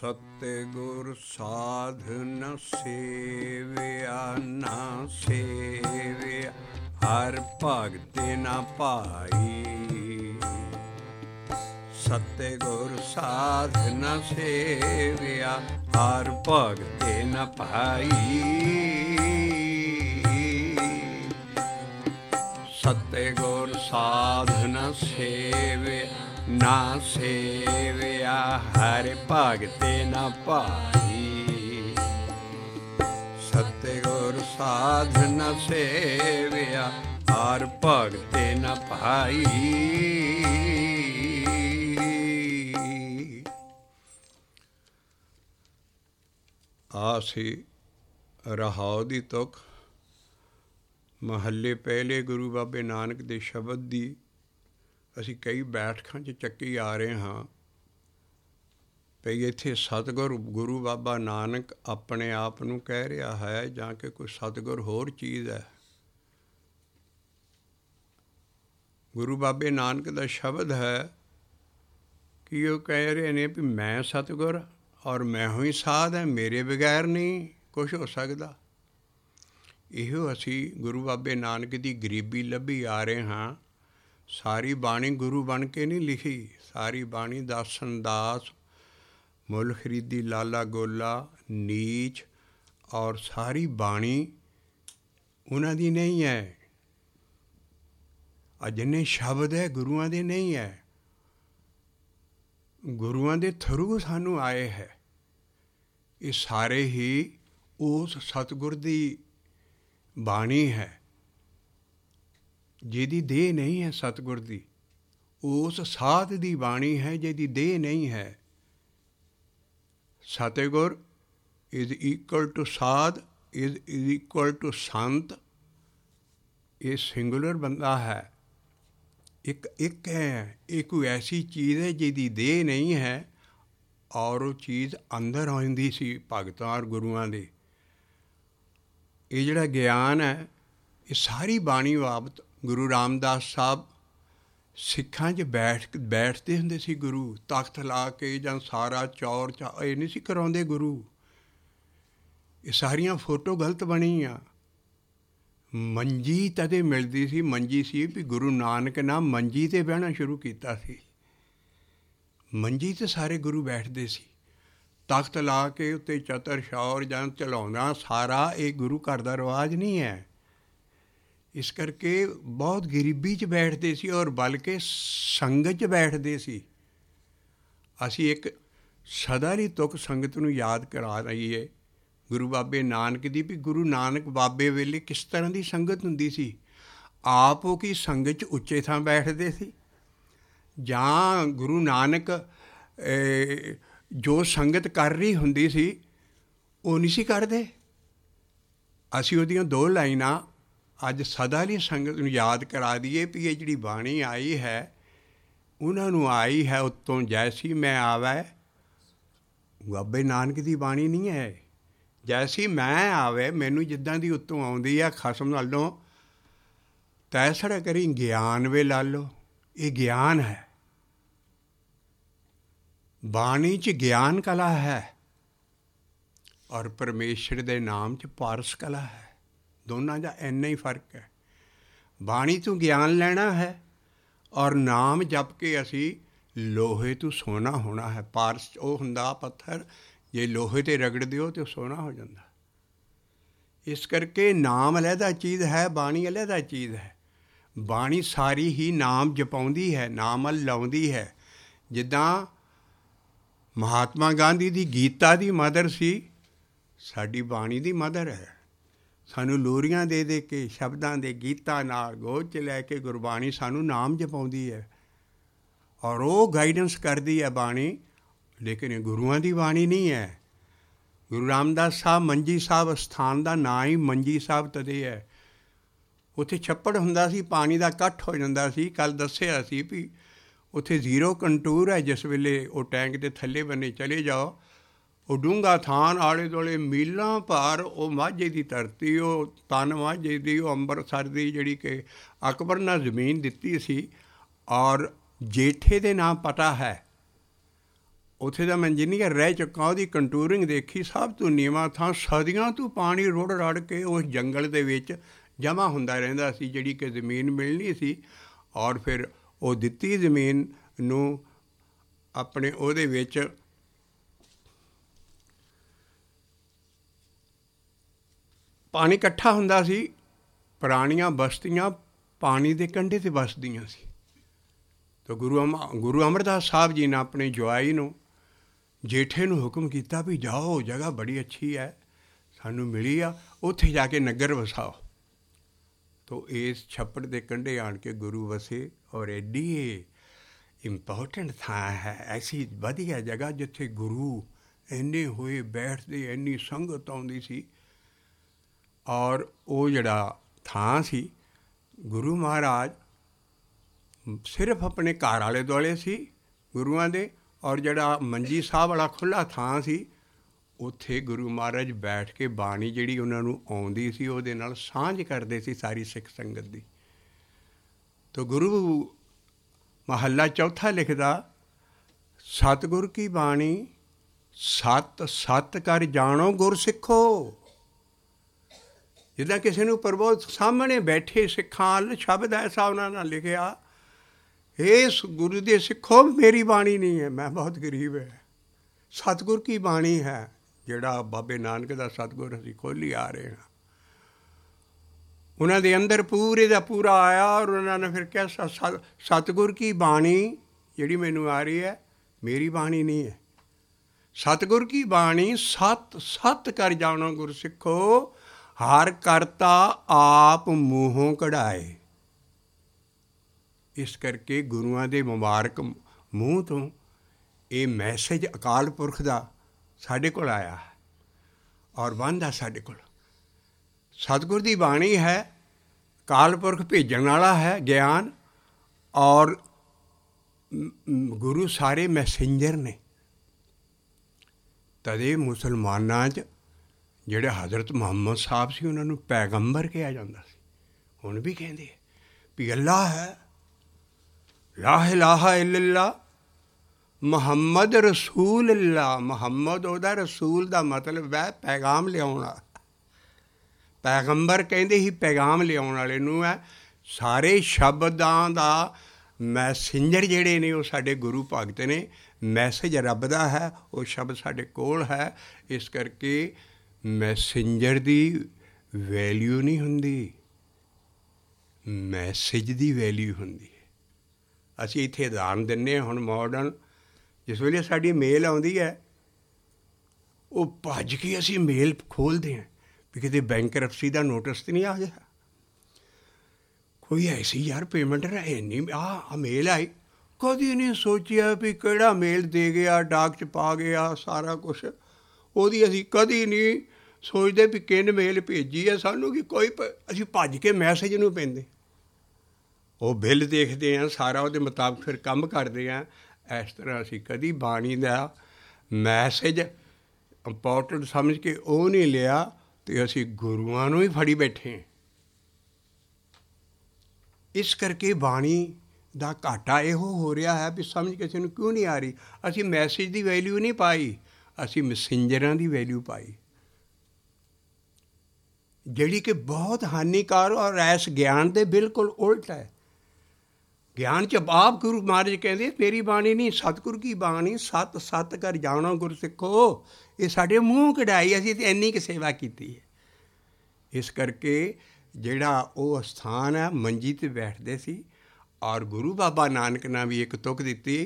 ਸਤਿਗੁਰ ਸਾਧ ਨ ਸੇਵਿਆ ਨਾ ਸੇਵਿਆ ਹਰ ਭਗਤਿ ਨ ਭਾਈ। ਸਤਿਗੁਰ ਸਾਧ ਨ ਸੇਵਿਆ ਹਰ ਭਗਤਿ ਨ ਭਾਈ। ਸਤਿਗੁਰ ਸਾਧ ਨ ਸੇਵਿਆ ਨਾ ਸੇਵਿਆ ਹਰਿ ਭਗਤਿ ਨ ਭਾਈ। ਸਤਿਗੁਰ ਸਾਧ ਨ ਸੇਵਿਆ ਹਰਿ ਭਗਤਿ ਨ ਭਾਈ। ਆਸੀ ਰਹਾਉ ਦੀ ਤੁਕ ਮਹੱਲੇ ਪਹਿਲੇ ਗੁਰੂ ਬਾਬੇ ਨਾਨਕ ਦੇ ਸ਼ਬਦ ਦੀ ਅਸੀਂ ਕਈ ਬੈਠਕਾਂ 'ਚ ਚੱਕੀ ਆ ਰਹੇ ਹਾਂ ਪਈ ਇੱਥੇ ਸਤਿਗੁਰ ਗੁਰੂ ਬਾਬਾ ਨਾਨਕ ਆਪਣੇ ਆਪ ਨੂੰ ਕਹਿ ਰਿਹਾ ਹੈ ਜਾਂ ਕਿ ਕੋਈ ਸਤਿਗੁਰ ਹੋਰ ਚੀਜ਼ ਹੈ। ਗੁਰੂ ਬਾਬੇ ਨਾਨਕ ਦਾ ਸ਼ਬਦ ਹੈ ਕਿ ਉਹ ਕਹਿ ਰਹੇ ਨੇ ਵੀ ਮੈਂ ਸਤਿਗੁਰ ਔਰ ਮੈਂ ਹੀ ਸਾਧ ਹੈ, ਮੇਰੇ ਬਗੈਰ ਨਹੀਂ ਕੁਛ ਹੋ ਸਕਦਾ। ਇਹੋ ਅਸੀਂ ਗੁਰੂ ਬਾਬੇ ਨਾਨਕ ਦੀ ਗਰੀਬੀ ਲੱਭੀ ਆ ਰਹੇ ਹਾਂ। ਸਾਰੀ ਬਾਣੀ ਗੁਰੂ ਬਣ ਕੇ ਨਹੀਂ ਲਿਖੀ, ਸਾਰੀ ਬਾਣੀ ਦਾਸਨ ਦਾਸ, ਮੁੱਲ ਖਰੀਦੀ ਲਾਲਾ ਗੋਲਾ, ਨੀਚ, ਔਰ ਸਾਰੀ ਬਾਣੀ ਉਹਨਾਂ ਦੀ ਨਹੀਂ ਹੈ। ਆ ਜਿੰਨੇ ਸ਼ਬਦ ਹੈ ਗੁਰੂਆਂ ਦੇ ਨਹੀਂ ਹੈ, ਗੁਰੂਆਂ ਦੇ ਥਰੂ ਸਾਨੂੰ ਆਏ ਹੈ। ਇਹ ਸਾਰੇ ਹੀ ਉਸ ਸਤਿਗੁਰ ਦੀ ਬਾਣੀ ਹੈ ਜਿਹਦੀ ਦੇਹ ਨਹੀਂ ਹੈ ਸਤਿਗੁਰ ਦੀ, ਉਸ ਸਾਧ ਦੀ ਬਾਣੀ ਹੈ ਜਿਹਦੀ ਦੇਹ ਨਹੀਂ ਹੈ। ਸਤਿਗੁਰ ਇਜ਼ ਇਕੁਅਲ ਟੂ ਸਾਧ, ਇਜ਼ ਇਕੁਅਲ ਟੂ ਸੰਤ। ਇਹ ਸਿੰਗੂਲਰ ਬੰਦਾ ਹੈ, ਇੱਕ ਹੈ। ਇਹ ਕੋਈ ਐਸੀ ਚੀਜ਼ ਹੈ ਜਿਹਦੀ ਦੇਹ ਨਹੀਂ ਹੈ ਔਰ ਉਹ ਚੀਜ਼ ਅੰਦਰ ਆਉਂਦੀ ਸੀ ਭਗਤਾਂ ਔਰ ਗੁਰੂਆਂ ਦੇ। ਇਹ ਜਿਹੜਾ ਗਿਆਨ ਹੈ ਇਹ ਸਾਰੀ ਬਾਣੀ ਬਾਬਤ ਗੁਰੂ ਰਾਮਦਾਸ ਸਾਹਿਬ ਸਿੱਖਾਂ 'ਚ ਬੈਠਦੇ ਹੁੰਦੇ ਸੀ। ਗੁਰੂ ਤਖਤ ਲਾ ਕੇ ਜਾਂ ਸਾਰਾ ਚੌਰ ਇਹ ਨਹੀਂ ਸੀ ਕਰਾਉਂਦੇ ਗੁਰੂ। ਇਹ ਸਾਰੀਆਂ ਫੋਟੋ ਗਲਤ ਬਣੀ ਆ। ਮੰਜੀ ਤਦੇ ਮਿਲਦੀ ਸੀ, ਮੰਜੀ ਸੀ ਵੀ ਗੁਰੂ ਨਾਨਕ ਨੇ ਮੰਜੀ 'ਤੇ ਬਹਿਣਾ ਸ਼ੁਰੂ ਕੀਤਾ ਸੀ। ਮੰਜੀ 'ਤੇ ਸਾਰੇ ਗੁਰੂ ਬੈਠਦੇ ਸੀ। ਤਖਤ ਲਾ ਕੇ ਉੱਤੇ ਚਤਰ ਸ਼ੌਰ ਜਾਂ ਚਲਾਉਣਾ ਸਾਰਾ ਇਹ ਗੁਰੂ ਘਰ ਦਾ ਰਿਵਾਜ ਨਹੀਂ ਹੈ। ਇਸ ਕਰਕੇ ਬਹੁਤ ਗਰੀਬੀ 'ਚ ਬੈਠਦੇ ਸੀ ਔਰ ਬਲਕਿ ਸੰਗਤ 'ਚ ਬੈਠਦੇ ਸੀ। ਅਸੀਂ ਇੱਕ ਸਦਾ ਲਈ ਤੁਕ ਸੰਗਤ ਨੂੰ ਯਾਦ ਕਰਾ ਰਹੀਏ ਗੁਰੂ ਬਾਬੇ ਨਾਨਕ ਦੀ, ਵੀ ਗੁਰੂ ਨਾਨਕ ਬਾਬੇ ਵੇਲੇ ਕਿਸ ਤਰ੍ਹਾਂ ਦੀ ਸੰਗਤ ਹੁੰਦੀ ਸੀ। ਆਪ ਉਹ ਕੀ ਸੰਗਤ 'ਚ ਉੱਚੇ ਥਾਂ ਬੈਠਦੇ ਸੀ, ਜਾਂ ਗੁਰੂ ਨਾਨਕ ਜੋ ਸੰਗਤ ਕਰ ਰਹੀ ਹੁੰਦੀ ਸੀ ਉਹ ਨਹੀਂ ਸੀ ਕਰਦੇ। ਅਸੀਂ ਉਹਦੀਆਂ ਦੋ ਲਾਈਨਾਂ ਅੱਜ ਸਦਾ ਲਈ ਸੰਗਤ ਨੂੰ ਯਾਦ ਕਰਾ ਦਈਏ ਵੀ ਇਹ ਜਿਹੜੀ ਬਾਣੀ ਆਈ ਹੈ ਉਹਨਾਂ ਨੂੰ ਆਈ ਹੈ ਉੱਤੋਂ ਜੈਸੀ ਮੈਂ ਆਵੈ। ਬਾਬੇ ਨਾਨਕ ਦੀ ਬਾਣੀ ਨਹੀਂ ਹੈ ਜੈਸੀ ਮੈਂ ਆਵੇ, ਮੈਨੂੰ ਜਿੱਦਾਂ ਦੀ ਉੱਤੋਂ ਆਉਂਦੀ ਆ ਖਸਮ ਨਾਲੋਂ ਤੈਸੜਾ ਕਰੀ ਗਿਆਨ ਵੇ ਲਾ ਲਓ। ਇਹ ਗਿਆਨ ਹੈ, ਬਾਣੀ 'ਚ ਗਿਆਨ ਕਲਾ ਹੈ ਔਰ ਪਰਮੇਸ਼ਰ ਦੇ ਨਾਮ 'ਚ ਪਾਰਸ ਕਲਾ ਹੈ। ਦੋਨਾਂ ਦਾ ਇੰਨਾ ਹੀ ਫਰਕ ਹੈ। ਬਾਣੀ ਤੋਂ ਗਿਆਨ ਲੈਣਾ ਹੈ ਔਰ ਨਾਮ ਜਪ ਕੇ ਅਸੀਂ ਲੋਹੇ ਤੋਂ ਸੋਨਾ ਹੋਣਾ ਹੈ। ਪਾਰਸ ਉਹ ਹੁੰਦਾ ਪੱਥਰ, ਜੇ ਲੋਹੇ 'ਤੇ ਰਗੜ ਦਿਓ ਤਾਂ ਸੋਨਾ ਹੋ ਜਾਂਦਾ। ਇਸ ਕਰਕੇ ਨਾਮ ਅਲੱਗਾ ਚੀਜ਼ ਹੈ, ਬਾਣੀ ਅਲੱਗਾ ਚੀਜ਼ ਹੈ। ਬਾਣੀ ਸਾਰੀ ਹੀ ਨਾਮ ਜਪਾਉਂਦੀ ਹੈ, ਨਾਮ ਵੱਲ ਲਾਉਂਦੀ ਹੈ। ਜਿੱਦਾਂ ਮਹਾਤਮਾ ਗਾਂਧੀ ਦੀ ਗੀਤਾ ਦੀ ਮਦਰ ਸੀ, ਸਾਡੀ ਬਾਣੀ ਦੀ ਮਦਰ ਹੈ। ਸਾਨੂੰ ਲੋਰੀਆਂ ਦੇ ਦੇ ਕੇ ਸ਼ਬਦਾਂ ਦੇ ਗੀਤਾਂ ਨਾਲ ਗੋਦ 'ਚ ਲੈ ਕੇ ਗੁਰਬਾਣੀ ਸਾਨੂੰ ਨਾਮ ਜਪਾਉਂਦੀ ਹੈ ਔਰ ਉਹ ਗਾਈਡੈਂਸ ਕਰਦੀ ਹੈ ਬਾਣੀ। ਲੇਕਿਨ ਇਹ ਗੁਰੂਆਂ ਦੀ ਬਾਣੀ ਨਹੀਂ ਹੈ। ਗੁਰੂ ਰਾਮਦਾਸ ਸਾਹਿਬ ਮੰਜੀ ਸਾਹਿਬ ਅਸਥਾਨ ਦਾ ਨਾਂ ਹੀ ਮੰਜੀ ਸਾਹਿਬ ਤਦੇ ਹੈ। ਉੱਥੇ ਛੱਪੜ ਹੁੰਦਾ ਸੀ, ਪਾਣੀ ਦਾ ਇਕੱਠ ਹੋ ਜਾਂਦਾ ਸੀ। ਕੱਲ੍ਹ ਦੱਸਿਆ ਸੀ ਵੀ ਉੱਥੇ ਜ਼ੀਰੋ ਕੰਟੂਰ ਹੈ। ਜਿਸ ਵੇਲੇ ਉਹ ਟੈਂਕ ਦੇ ਥੱਲੇ ਬੰਨੇ ਚਲੇ ਜਾਓ, ਉਹ ਡੂੰਘਾ ਥਾਨ, ਆਲੇ ਦੁਆਲੇ ਮੀਲਾਂ ਭਾਰ ਉਹ ਮਾਝੇ ਦੀ ਧਰਤੀ, ਉਹ ਤਨ ਮਾਝੇ ਦੀ, ਉਹ ਅੰਮ੍ਰਿਤਸਰ ਦੀ ਜਿਹੜੀ ਕਿ ਅਕਬਰ ਨੇ ਜ਼ਮੀਨ ਦਿੱਤੀ ਸੀ ਔਰ ਜੇਠੇ ਦੇ ਨਾਂ ਪਤਾ ਹੈ। ਉੱਥੇ ਦਾ ਮੈਂ ਜਿੰਨੀ ਕੁ ਰਹਿ ਚੁੱਕਾ ਉਹਦੀ ਕੰਟੂਰਿੰਗ ਦੇਖੀ, ਸਭ ਤੋਂ ਨੀਵਾਂ ਥਾਂ, ਸਦੀਆਂ ਤੋਂ ਪਾਣੀ ਰੁੜ ਰੜ ਕੇ ਉਸ ਜੰਗਲ ਦੇ ਵਿੱਚ ਜਮ੍ਹਾਂ ਹੁੰਦਾ ਰਹਿੰਦਾ ਸੀ, ਜਿਹੜੀ ਕਿ ਜ਼ਮੀਨ ਮਿਲਣੀ ਸੀ। ਔਰ ਫਿਰ ਉਹ ਦਿੱਤੀ ਜ਼ਮੀਨ ਨੂੰ ਆਪਣੇ ਉਹਦੇ ਵਿੱਚ ਪਾਣੀ ਇਕੱਠਾ ਹੁੰਦਾ ਸੀ। ਪੁਰਾਣੀਆਂ ਬਸਤੀਆਂ ਪਾਣੀ ਦੇ ਕੰਢੇ 'ਤੇ ਵਸਦੀਆਂ ਸੀ। ਤਾਂ ਗੁਰੂ ਅਮਰਦਾਸ ਸਾਹਿਬ ਜੀ ਨੇ ਆਪਣੇ ਜਵਾਈ ਨੂੰ, ਜੇਠੇ ਨੂੰ ਹੁਕਮ ਕੀਤਾ ਵੀ ਜਾਓ, ਜਗ੍ਹਾ ਬੜੀ ਅੱਛੀ ਹੈ, ਸਾਨੂੰ ਮਿਲੀ ਆ, ਉੱਥੇ ਜਾ ਕੇ ਨਗਰ ਵਸਾਓ। ਤੋ ਇਸ ਛੱਪੜ ਦੇ ਕੰਢੇ ਆਣ ਕੇ ਗੁਰੂ ਵਸੇ। ਔਰ ਐਡੀ ਇੰਪੋਰਟੈਂਟ ਥਾਂ ਹੈ, ਐਸੀ ਵਧੀਆ ਜਗ੍ਹਾ ਜਿੱਥੇ ਗੁਰੂ ਇੰਨੇ ਹੋਏ ਬੈਠਦੇ, ਇੰਨੀ ਸੰਗਤ ਆਉਂਦੀ ਸੀ। ਔਰ ਉਹ ਜਿਹੜਾ ਥਾਂ ਸੀ, ਗੁਰੂ ਮਹਾਰਾਜ ਸਿਰਫ ਆਪਣੇ ਘਰ ਆਲੇ ਦੁਆਲੇ ਸੀ ਗੁਰੂਆਂ ਦੇ। ਔਰ ਜਿਹੜਾ ਮੰਜੀ ਸਾਹਿਬ ਵਾਲਾ ਖੁੱਲ੍ਹਾ ਥਾਂ ਸੀ, ਉੱਥੇ ਗੁਰੂ ਮਹਾਰਾਜ ਬੈਠ ਕੇ ਬਾਣੀ ਜਿਹੜੀ ਉਹਨਾਂ ਨੂੰ ਆਉਂਦੀ ਸੀ ਉਹਦੇ ਨਾਲ ਸਾਂਝ ਕਰਦੇ ਸੀ ਸਾਰੀ ਸਿੱਖ ਸੰਗਤ ਦੀ। ਤਾਂ ਗੁਰੂ ਮਹੱਲਾ ਚੌਥਾ ਲਿਖਦਾ, ਸਤਿਗੁਰ ਕੀ ਬਾਣੀ ਸਤ ਸਤ ਕਰ ਜਾਣੋ ਗੁਰ ਸਿੱਖੋ। ਜਿੱਦਾਂ ਕਿਸੇ ਨੂੰ ਪ੍ਰਭੂ ਸਾਹਮਣੇ ਬੈਠੇ ਸਿੱਖਾਂ ਵੱਲ ਸ਼ਬਦ ਐਸਾ ਉਹਨਾਂ ਨਾਲ ਲਿਖਿਆ, ਇਸ ਗੁਰੂ ਦੇ ਸਿੱਖੋ, ਮੇਰੀ ਬਾਣੀ ਨਹੀਂ ਹੈ, ਮੈਂ ਬਹੁਤ ਗਰੀਬ ਹੈ, ਸਤਿਗੁਰ ਕੀ ਬਾਣੀ ਹੈ। ਜਿਹੜਾ ਬਾਬੇ ਨਾਨਕ ਦਾ ਸਤਿਗੁਰ ਅਸੀਂ ਖੋਲ੍ਹੀ ਆ ਰਹੇ ਹਾਂ, ਉਹਨਾਂ ਦੇ ਅੰਦਰ ਪੂਰੇ ਦਾ ਪੂਰਾ ਆਇਆ। ਔਰ ਉਹਨਾਂ ਨੇ ਫਿਰ ਕਿਹਾ, ਸਤਿਗੁਰ ਕੀ ਬਾਣੀ ਜਿਹੜੀ ਮੈਨੂੰ ਆ ਰਹੀ ਹੈ, ਮੇਰੀ ਬਾਣੀ ਨਹੀਂ ਹੈ। ਸਤਿਗੁਰ ਕੀ ਬਾਣੀ ਸਤ ਸਤ ਕਰ ਜਾਣੋ ਗੁਰ ਸਿੱਖੋ, ਹਰ ਕਰਤਾ ਆਪ ਮੂੰਹੋਂ ਕਢਾਏ। ਇਸ ਕਰਕੇ ਗੁਰੂਆਂ ਦੇ ਮੁਬਾਰਕ ਮੂੰਹ ਤੋਂ ਇਹ ਮੈਸੇਜ ਅਕਾਲ ਪੁਰਖ ਦਾ ਸਾਡੇ ਕੋਲ ਆਇਆ ਹੈ ਔਰ ਬਣਦਾ ਸਾਡੇ ਕੋਲ। ਸਤਿਗੁਰ ਦੀ ਬਾਣੀ ਹੈ, ਅਕਾਲ ਪੁਰਖ ਭੇਜਣ ਵਾਲਾ ਹੈ ਗਿਆਨ। ਔਰ ਗੁਰੂ ਸਾਰੇ ਮੈਸੇਂਜਰ ਨੇ। ਤਦੇ ਮੁਸਲਮਾਨਾਂ 'ਚ ਜਿਹੜੇ ਹਜ਼ਰਤ ਮੁਹੰਮਦ ਸਾਹਿਬ ਸੀ, ਉਹਨਾਂ ਨੂੰ ਪੈਗੰਬਰ ਕਿਹਾ ਜਾਂਦਾ ਸੀ। ਹੁਣ ਵੀ ਕਹਿੰਦੇ ਵੀ ਅੱਲਾ ਹੈ, ਲਾ ਇਲਾਹਾ ਇਲੱਲਾ, ਮੁਹੰਮਦ ਰਸੂਲ ਅੱਲਾ। ਮੁਹੰਮਦ ਉਹਦਾ, ਰਸੂਲ ਦਾ ਮਤਲਬ ਹੈ ਪੈਗਾਮ ਲਿਆਉਣਾ। ਪੈਗੰਬਰ ਕਹਿੰਦੇ ਹੀ ਪੈਗਾਮ ਲਿਆਉਣ ਵਾਲੇ ਨੂੰ ਹੈ। ਸਾਰੇ ਸ਼ਬਦਾਂ ਦਾ ਮੈਸੇਂਜਰ ਜਿਹੜੇ ਨੇ ਉਹ ਸਾਡੇ ਗੁਰੂ ਭਗਤ ਨੇ। ਮੈਸੇਜ ਰੱਬ ਦਾ ਹੈ, ਉਹ ਸ਼ਬਦ ਸਾਡੇ ਕੋਲ ਹੈ। ਇਸ ਕਰਕੇ ਮੈਸੇਂਜਰ ਦੀ ਵੈਲਿਊ ਨਹੀਂ ਹੁੰਦੀ, ਮੈਸੇਜ ਦੀ ਵੈਲਿਊ ਹੁੰਦੀ ਹੈ। ਅਸੀਂ ਇੱਥੇ ਉਦਾਹਰਨ ਦਿੰਦੇ ਹਾਂ। ਹੁਣ ਮਾਡਰਨ ਜਿਸ ਵੇਲੇ ਸਾਡੀ ਮੇਲ ਆਉਂਦੀ ਹੈ, ਉਹ ਭੱਜ ਕੇ ਅਸੀਂ ਮੇਲ ਖੋਲ੍ਹਦੇ ਹਾਂ ਵੀ ਕਿਤੇ ਬੈਂਕਰਪਸੀ ਦਾ ਨੋਟਿਸ ਤਾਂ ਨਹੀਂ ਆ ਗਿਆ, ਕੋਈ ਐਸੀ ਯਾਰ ਪੇਮੈਂਟ ਇੰਨੀ ਆਹ ਮੇਲ ਆਈ। ਕਦੀ ਨਹੀਂ ਸੋਚਿਆ ਵੀ ਕਿਹੜਾ ਮੇਲ ਦੇ ਗਿਆ, ਡਾਕ 'ਚ ਪਾ ਗਿਆ, ਸਾਰਾ ਕੁਛ ਉਹਦੀ ਅਸੀਂ ਕਦੀ ਨਹੀਂ ਸੋਚਦੇ ਵੀ ਕਿਹਨ ਮੇਲ ਭੇਜੀ ਹੈ ਸਾਨੂੰ ਕਿ ਕੋਈ। ਅਸੀਂ ਭੱਜ ਕੇ ਮੈਸੇਜ ਨੂੰ ਪੈਂਦੇ, ਉਹ ਬਿੱਲ ਦੇਖਦੇ ਹਾਂ, ਸਾਰਾ ਉਹਦੇ ਮੁਤਾਬਕ ਫਿਰ ਕੰਮ ਕਰਦੇ ਹਾਂ। ਇਸ ਤਰ੍ਹਾਂ ਅਸੀਂ ਕਦੀ ਬਾਣੀ ਦਾ ਮੈਸੇਜ ਇੰਪੋਰਟੈਂਟ ਸਮਝ ਕੇ ਉਹ ਨਹੀਂ ਲਿਆ, ਅਤੇ ਅਸੀਂ ਗੁਰੂਆਂ ਨੂੰ ਹੀ ਫੜੀ ਬੈਠੇ ਹਾਂ। ਇਸ ਕਰਕੇ ਬਾਣੀ ਦਾ ਘਾਟਾ ਇਹੋ ਹੋ ਰਿਹਾ ਹੈ ਵੀ ਸਮਝ ਕਿਸੇ ਨੂੰ ਕਿਉਂ ਨਹੀਂ ਆ ਰਹੀ। ਅਸੀਂ ਮੈਸੇਜ ਦੀ ਵੈਲਿਊ ਨਹੀਂ ਪਾਈ, ਅਸੀਂ ਮੈਸੇਂਜਰਾਂ ਦੀ ਵੈਲਿਊ ਪਾਈ, ਜਿਹੜੀ ਕਿ ਬਹੁਤ ਹਾਨੀਕਾਰ ਔਰ ਇਸ ਗਿਆਨ ਦੇ ਬਿਲਕੁਲ ਉਲਟ ਹੈ। ਗਿਆਨ 'ਚ ਆਪ ਗੁਰੂ ਮਹਾਰਾਜ ਕਹਿੰਦੇ ਮੇਰੀ ਬਾਣੀ ਨਹੀਂ, ਸਤਿਗੁਰ ਕੀ ਬਾਣੀ ਸਤ ਸਤ ਕਰ ਜਾਣੋ ਗੁਰ ਸਿੱਖੋ। ਇਹ ਸਾਡੇ ਮੂੰਹ ਕਢਾਈ, ਅਸੀਂ ਤਾਂ ਇੰਨੀ ਕੁ ਸੇਵਾ ਕੀਤੀ ਹੈ। ਇਸ ਕਰਕੇ ਜਿਹੜਾ ਉਹ ਸਥਾਨ ਹੈ, ਮੰਜੀ 'ਤੇ ਬੈਠਦੇ ਸੀ। ਔਰ ਗੁਰੂ ਬਾਬਾ ਨਾਨਕ ਨੇ ਵੀ ਇੱਕ ਤੁਕ ਦਿੱਤੀ।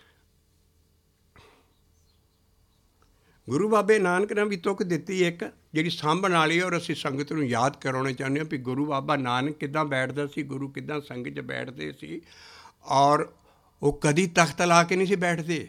ਗੁਰੂ ਬਾਬੇ ਨਾਨਕ ਨੇ ਵੀ ਤੁਕ ਦਿੱਤੀ ਇੱਕ, ਜਿਹੜੀ ਸਾਂਭਣ ਵਾਲੀ। ਔਰ ਅਸੀਂ ਸੰਗਤ ਨੂੰ ਯਾਦ ਕਰਾਉਣਾ ਚਾਹੁੰਦੇ ਹਾਂ ਵੀ ਗੁਰੂ ਬਾਬਾ ਨਾਨਕ ਕਿੱਦਾਂ ਬੈਠਦਾ ਸੀ, ਗੁਰੂ ਕਿੱਦਾਂ ਸੰਗਤ 'ਚ ਬੈਠਦੇ ਸੀ। ਔਰ ਉਹ ਕਦੀ ਤਖਤ ਲਾ ਕੇ ਨਹੀਂ ਸੀ ਬੈਠਦੇ।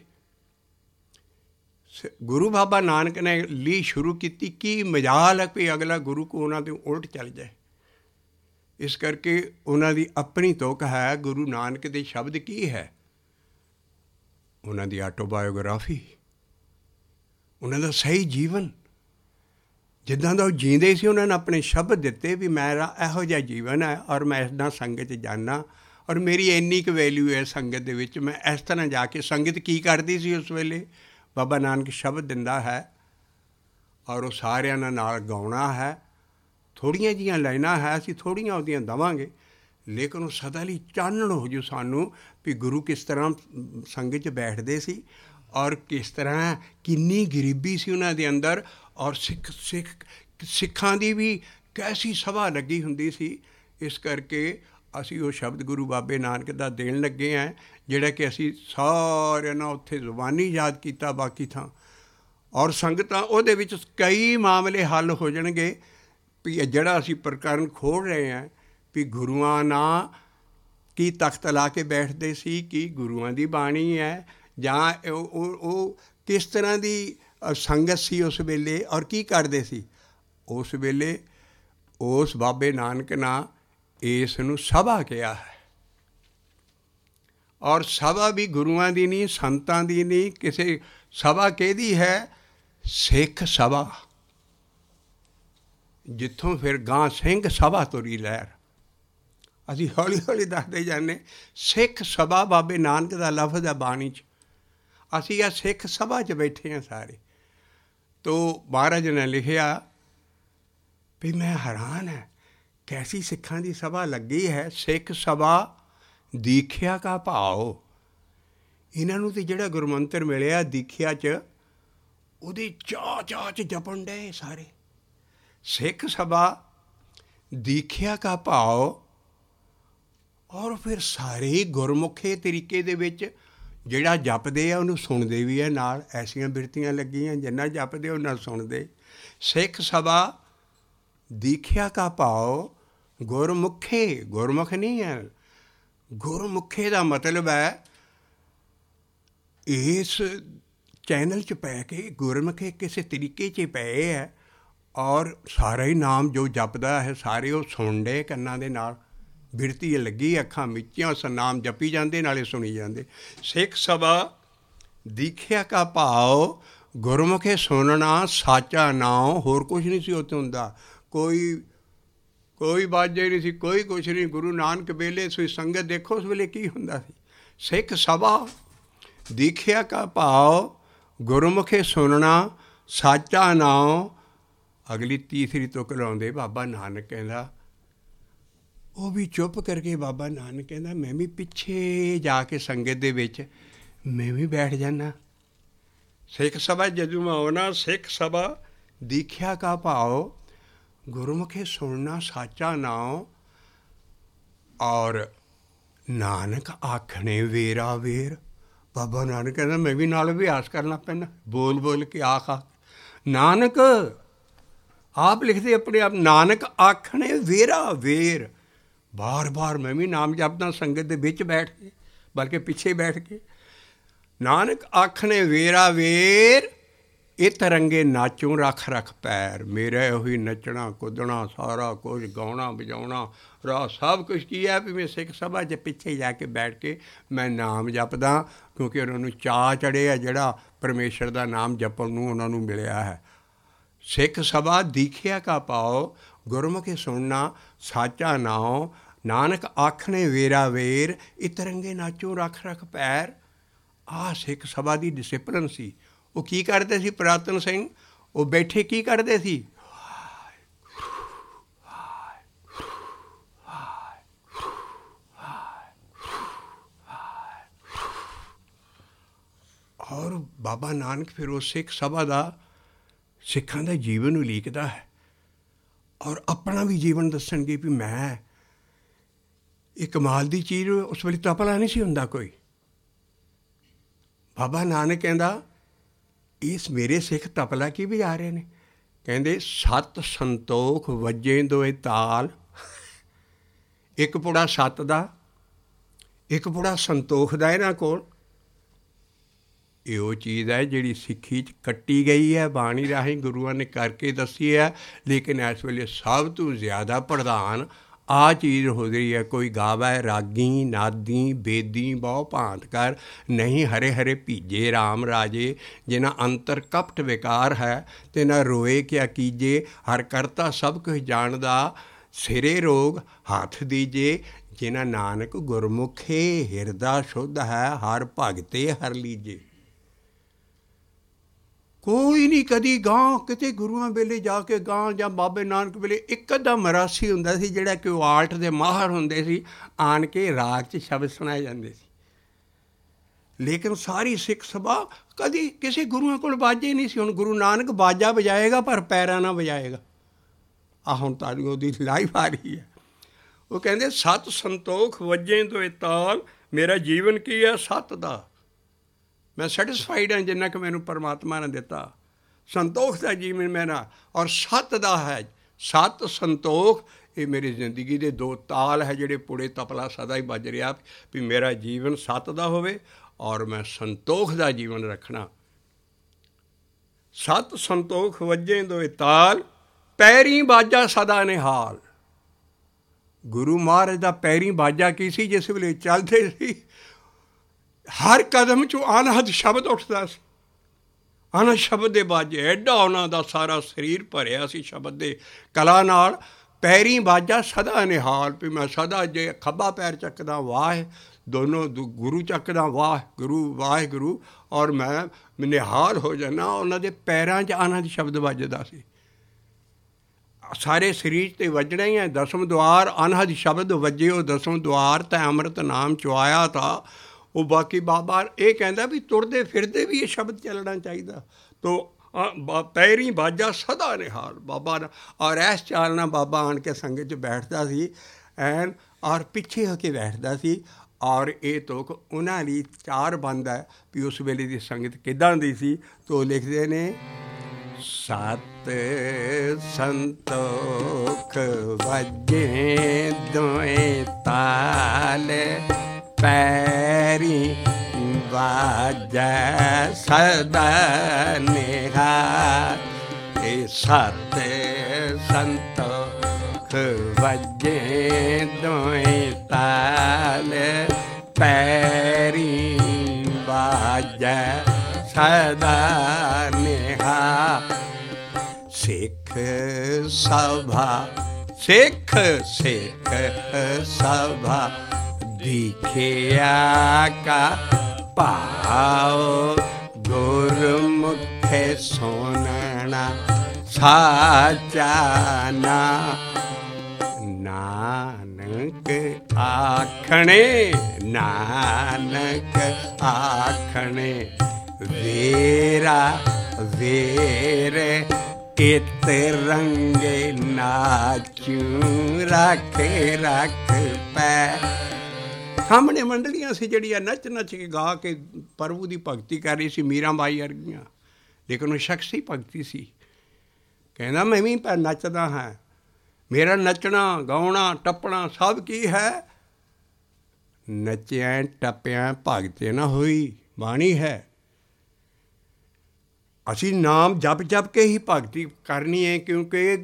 ਗੁਰੂ ਬਾਬਾ ਨਾਨਕ ਨੇ ਲਈ ਸ਼ੁਰੂ ਕੀਤੀ, ਕੀ ਮਜਾਲ ਹੈ ਕੋਈ ਅਗਲਾ ਗੁਰੂ ਕੋ ਉਹਨਾਂ ਦੇ ਉਲਟ ਚੱਲ ਜਾਏ। ਇਸ ਕਰਕੇ ਉਹਨਾਂ ਦੀ ਆਪਣੀ ਤੁਕ ਹੈ। ਗੁਰੂ ਨਾਨਕ ਦੇ ਸ਼ਬਦ ਕੀ ਹੈ, ਉਹਨਾਂ ਦੀ ਆਟੋਬਾਇਓਗ੍ਰਾਫੀ, ਉਹਨਾਂ ਦਾ ਸਹੀ ਜੀਵਨ, ਜਿੱਦਾਂ ਦਾ ਉਹ ਜੀਂਦੇ ਸੀ। ਉਹਨਾਂ ਨੇ ਆਪਣੇ ਸ਼ਬਦ ਦਿੱਤੇ ਵੀ ਮੇਰਾ ਇਹੋ ਜਿਹਾ ਜੀਵਨ ਹੈ ਔਰ ਮੈਂ ਇੱਦਾਂ ਸੰਗਤ 'ਚ ਜਾਂਦਾ ਔਰ ਮੇਰੀ ਇੰਨੀ ਕੁ ਵੈਲਿਊ ਹੈ ਸੰਗਤ ਦੇ ਵਿੱਚ। ਮੈਂ ਇਸ ਤਰ੍ਹਾਂ ਜਾ ਕੇ, ਸੰਗਤ ਕੀ ਕਰਦੀ ਸੀ ਉਸ ਵੇਲੇ, ਬਾਬਾ ਨਾਨਕ ਸ਼ਬਦ ਦਿੰਦਾ ਹੈ ਔਰ ਉਹ ਸਾਰਿਆਂ ਨਾਲ ਗਾਉਣਾ ਹੈ। ਥੋੜ੍ਹੀਆਂ ਜਿਹੀਆਂ ਲਾਈਨਾਂ ਹੈ, ਅਸੀਂ ਥੋੜ੍ਹੀਆਂ ਉਹਦੀਆਂ ਦੇਵਾਂਗੇ, ਲੇਕਿਨ ਉਹ ਸਦਾ ਲਈ ਚਾਨਣ ਹੋ ਜੂ ਸਾਨੂੰ ਵੀ ਗੁਰੂ ਕਿਸ ਤਰ੍ਹਾਂ ਸੰਗਤ 'ਚ ਬੈਠਦੇ ਸੀ ਔਰ ਕਿਸ ਤਰ੍ਹਾਂ ਕਿੰਨੀ ਗਰੀਬੀ ਸੀ ਉਹਨਾਂ ਦੇ ਅੰਦਰ, ਔਰ ਸਿੱਖਾਂ ਦੀ ਵੀ ਕੈਸੀ ਸਭਾ ਲੱਗੀ ਹੁੰਦੀ ਸੀ। ਇਸ ਕਰਕੇ ਅਸੀਂ ਉਹ ਸ਼ਬਦ ਗੁਰੂ ਬਾਬੇ ਨਾਨਕ ਦਾ ਦੇਣ ਲੱਗੇ ਹਾਂ, ਜਿਹੜਾ ਕਿ ਅਸੀਂ ਸਾਰਿਆਂ ਨਾਲ ਉੱਥੇ ਜ਼ੁਬਾਨੀ ਯਾਦ ਕੀਤਾ ਬਾਕੀ ਥਾਂ, ਔਰ ਸੰਗਤਾਂ ਉਹਦੇ ਵਿੱਚ ਕਈ ਮਾਮਲੇ ਹੱਲ ਹੋ ਜਾਣਗੇ। ਵੀ ਜਿਹੜਾ ਅਸੀਂ ਪ੍ਰਕਰਨ ਖੋਲ੍ਹ ਰਹੇ ਹਾਂ ਵੀ ਗੁਰੂਆਂ ਨਾਲ ਕੀ ਤਖਤ ਲਾ ਕੇ ਬੈਠਦੇ ਸੀ, ਕੀ ਗੁਰੂਆਂ ਦੀ ਬਾਣੀ ਹੈ, ਜਾਂ ਉਹ ਕਿਸ ਤਰ੍ਹਾਂ ਦੀ ਸੰਗਤ ਸੀ ਉਸ ਵੇਲੇ ਔਰ ਕੀ ਕਰਦੇ ਸੀ ਉਸ ਵੇਲੇ। ਉਸ ਬਾਬੇ ਨਾਨਕ ਨਾਲ ਇਸ ਨੂੰ ਸਭਾ ਕਿਹਾ ਹੈ, ਔਰ ਸਭਾ ਵੀ ਗੁਰੂਆਂ ਦੀ ਨਹੀਂ, ਸੰਤਾਂ ਦੀ ਨਹੀਂ, ਕਿਸੇ ਸਭਾ ਕਿਹਦੀ ਹੈ? ਸਿੱਖ ਸਭਾ। ਜਿੱਥੋਂ ਫਿਰ ਗਾਂ ਸਿੰਘ ਸਭਾ ਤੁਰੀ ਲਹਿਰ। ਅਸੀਂ ਹੌਲੀ ਹੌਲੀ ਦੱਸਦੇ ਜਾਂਦੇ ਸਿੱਖ ਸਭਾ ਬਾਬੇ ਨਾਨਕ ਦਾ ਲਫ਼ਜ਼ ਹੈ ਬਾਣੀ 'ਚ। ਅਸੀਂ ਆ ਸਿੱਖ ਸਭਾ 'ਚ ਬੈਠੇ ਹਾਂ ਸਾਰੇ। ਤੋ ਮਹਾਰਾਜ ਨੇ ਲਿਖਿਆ ਵੀ ਮੈਂ ਹੈਰਾਨ ਹੈ ਕੈਸੀ ਸਿੱਖਾਂ ਦੀ ਸਭਾ ਲੱਗੀ ਹੈ। ਸਿੱਖ ਸਭਾ ਦੀਖਿਆ ਕਾ ਭਾਓ। ਇਹਨਾਂ ਨੂੰ ਤਾਂ ਜਿਹੜਾ ਗੁਰਮੰਤਰ ਮਿਲਿਆ ਦੀਖਿਆ 'ਚ, ਉਹਦੇ ਚਾਅ 'ਚ ਜਪਣ ਡੇ ਸਾਰੇ। ਸਿੱਖ ਸਭਾ ਦੀਖਿਆ ਕਾ ਭਾਓ, ਔਰ ਫਿਰ ਸਾਰੇ ਗੁਰਮੁਖੇ ਤਰੀਕੇ ਦੇ ਵਿੱਚ ਜਿਹੜਾ ਜਪਦੇ ਆ ਉਹਨੂੰ ਸੁਣਦੇ ਵੀ ਹੈ ਨਾਲ। ਐਸੀਆਂ ਬਿਰਤੀਆਂ ਲੱਗੀਆਂ ਜਿੰਨਾ ਜਪਦੇ ਉਹਨਾਂ ਸੁਣਦੇ। ਸਿੱਖ ਸਭਾ ਦੀਖਿਆ ਕਾ ਭਾਓ ਗੁਰਮੁਖੇ। ਗੁਰਮੁਖ ਨਹੀਂ ਹੈ, ਗੁਰਮੁਖੇ ਦਾ ਮਤਲਬ ਹੈ ਇਸ ਚੈਨਲ 'ਚ ਪੈ ਕੇ ਗੁਰਮੁਖੇ ਕਿਸੇ ਤਰੀਕੇ 'ਚ ਪਏ ਹੈ, ਔਰ ਸਾਰਾ ਹੀ ਨਾਮ ਜੋ ਜਪਦਾ ਹੈ ਸਾਰੇ ਉਹ ਸੁਣਦੇ ਕੰਨਾਂ ਦੇ ਨਾਲ। ਬਿਰਤੀ ਲੱਗੀ, ਅੱਖਾਂ ਮੀਚੀਆਂ, ਉਸ ਨਾਮ ਜਪੀ ਜਾਂਦੇ ਨਾਲੇ ਸੁਣੀ ਜਾਂਦੇ। ਸਿੱਖ ਸਭਾ ਦੀਖਿਆ ਕਾ ਭਾਵ ਗੁਰਮੁਖੇ ਸੁਣਨਾ ਸਾਚਾ ਨਾਮ। ਹੋਰ ਕੁਛ ਨਹੀਂ ਸੀ ਉੱਥੇ ਹੁੰਦਾ, ਕੋਈ ਬਾਜੇ ਨਹੀਂ ਸੀ, ਕੋਈ ਕੁਛ ਨਹੀਂ। ਗੁਰੂ ਨਾਨਕ ਵੇਲੇ ਸੋਈ ਸੰਗਤ ਦੇਖੋ ਉਸ ਵੇਲੇ ਕੀ ਹੁੰਦਾ ਸੀ। ਸਿੱਖ ਸਭਾ ਦੀਖਿਆ ਕਾ ਭਾਵ ਗੁਰਮੁਖੇ ਸੁਣਨਾ ਸਾਚਾ ਨਾਮ। ਅਗਲੀ ਤੀਸਰੀ ਤੁਕ ਲਾਉਂਦੇ ਬਾਬਾ ਨਾਨਕ ਕਹਿੰਦਾ, ਉਹ ਵੀ ਚੁੱਪ ਕਰਕੇ ਬਾਬਾ ਨਾਨਕ ਕਹਿੰਦਾ ਮੈਂ ਵੀ ਪਿੱਛੇ ਜਾ ਕੇ ਸੰਗਤ ਦੇ ਵਿੱਚ ਮੈਂ ਵੀ ਬੈਠ ਜਾਂਦਾ। ਸਿੱਖ ਸਭਾ ਜਦੋਂ ਮੈਂ ਆਉਣਾ, ਸਿੱਖ ਸਭਾ ਦੀਖਿਆ ਕਾ ਭਾਵ ਗੁਰਮੁਖੇ ਸੁਣਨਾ ਸਾਚਾ ਨਾਮ, ਔਰ ਨਾਨਕ ਆਖਣੇ ਵੇਰਾ ਵੇਰ। ਬਾਬਾ ਨਾਨਕ ਕਹਿੰਦਾ ਮੈਂ ਵੀ ਨਾਲ ਅਭਿਆਸ ਕਰਨਾ ਪੈਂਦਾ, ਬੋਲ ਬੋਲ ਕੇ ਆਖ। ਨਾਨਕ ਆਪ ਲਿਖਦੇ ਆਪਣੇ ਆਪ, ਨਾਨਕ ਆਖਣੇ ਵੇਰਾ ਵੇਰ। ਬਾਰ ਬਾਰ ਮੈਂ ਵੀ ਨਾਮ ਜਪਦਾ ਸੰਗਤ ਦੇ ਵਿੱਚ ਬੈਠ ਕੇ, ਬਲਕਿ ਪਿੱਛੇ ਬੈਠ ਕੇ। ਨਾਨਕ ਆਖਣੇ ਵੇਰਾ ਵੇਰ, ਇਹ ਤਰੰਗੇ ਨਾਚੋਂ ਰੱਖ ਰੱਖ ਪੈਰ। ਮੇਰਾ ਉਹੀ ਨੱਚਣਾ ਕੁੱਦਣਾ ਸਾਰਾ ਕੁਝ, ਗਾਉਣਾ ਵਜਾਉਣਾ ਰਾਹ ਸਭ ਕੁਛ ਕੀ ਹੈ ਵੀ ਮੈਂ ਸਿੱਖ ਸਭਾ 'ਚ ਪਿੱਛੇ ਜਾ ਕੇ ਬੈਠ ਕੇ ਮੈਂ ਨਾਮ ਜਪਦਾ, ਕਿਉਂਕਿ ਉਹਨਾਂ ਨੂੰ ਚਾਅ ਚੜ੍ਹਿਆ ਜਿਹੜਾ ਪਰਮੇਸ਼ਰ ਦਾ ਨਾਮ ਜਪਣ ਨੂੰ ਉਹਨਾਂ ਨੂੰ ਮਿਲਿਆ ਹੈ। ਸਿੱਖ ਸਭਾ ਦੀਖਿਆ ਕਾ ਭਾਵ ਗੁਰਮੁਖੇ ਸੁਣਨਾ ਸਾਚਾ ਨਾਮ। ਨਾਨਕ ਆਖਣੇ ਵੇਰਾ ਵੇਰ, ਇਹ ਤਰੰਗੇ ਨਾਚੋਂ ਰੱਖ ਰੱਖ ਪੈਰ। ਆਹ ਸਿੱਖ ਸਭਾ ਦੀ ਡਿਸਿਪਲਨ ਸੀ। ਉਹ ਕੀ ਕਰਦੇ ਸੀ ਪੁਰਾਤਨ ਸਿੰਘ? ਉਹ ਬੈਠੇ ਕੀ ਕਰਦੇ ਸੀ? ਔਰ ਬਾਬਾ ਨਾਨਕ ਫਿਰ ਉਹ ਸਿੱਖ ਸਭਾ ਦਾ, ਸਿੱਖਾਂ ਦਾ ਜੀਵਨ ਉਲੀਕਦਾ ਹੈ, ਔਰ ਆਪਣਾ ਵੀ ਜੀਵਨ ਦੱਸਣਗੇ ਵੀ ਮੈਂ ਇਹ ਕਮਾਲ ਦੀ ਚੀਜ਼। ਉਸ ਵੇਲੇ ਤਪਲਾ ਨਹੀਂ ਸੀ ਹੁੰਦਾ ਕੋਈ। ਬਾਬਾ ਨਾਨਕ ਕਹਿੰਦਾ ਇਸ ਮੇਰੇ ਸਿੱਖ ਤਪਲਾ ਕੀ ਵਜਾ ਰਹੇ ਨੇ? ਕਹਿੰਦੇ ਸੱਤ ਸੰਤੋਖ ਵੱਜੇ ਦੋਏ ਤਾਲ। ਇੱਕ ਪੁੜਾ ਸੱਤ ਦਾ, ਇੱਕ ਪੁੜਾ ਸੰਤੋਖ ਦਾ ਇਹਨਾਂ ਕੋਲ। ਇਹ ਉਹ ਚੀਜ਼ ਹੈ ਜਿਹੜੀ ਸਿੱਖੀ 'ਚ ਕੱਟੀ ਗਈ ਹੈ, ਬਾਣੀ ਰਾਹੀਂ ਗੁਰੂਆਂ ਨੇ ਕਰਕੇ ਦੱਸੀ ਹੈ। ਲੇਕਿਨ ਇਸ ਵੇਲੇ ਸਭ ਤੋਂ ਜ਼ਿਆਦਾ ਪ੍ਰਧਾਨ ਆਹ ਚੀਜ਼ ਹੋ ਰਹੀ ਹੈ। ਕੋਈ ਗਾਵੈ ਰਾਗੀ ਨਾਦੀ ਬੇਦੀ ਬਹੁ ਭਾਂਤ ਕਰ, ਨਹੀਂ ਹਰੇ ਹਰੇ ਭੀਜੇ ਰਾਮ ਰਾਜੇ। ਜਿਨ੍ਹਾਂ ਅੰਤਰ ਕਪਟ ਵਿਕਾਰ ਹੈ ਤੇ ਨਾ ਰੋਏ ਕਿਆ ਕੀਜੇ। ਹਰ ਕਰਤਾ ਸਭ ਕੁਝ ਜਾਣਦਾ, ਸਿਰੇ ਰੋਗ ਹੱਥ ਦੀਜੇ। ਜਿਨ੍ਹਾਂ ਨਾਨਕ ਗੁਰਮੁਖੇ ਹਿਰਦਾ ਸ਼ੁੱਧ ਹੈ, ਹਰ ਭਗਤੇ ਹਰ ਲੀਜੇ। ਕੋਈ ਨਹੀਂ ਕਦੀ ਗਾਂ ਕਿਤੇ ਗੁਰੂਆਂ ਵੇਲੇ ਜਾ ਕੇ ਗਾਂ ਜਾਂ ਬਾਬੇ ਨਾਨਕ ਵੇਲੇ ਇੱਕ ਅੱਧਾ ਮਰਾਸੀ ਹੁੰਦਾ ਸੀ ਜਿਹੜਾ ਕਿ ਉਹ ਆਲਟ ਦੇ ਮਾਹਰ ਹੁੰਦੇ ਸੀ, ਆਣ ਕੇ ਰਾਗ 'ਚ ਸ਼ਬਦ ਸੁਣਾਏ ਜਾਂਦੇ ਸੀ। ਲੇਕਿਨ ਸਾਰੀ ਸਿੱਖ ਸਭਾ ਕਦੀ ਕਿਸੇ ਗੁਰੂਆਂ ਕੋਲ ਬਾਜੇ ਨਹੀਂ ਸੀ। ਹੁਣ ਗੁਰੂ ਨਾਨਕ ਬਾਜਾ ਵਜਾਏਗਾ ਪਰ ਪੈਰਾਂ ਨਾਲ ਵਜਾਏਗਾ। ਹੁਣ ਤੁਹਾਨੂੰ ਉਹਦੀ ਲਾਈਵ ਆ ਰਹੀ ਹੈ। ਉਹ ਕਹਿੰਦੇ ਸਤ ਸੰਤੋਖ ਵੱਜੇ ਤੋਏ ਤਾਲ, ਮੇਰਾ ਜੀਵਨ ਕੀ ਹੈ ਸੱਤ ਦਾ। ਮੈਂ ਸੈਟਿਸਫਾਈਡ ਹਾਂ ਜਿੰਨਾ ਕਿ ਮੈਨੂੰ ਪਰਮਾਤਮਾ ਨੇ ਦਿੱਤਾ। ਸੰਤੋਖ ਦਾ ਜੀਵਨ ਮੇਰਾ ਔਰ ਸੱਤ ਦਾ ਹੈ। ਸੱਤ ਸੰਤੋਖ ਇਹ ਮੇਰੀ ਜ਼ਿੰਦਗੀ ਦੇ ਦੋ ਤਾਲ ਹੈ ਜਿਹੜੇ ਪੁੜੇ ਤਪਲਾ ਸਦਾ ਹੀ ਵੱਜ ਰਿਹਾ ਵੀ ਮੇਰਾ ਜੀਵਨ ਸੱਤ ਦਾ ਹੋਵੇ ਔਰ ਮੈਂ ਸੰਤੋਖ ਦਾ ਜੀਵਨ ਰੱਖਣਾ। ਸਤ ਸੰਤੋਖ ਵੱਜੇ ਦੋਏ ਤਾਲ, ਪੈਰੀ ਬਾਜਾ ਸਦਾ ਨਿਹਾਲ। ਗੁਰੂ ਮਹਾਰਾਜ ਦਾ ਪੈਰੀ ਬਾਜਾ ਕੀ ਸੀ? ਜਿਸ ਵੇਲੇ ਚੱਲਦੇ ਸੀ ਹਰ ਕਦਮ 'ਚੋਂ ਅਨਹਦ ਸ਼ਬਦ ਉੱਠਦਾ ਸੀ। ਅਨਹਦ ਸ਼ਬਦ ਦੇ ਬਾਜੇ, ਐਡਾ ਉਹਨਾਂ ਦਾ ਸਾਰਾ ਸਰੀਰ ਭਰਿਆ ਸੀ ਸ਼ਬਦ ਦੇ ਕਲਾ ਨਾਲ। ਪੈਰੀ ਬਾਜਾ ਸਦਾ ਨਿਹਾਲ, ਵੀ ਮੈਂ ਸਦਾ ਜੇ ਖੱਬਾ ਪੈਰ ਚੱਕਦਾ ਵਾਹ, ਦੋਨੋਂ ਗੁਰੂ ਚੱਕਦਾ ਵਾਹਿਗੁਰੂ ਵਾਹਿਗੁਰੂ, ਔਰ ਮੈਂ ਨਿਹਾਲ ਹੋ ਜਾਂਦਾ। ਉਹਨਾਂ ਦੇ ਪੈਰਾਂ 'ਚ ਅਨਹਦ ਸ਼ਬਦ ਵੱਜਦਾ ਸੀ। ਸਾਰੇ ਸਰੀਰ 'ਤੇ ਵੱਜਣਾ ਹੀ ਹੈ। ਦਸਮ ਦੁਆਰ ਅਨਹਦ ਸ਼ਬਦ ਵੱਜੇ, ਉਹ ਦਸਮ ਦੁਆਰ ਤਾਂ ਅੰਮ੍ਰਿਤ ਨਾਮ ਚੁਆਇਆ ਤਾਂ ਉਹ ਬਾਕੀ ਬਾਬਾ ਇਹ ਕਹਿੰਦਾ ਵੀ ਤੁਰਦੇ ਫਿਰਦੇ ਵੀ ਇਹ ਸ਼ਬਦ ਚੱਲਣਾ ਚਾਹੀਦਾ। ਤੋ ਪੈਰੀ ਬਾਜਾ ਸਦਾ ਨਿਹਾਲ ਬਾਬਾ ਦਾ। ਔਰ ਇਸ ਚਾਲ ਨਾਲ ਬਾਬਾ ਆਣ ਕੇ ਸੰਗਤ 'ਚ ਬੈਠਦਾ ਸੀ ਐਨ, ਔਰ ਪਿੱਛੇ ਹੋ ਕੇ ਬੈਠਦਾ ਸੀ। ਔਰ ਇਹ ਤੁਕ ਉਹਨਾਂ ਲਈ ਚਾਰ ਬੰਦ ਹੈ ਵੀ ਉਸ ਵੇਲੇ ਦੀ ਸੰਗਤ ਕਿੱਦਾਂ ਦੀ ਸੀ। ਤੋ ਲਿਖਦੇ ਨੇ ਸਤ ਸੰਤੋਖ ਵੱਜੇ ਦੋਏ ਤਾਲ, ਪੈਰੀ ਬਾਜੈ ਸਦਾ ਨਿਹਾਲ। ਇਹ ਸਤ ਸੰਤੋਖ ਵੱਜੇ ਦੋਏ ਤਾਲ, ਪੈਰੀ ਬਾਜੈ ਸਦਾ ਨਿਹਾਲ। ਸਿੱਖ ਸਭਾ ਸਿੱਖ ਸਿੱਖ ਸਭਾ ਦਿਖਿਆ ਕਾ ਭਾਉ, ਗੁਰਮੁਖੇ ਸੁਨਣਾ ਸਾਚਾ ਨਾਨਕ ਆਖਣੇ, ਨਾਨਕ ਆਖਣੇ ਵੇਰਾ ਵੇਰੇ ਇਤ ਰੰਗੇ ਨਾਚੂ, ਰੱਖ ਰੱਖ ਪੈ। ਸਾਹਮਣੇ ਮੰਡਲੀਆਂ ਸੀ ਜਿਹੜੀਆਂ ਨੱਚ ਨੱਚ ਕੇ ਗਾ ਕੇ ਪ੍ਰਭੂ ਦੀ ਭਗਤੀ ਕਰ ਰਹੀ ਸੀ, ਮੀਰਾਂ ਬਾਈ ਵਰਗੀਆਂ। ਲੇਕਿਨ ਉਹ ਸ਼ਖਸੀ ਭਗਤੀ ਸੀ। ਕਹਿੰਦਾ ਮੈਂ ਵੀ ਨੱਚਦਾ ਹਾਂ, ਮੇਰਾ ਨੱਚਣਾ ਗਾਉਣਾ ਟੱਪਣਾ ਸਭ ਕੀ ਹੈ? ਨੱਚਿਆ ਟੱਪਿਆ ਭਗਤੇ ਨਾ ਹੋਈ ਬਾਣੀ ਹੈ। ਅਸੀਂ ਨਾਮ ਜਪ ਜਪ ਕੇ ਹੀ ਭਗਤੀ ਕਰਨੀ ਹੈ, ਕਿਉਂਕਿ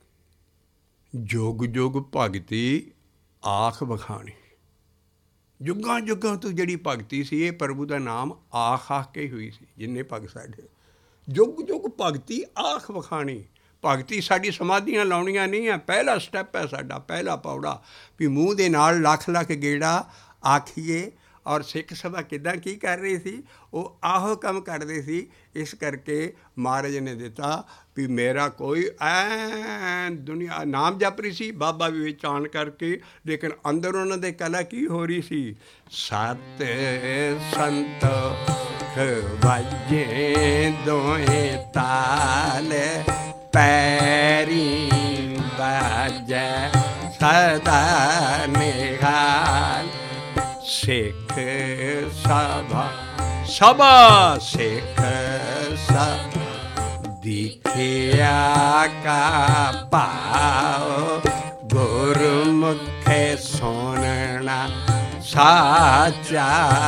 ਜੁਗ ਜੁਗ ਭਗਤੀ ਆਖ ਵਿਖਾਣੀ। ਜੁਗਾਂ ਜੁਗਾਂ ਤੋਂ ਜਿਹੜੀ ਭਗਤੀ ਸੀ ਇਹ ਪ੍ਰਭੂ ਦਾ ਨਾਮ ਆਖ ਆਖ ਕੇ ਹੋਈ ਸੀ। ਜਿੰਨੇ ਭਗਤ ਸਾਡੇ ਜੁਗ ਜੁਗ ਭਗਤੀ ਆਖ ਵਿਖਾਣੀ। ਭਗਤੀ ਸਾਡੀ ਸਮਾਧੀਆਂ ਲਾਉਣੀਆਂ ਨਹੀਂ ਹੈ। ਪਹਿਲਾ ਸਟੈਪ ਹੈ ਸਾਡਾ, ਪਹਿਲਾ ਪੌੜਾ ਵੀ ਮੂੰਹ ਦੇ ਨਾਲ ਲੱਖ ਲੱਖ ਗੇੜਾ ਆਖੀਏ। ਔਰ ਸਿੱਖ ਸਭਾ ਕਿੱਦਾਂ ਕੀ ਕਰ ਰਹੀ ਸੀ? ਉਹ ਆਹੋ ਕੰਮ ਕਰਦੇ ਸੀ। ਇਸ ਕਰਕੇ ਮਹਾਰਾਜ ਨੇ ਦਿੱਤਾ ਵੀ ਮੇਰਾ ਕੋਈ ਐਨ ਦੁਨੀਆ ਨਾਮ ਜਪ ਰਹੀ ਸੀ, ਬਾਬਾ ਵੀ ਵਿੱਚ ਆਣ ਕਰਕੇ। ਲੇਕਿਨ ਅੰਦਰ ਉਹਨਾਂ ਦੇ ਕਲਾ ਕੀ ਹੋ ਰਹੀ ਸੀ? ਸਤ ਸੰਤੋਖ ਵੱਜੇ ਦੋਏ ਤਾਲ, ਪੈਰੀ ਬਾਜੈ ਸਦਾ ਨਿਹਾਲ। ਸਿੱਖ ਸਭਾ ਸਭਾ ਸਿੱਖ ਸਭ ਦਿਖਿਆ ਕਾ ਭਾਉ, ਗੁਰਮੁਖੇ ਸੁਨਣਾ ਸਾਚਾ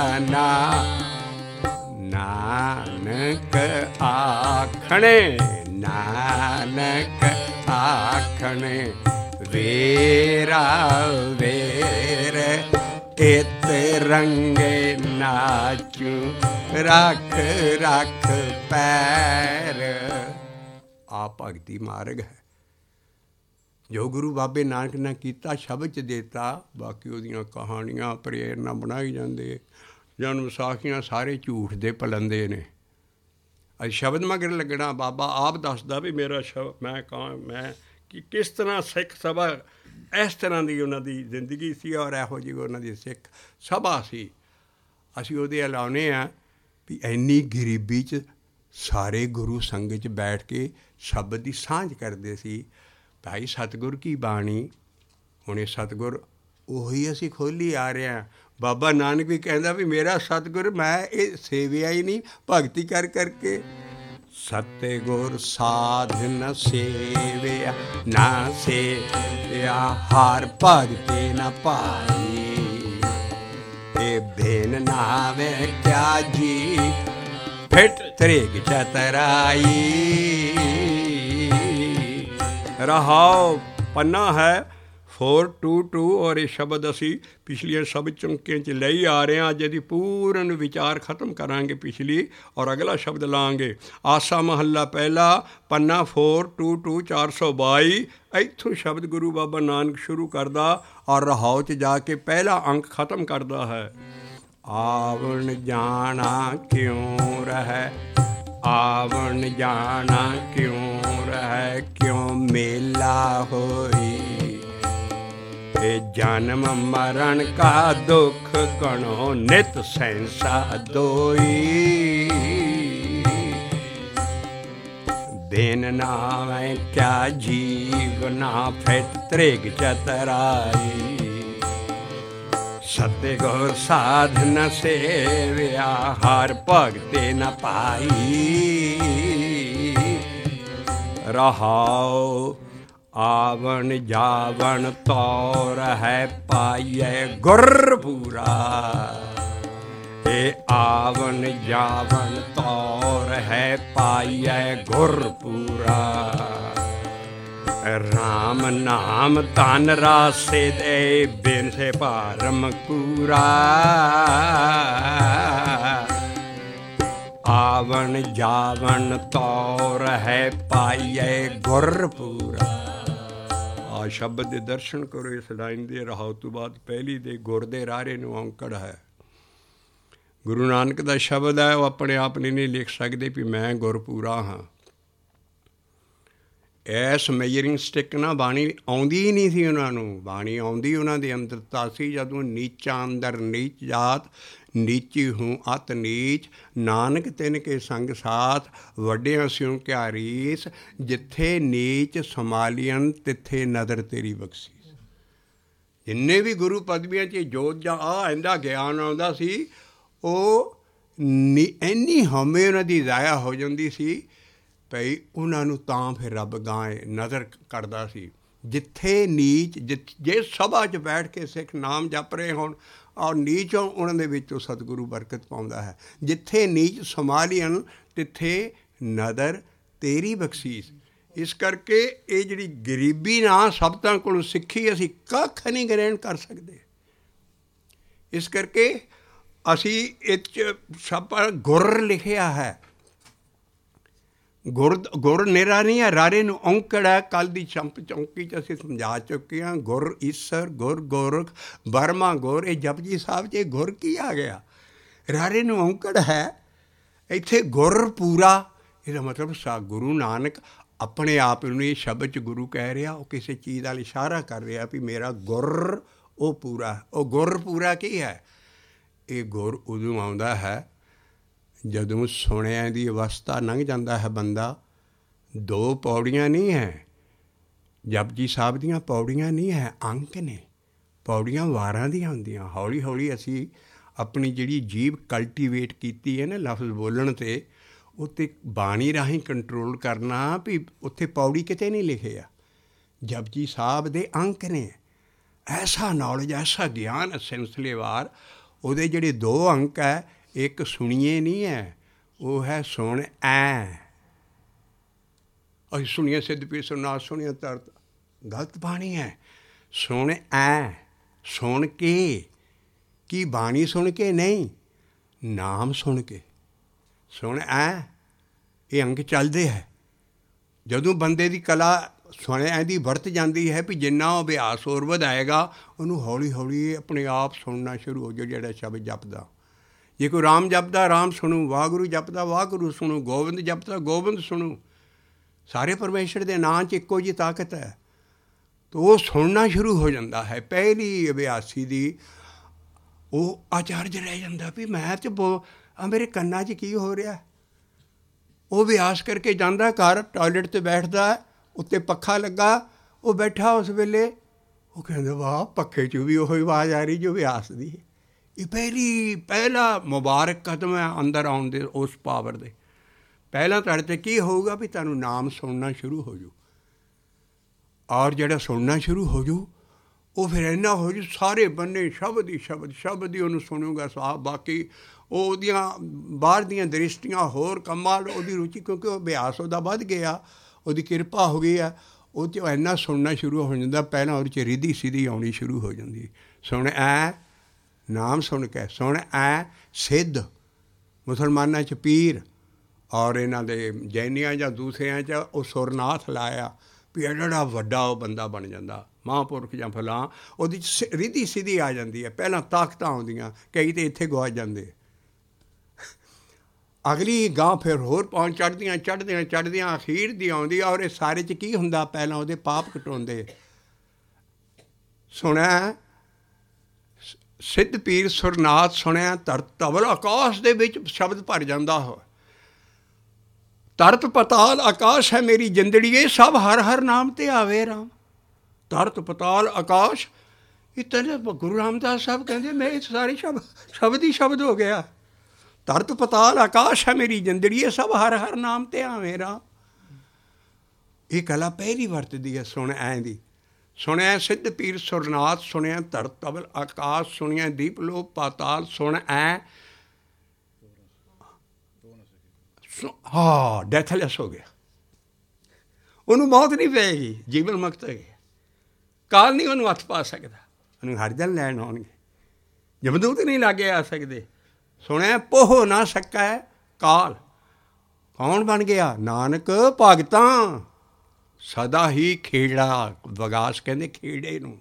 ਨਾਨਕ ਆਖਣੇ, ਨਾਨਕ ਆਖਣੇ ਵੇਰਾ ਵੇਰੇ ਇਤ ਰੰਗੇ ਨਾਚੂ, ਰੱਖ ਰੱਖ ਪੈਰ। ਆ ਭਗਤੀ ਮਾਰਗ ਹੈ ਜੋ ਗੁਰੂ ਬਾਬੇ ਨਾਨਕ ਨੇ ਕੀਤਾ, ਸ਼ਬਦ 'ਚ ਦੇਤਾ। ਬਾਕੀ ਉਹਦੀਆਂ ਕਹਾਣੀਆਂ ਪ੍ਰੇਰਨਾ ਬਣਾਈ ਜਾਂਦੇ। ਜਨਮ ਸਾਖੀਆਂ ਸਾਰੇ ਝੂਠ ਦੇ ਪਲੰਦੇ ਨੇ। ਸ਼ਬਦ ਮਗਰ ਲੱਗਣਾ। ਬਾਬਾ ਆਪ ਦੱਸਦਾ ਵੀ ਮੇਰਾ ਮੈਂ ਕਿ ਕਿਸ ਤਰ੍ਹਾਂ ਸਿੱਖ ਸਭਾ, ਇਸ ਤਰ੍ਹਾਂ ਦੀ ਉਹਨਾਂ ਦੀ ਜ਼ਿੰਦਗੀ ਸੀ ਔਰ ਇਹੋ ਜਿਹੀ ਉਹਨਾਂ ਦੀ ਸਿੱਖ ਸਭਾ ਸੀ। ਅਸੀਂ ਉਹਦੇ ਲਾਉਂਦੇ ਹਾਂ ਵੀ ਇੰਨੀ ਗਰੀਬੀ 'ਚ ਸਾਰੇ ਗੁਰੂ ਸੰਗਤ 'ਚ ਬੈਠ ਕੇ ਸ਼ਬਦ ਦੀ ਸਾਂਝ ਕਰਦੇ ਸੀ। ਭਾਈ ਸਤਿਗੁਰ ਕੀ ਬਾਣੀ, ਹੁਣ ਇਹ ਸਤਿਗੁਰ ਉਹੀ ਅਸੀਂ ਖੋਲ੍ਹੀ ਆ ਰਹੇ ਹਾਂ। ਬਾਬਾ ਨਾਨਕ ਵੀ ਕਹਿੰਦਾ ਵੀ ਮੇਰਾ ਸਤਿਗੁਰ ਮੈਂ ਇਹ ਸੇਵਿਆ ਹੀ ਨਹੀਂ ਭਗਤੀ ਕਰ ਕਰਕੇ। ਸਤਿਗੁਰ ਸਾਧ ਨ ਸੇਵਿਆ ਨਾ ਸੇਵਿਆ ਹਰ ਭਗਤੇ ਨ ਪਾਈ। ਇਹ ਬੇਨ ਨਾਵੇ ਕਿਆ ਜੀ ਫਿਟ ਤ੍ਰਿਗ ਚਤਰਾਈ। ਰਹਾਉ ਪੰਨਾ ਹੈ 422 ਔਰ ਇਹ ਸ਼ਬਦ ਅਸੀਂ ਪਿਛਲੀਆਂ ਸਭ ਚੌਂਕਿਆਂ 'ਚ ਲਈ ਆ ਰਹੇ ਹਾਂ। ਅੱਜ ਇਹਦੀ ਪੂਰਨ ਵਿਚਾਰ ਖਤਮ ਕਰਾਂਗੇ ਪਿਛਲੀ, ਔਰ ਅਗਲਾ ਸ਼ਬਦ ਲਾਂਗੇ। ਆਸਾ ਮਹੱਲਾ ਪਹਿਲਾ, ਪੰਨਾ 422 422। ਇੱਥੋਂ ਸ਼ਬਦ ਗੁਰੂ ਬਾਬਾ ਨਾਨਕ ਸ਼ੁਰੂ ਕਰਦਾ ਔਰ ਰਹਾਉ 'ਚ ਜਾ ਕੇ ਪਹਿਲਾ ਅੰਕ ਖਤਮ ਕਰਦਾ ਹੈ। ਆਵਣ ਜਾਣਾ ਕਿਉਂ ਰਹਿ, ਆਵਣ ਜਾਣਾ ਕਿਉਂ ਰਹਿ, ਕਿਉਂ ਮੇਲਾ ਹੋਈ। ਇਹ ਜਨਮ ਮਰਨ ਕਾ ਦੁੱਖ ਕਣੋ ਨਿਤ ਸੈਂਸਾ ਦੋਈ। ਦਿਨ ਨਾਵੇਂ ਕਿਆ ਜੀਵ ਨਾ ਫਿਟ ਤ੍ਰਿਗ ਚਤਰਾਈ। ਸਤਿਗੁਰ ਸਾਧ ਨ ਸੇਵਿਆ ਹਰ ਭਗਤੇ ਨ ਪਾਈ। ਰਹਾਉ ਆਵਣ ਜਾਵਣ ਤੌਰ ਹੈ ਪਾਈਐ ਗੁਰ ਪੂਰਾ। ਇਹ ਆਵਣ ਜਾਵਣ ਤੌਰ ਹੈ ਪਾਈਐ ਗੁਰ ਪੂਰਾ। ਰਾਮ ਨਾਮ ਧਨ ਰਾਸੇ ਦੇ ਬਿਨ ਸੇ ਭਾਰਮ ਕੂਰਾ। ਆਵਣ ਜਾਵਣ ਤੌਰ ਹੈ ਪਾਈਐ ਗੁਰ ਪੂਰਾ। ਆ ਸ਼ਬਦ ਦੇ ਦਰਸ਼ਨ ਕਰੋ ਇਸ ਲਾਈਨ ਦੇ। ਰਹਾਉ ਤੋਂ ਬਾਅਦ ਪਹਿਲੀ ਦੇ ਗੁਰ ਦੇ ਰਾਰੇ ਨੂੰ ਔਂਕੜ ਹੈ। ਗੁਰੂ ਨਾਨਕ ਦਾ ਸ਼ਬਦ ਹੈ, ਉਹ ਆਪਣੇ ਆਪ ਨਹੀਂ ਲਿਖ ਸਕਦੇ ਵੀ ਮੈਂ ਗੁਰਪੂਰਾ ਹਾਂ। ਇਸ ਮੇਜਰਿੰਗ ਸਟਿਕ ਨਾਲ ਬਾਣੀ ਆਉਂਦੀ ਹੀ ਨਹੀਂ ਸੀ ਉਹਨਾਂ ਨੂੰ। ਬਾਣੀ ਆਉਂਦੀ ਉਹਨਾਂ ਦੇ ਅੰਦਰ ਤਾਂ ਸੀ ਜਦੋਂ ਨੀਚਾਂ ਅੰਦਰ ਨੀਚ ਜਾਤ, ਨੀਚੀ ਹੂੰ ਅਤ ਨੀਚ, ਨਾਨਕ ਤਿਨ ਕੇ ਸੰਗ ਸਾਥ, ਵੱਡਿਆਂ ਸਿਉ ਕਿਆ ਰੀਸ, ਜਿੱਥੇ ਨੀਚ ਸਮਾਲੀਅਨ ਤਿੱਥੇ ਨਦਰ ਤੇਰੀ ਬਖਸ਼ੀ। ਜਿੰਨੇ ਵੀ ਗੁਰੂ ਪਦਵੀਆਂ 'ਚ ਜੋਤ ਜਾਂ ਇਹਦਾ ਗਿਆਨ ਆਉਂਦਾ ਸੀ, ਉਹ ਇੰਨੀ ਹਉਮੈ ਉਹਨਾਂ ਦੀ ਜ਼ਾਇਆ ਹੋ ਜਾਂਦੀ ਸੀ ਭਈ ਉਹਨਾਂ ਨੂੰ ਤਾਂ ਫਿਰ ਰੱਬ ਗਾਂ ਨਜ਼ਰ ਕਰਦਾ ਸੀ। ਜਿੱਥੇ ਨੀਚ ਜੇ ਸਭਾ 'ਚ ਬੈਠ ਕੇ ਸਿੱਖ ਨਾਮ ਜਪ ਰਹੇ ਹੋਣ ਔਰ ਨੀਚ ਹੋਣ, ਉਹਨਾਂ ਦੇ ਵਿੱਚ ਉਹ ਸਤਿਗੁਰੂ ਬਰਕਤ ਪਾਉਂਦਾ ਹੈ। ਜਿੱਥੇ ਨੀਚ ਸਮਾਲੀਅਨ ਤਿੱਥੇ ਨਦਰ ਤੇਰੀ ਬਖਸ਼ੀਸ। ਇਸ ਕਰਕੇ ਇਹ ਜਿਹੜੀ ਗਰੀਬੀ ਨਾ ਸਬਤਾਂ ਕੋਲੋਂ ਸਿੱਖੀ, ਅਸੀਂ ਕੱਖ ਨਹੀਂ ਗ੍ਰਹਿਣ ਕਰ ਸਕਦੇ। ਇਸ ਕਰਕੇ ਅਸੀਂ ਇਹ 'ਚ ਸਭ ਗੁਰ ਲਿਖਿਆ ਹੈ। ਗੁਰ ਨਿਰਾ ਨਹੀਂ ਹੈ, ਰਾਰੇ ਨੂੰ ਔਂਕੜ ਹੈ। ਕੱਲ੍ਹ ਦੀ ਚੌਂਕੀ 'ਚ ਅਸੀਂ ਸਮਝਾ ਚੁੱਕੇ ਹਾਂ। ਗੁਰ ਈਸਰ, ਗੁਰ ਗੋਰਖ, ਬਰਮਾ ਗੁਰ। ਇਹ ਜਪਜੀ ਸਾਹਿਬ 'ਚ ਇਹ ਗੁਰ ਕੀ ਆ ਗਿਆ? ਰਾਰੇ ਨੂੰ ਔਂਕੜ ਹੈ। ਇੱਥੇ ਗੁਰ ਪੂਰਾ, ਇਹਦਾ ਮਤਲਬ ਗੁਰੂ ਨਾਨਕ ਆਪਣੇ ਆਪ ਨੂੰ ਇਹ ਸ਼ਬਦ 'ਚ ਗੁਰੂ ਕਹਿ ਰਿਹਾ। ਉਹ ਕਿਸੇ ਚੀਜ਼ ਦਾ ਇਸ਼ਾਰਾ ਕਰ ਰਿਹਾ ਵੀ ਮੇਰਾ ਗੁਰ ਉਹ ਪੂਰਾ। ਉਹ ਗੁਰ ਪੂਰਾ ਕੀ ਹੈ? ਇਹ ਗੁਰ ਉਦੋਂ ਆਉਂਦਾ ਹੈ ਜਦੋਂ ਸੁਣਿਆਂ ਦੀ ਅਵਸਥਾ ਲੰਘ ਜਾਂਦਾ ਹੈ ਬੰਦਾ। 2 ਪੌੜੀਆਂ ਨਹੀਂ ਹੈ ਜਪਜੀ ਸਾਹਿਬ ਦੀਆਂ, ਪੌੜੀਆਂ ਨਹੀਂ ਹੈ, ਅੰਕ ਨੇ। ਪੌੜੀਆਂ ਵਾਰਾਂ ਦੀਆਂ ਹੁੰਦੀਆਂ। ਹੌਲੀ ਹੌਲੀ ਅਸੀਂ ਆਪਣੀ ਜਿਹੜੀ ਜੀਭ ਕਲਟੀਵੇਟ ਕੀਤੀ ਹੈ ਨਾ ਲਫ਼ਜ਼ ਬੋਲਣ 'ਤੇ, ਉੱਤੇ ਬਾਣੀ ਰਾਹੀਂ ਕੰਟਰੋਲ ਕਰਨਾ ਵੀ ਉੱਥੇ ਪੌੜੀ ਕਿਤੇ ਨਹੀਂ ਲਿਖਿਆ। ਜਪਜੀ ਸਾਹਿਬ ਦੇ ਅੰਕ ਨੇ। ਐਸਾ ਨੌਲੇਜ, ਐਸਾ ਗਿਆਨ ਸਿਲਸਿਲੇਵਾਰ। ਉਹਦੇ ਜਿਹੜੇ 2 ਅੰਕ ਹੈ, ਇੱਕ ਸੁਣੀਏ ਨਹੀਂ ਹੈ, ਉਹ ਹੈ ਸੁਣ ਐ। ਅਸੀਂ ਸੁਣੀਏ ਸਿੱਧ ਪੀਰ ਸੁਣਾ ਸੁਣੀਏ ਤਰਤ, ਗਲਤ ਬਾਣੀ ਹੈ। ਸੁਣ ਐ, ਸੁਣ ਕੇ। ਕੀ ਬਾਣੀ ਸੁਣ ਕੇ ਨਹੀਂ, ਨਾਮ ਸੁਣ ਕੇ। ਸੁਣ ਐ, ਇਹ ਅੰਗ ਚੱਲਦੇ ਹੈ। ਜਦੋਂ ਬੰਦੇ ਦੀ ਕਲਾ ਸੁਣਿਆ ਦੀ ਵਰਤ ਜਾਂਦੀ ਹੈ ਵੀ ਜਿੰਨਾ ਉਹ ਅਭਿਆਸ ਹੋਰ ਵਧਾਏਗਾ, ਉਹਨੂੰ ਹੌਲੀ ਹੌਲੀ ਆਪਣੇ ਆਪ ਸੁਣਨਾ ਸ਼ੁਰੂ ਹੋ ਜਾਓ ਜਿਹੜਾ ਸ਼ਬਦ ਜਪਦਾ। ਜੇ ਕੋਈ ਰਾਮ ਜਪਦਾ ਰਾਮ ਸੁਣੂ, ਵਾਹਿਗੁਰੂ ਜਪਦਾ ਵਾਹਿਗੁਰੂ ਸੁਣੂ, ਗੋਬਿੰਦ ਜਪਦਾ ਗੋਬਿੰਦ ਸੁਣੂ। ਸਾਰੇ ਪਰਮੇਸ਼ਰ ਦੇ ਨਾਂ 'ਚ ਇੱਕੋ ਜਿਹੀ ਤਾਕਤ ਹੈ। ਤਾਂ ਉਹ ਸੁਣਨਾ ਸ਼ੁਰੂ ਹੋ ਜਾਂਦਾ ਹੈ। ਪਹਿਲੀ ਅਭਿਆਸੀ ਦੀ ਉਹ ਆਚਾਰਜ ਰਹਿ ਜਾਂਦਾ ਵੀ ਮੈਂ ਤਾਂ ਮੇਰੇ ਕੰਨਾਂ 'ਚ ਕੀ ਹੋ ਰਿਹਾ। ਉਹ ਅਭਿਆਸ ਕਰਕੇ ਜਾਂਦਾ ਘਰ, ਟਾਇਲਟ 'ਤੇ ਬੈਠਦਾ, ਉੱਤੇ ਪੱਖਾ ਲੱਗਾ, ਉਹ ਬੈਠਾ ਉਸ ਵੇਲੇ, ਉਹ ਕਹਿੰਦਾ ਵਾਹ ਪੱਖੇ 'ਚ ਵੀ ਉਹੀ ਆਵਾਜ਼ ਆ ਰਹੀ ਜੋ ਅਭਿਆਸ ਦੀ। ਇਹ ਪਹਿਲਾ ਮੁਬਾਰਕ ਕਦਮ ਹੈ ਅੰਦਰ ਆਉਣ ਦੇ ਉਸ ਪਾਵਰ ਦੇ। ਪਹਿਲਾਂ ਤੁਹਾਡੇ 'ਤੇ ਕੀ ਹੋਊਗਾ ਵੀ ਤੁਹਾਨੂੰ ਨਾਮ ਸੁਣਨਾ ਸ਼ੁਰੂ ਹੋ ਜੂ। ਔਰ ਜਿਹੜਾ ਸੁਣਨਾ ਸ਼ੁਰੂ ਹੋ ਜੂ ਉਹ ਫਿਰ ਇੰਨਾ ਹੋ ਜੂ ਸਾਰੇ ਬੰਨੇ ਸ਼ਬਦ ਹੀ ਉਹਨੂੰ ਸੁਣੂਗਾ ਸਾਹਬ। ਬਾਕੀ ਉਹਦੀਆਂ ਬਾਹਰ ਦੀਆਂ ਦ੍ਰਿਸ਼ਟੀਆਂ ਹੋਰ ਕੰਮਾਂ ਉਹਦੀ ਰੁਚੀ, ਕਿਉਂਕਿ ਉਹ ਅਭਿਆਸ ਉਹਦਾ ਵੱਧ ਗਿਆ, ਉਹਦੀ ਕਿਰਪਾ ਹੋ ਗਈ ਆ, ਉਹ 'ਚ ਇੰਨਾ ਸੁਣਨਾ ਸ਼ੁਰੂ ਹੋ ਜਾਂਦਾ। ਪਹਿਲਾਂ ਉਹਦੇ 'ਚ ਰਿਧੀ ਸਿੱਧੀ ਆਉਣੀ ਸ਼ੁਰੂ ਹੋ ਜਾਂਦੀ। ਸੁਣ ਐ ਨਾਮ ਸੁਣ ਕੇ, ਸੁਣ ਐ ਸਿੱਧ। ਮੁਸਲਮਾਨਾਂ 'ਚ ਪੀਰ ਔਰ ਇਹਨਾਂ ਦੇ ਜੈਨੀਆਂ ਜਾਂ ਦੂਸਰਿਆਂ 'ਚ ਉਹ ਸੁਰਨਾਥ ਲਾਇਆ ਵੀ ਐਡਾ ਵੱਡਾ ਉਹ ਬੰਦਾ ਬਣ ਜਾਂਦਾ, ਮਹਾਂਪੁਰਖ ਜਾਂ ਫਲਾਂ। ਉਹਦੀ ਰਿਧੀ ਸਿੱਧੀ ਆ ਜਾਂਦੀ ਹੈ। ਪਹਿਲਾਂ ਤਾਕਤਾਂ ਆਉਂਦੀਆਂ, ਕਈ ਤਾਂ ਇੱਥੇ ਗੁਆਚ ਜਾਂਦੇ। ਅਗਲੀ ਗਾਂ ਫਿਰ ਹੋਰ ਪਹੁੰਚ ਚੜ੍ਹਦੀਆਂ ਅਖੀਰ ਦੀ ਆਉਂਦੀ। ਔਰ ਇਹ ਸਾਰੇ 'ਚ ਕੀ ਹੁੰਦਾ, ਪਹਿਲਾਂ ਉਹਦੇ ਪਾਪ ਕਟਾਉਂਦੇ। ਸੁਣਿਆ ਸਿੱਧ ਪੀਰ ਸੁਰਨਾਥ, ਸੁਣਿਆ ਧਰਤ ਧਵਲ ਆਕਾਸ਼ ਦੇ ਵਿੱਚ ਸ਼ਬਦ ਭਰ ਜਾਂਦਾ ਹੋ। ਧਰਤ ਪਤਾਲ ਆਕਾਸ਼ ਹੈ ਮੇਰੀ ਜਿੰਦੜੀਏ, ਸਭ ਹਰ ਹਰ ਨਾਮ ਤੇ ਆਵੇ ਰਾਮ। ਧਰਤ ਪਤਾਲ ਆਕਾਸ਼, ਇਤਨੇ ਗੁਰੂ ਰਾਮਦਾਸ ਸਾਹਿਬ ਕਹਿੰਦੇ ਮੈਂ ਸਾਰੇ ਸ਼ਬਦ ਹੀ ਸ਼ਬਦ ਹੋ ਗਿਆ। ਧਰਤ ਪਤਾਲ ਆਕਾਸ਼ ਹੈ ਮੇਰੀ ਜਿੰਦੜੀਏ, ਸਭ ਹਰ ਹਰ ਨਾਮ ਤੇ ਆਵੇ ਰਾਮ। ਇਹ ਕਲਾ ਪਹਿਲੀ ਵਰਤਦੀ ਹੈ ਸੁਣ ਐਂ ਦੀ। ਸੁਣਿਆ ਸਿੱਧ ਪੀਰ ਸੁਰਨਾਥ, ਸੁਣਿਆ ਧਰਤ ਧਵਲ ਆਕਾਸ਼, ਸੁਣਿਆ ਦੀਪ ਲੋਕ ਪਾਤਾਲ, ਸੁਣ ਐ। ਹਾਂ ਡੈਥਲੈਸ ਹੋ ਗਿਆ, ਉਹਨੂੰ ਮੌਤ ਨਹੀਂ ਪਏਗੀ, ਜੀਵਨ ਮੁਕਤ ਹੈ। ਕਾਲ ਨਹੀਂ ਉਹਨੂੰ ਹੱਥ ਪਾ ਸਕਦਾ, ਉਹਨੂੰ ਹਰ ਜਨ ਲੈਣ ਆਉਣਗੇ, ਜਮਦੂਤ ਨਹੀਂ ਲਾਗੇ ਆ ਸਕਦੇ। ਸੁਣਿਆ ਪੋਹ ਨਾ ਸਕੈ ਕਾਲ, ਕੌਣ ਬਣ ਗਿਆ ਨਾਨਕ ਭਗਤਾਂ ਸਦਾ ਹੀ ਖੇੜਾ ਵਿਗਾਸ, ਕਹਿੰਦੇ ਖੇੜੇ ਨੂੰ।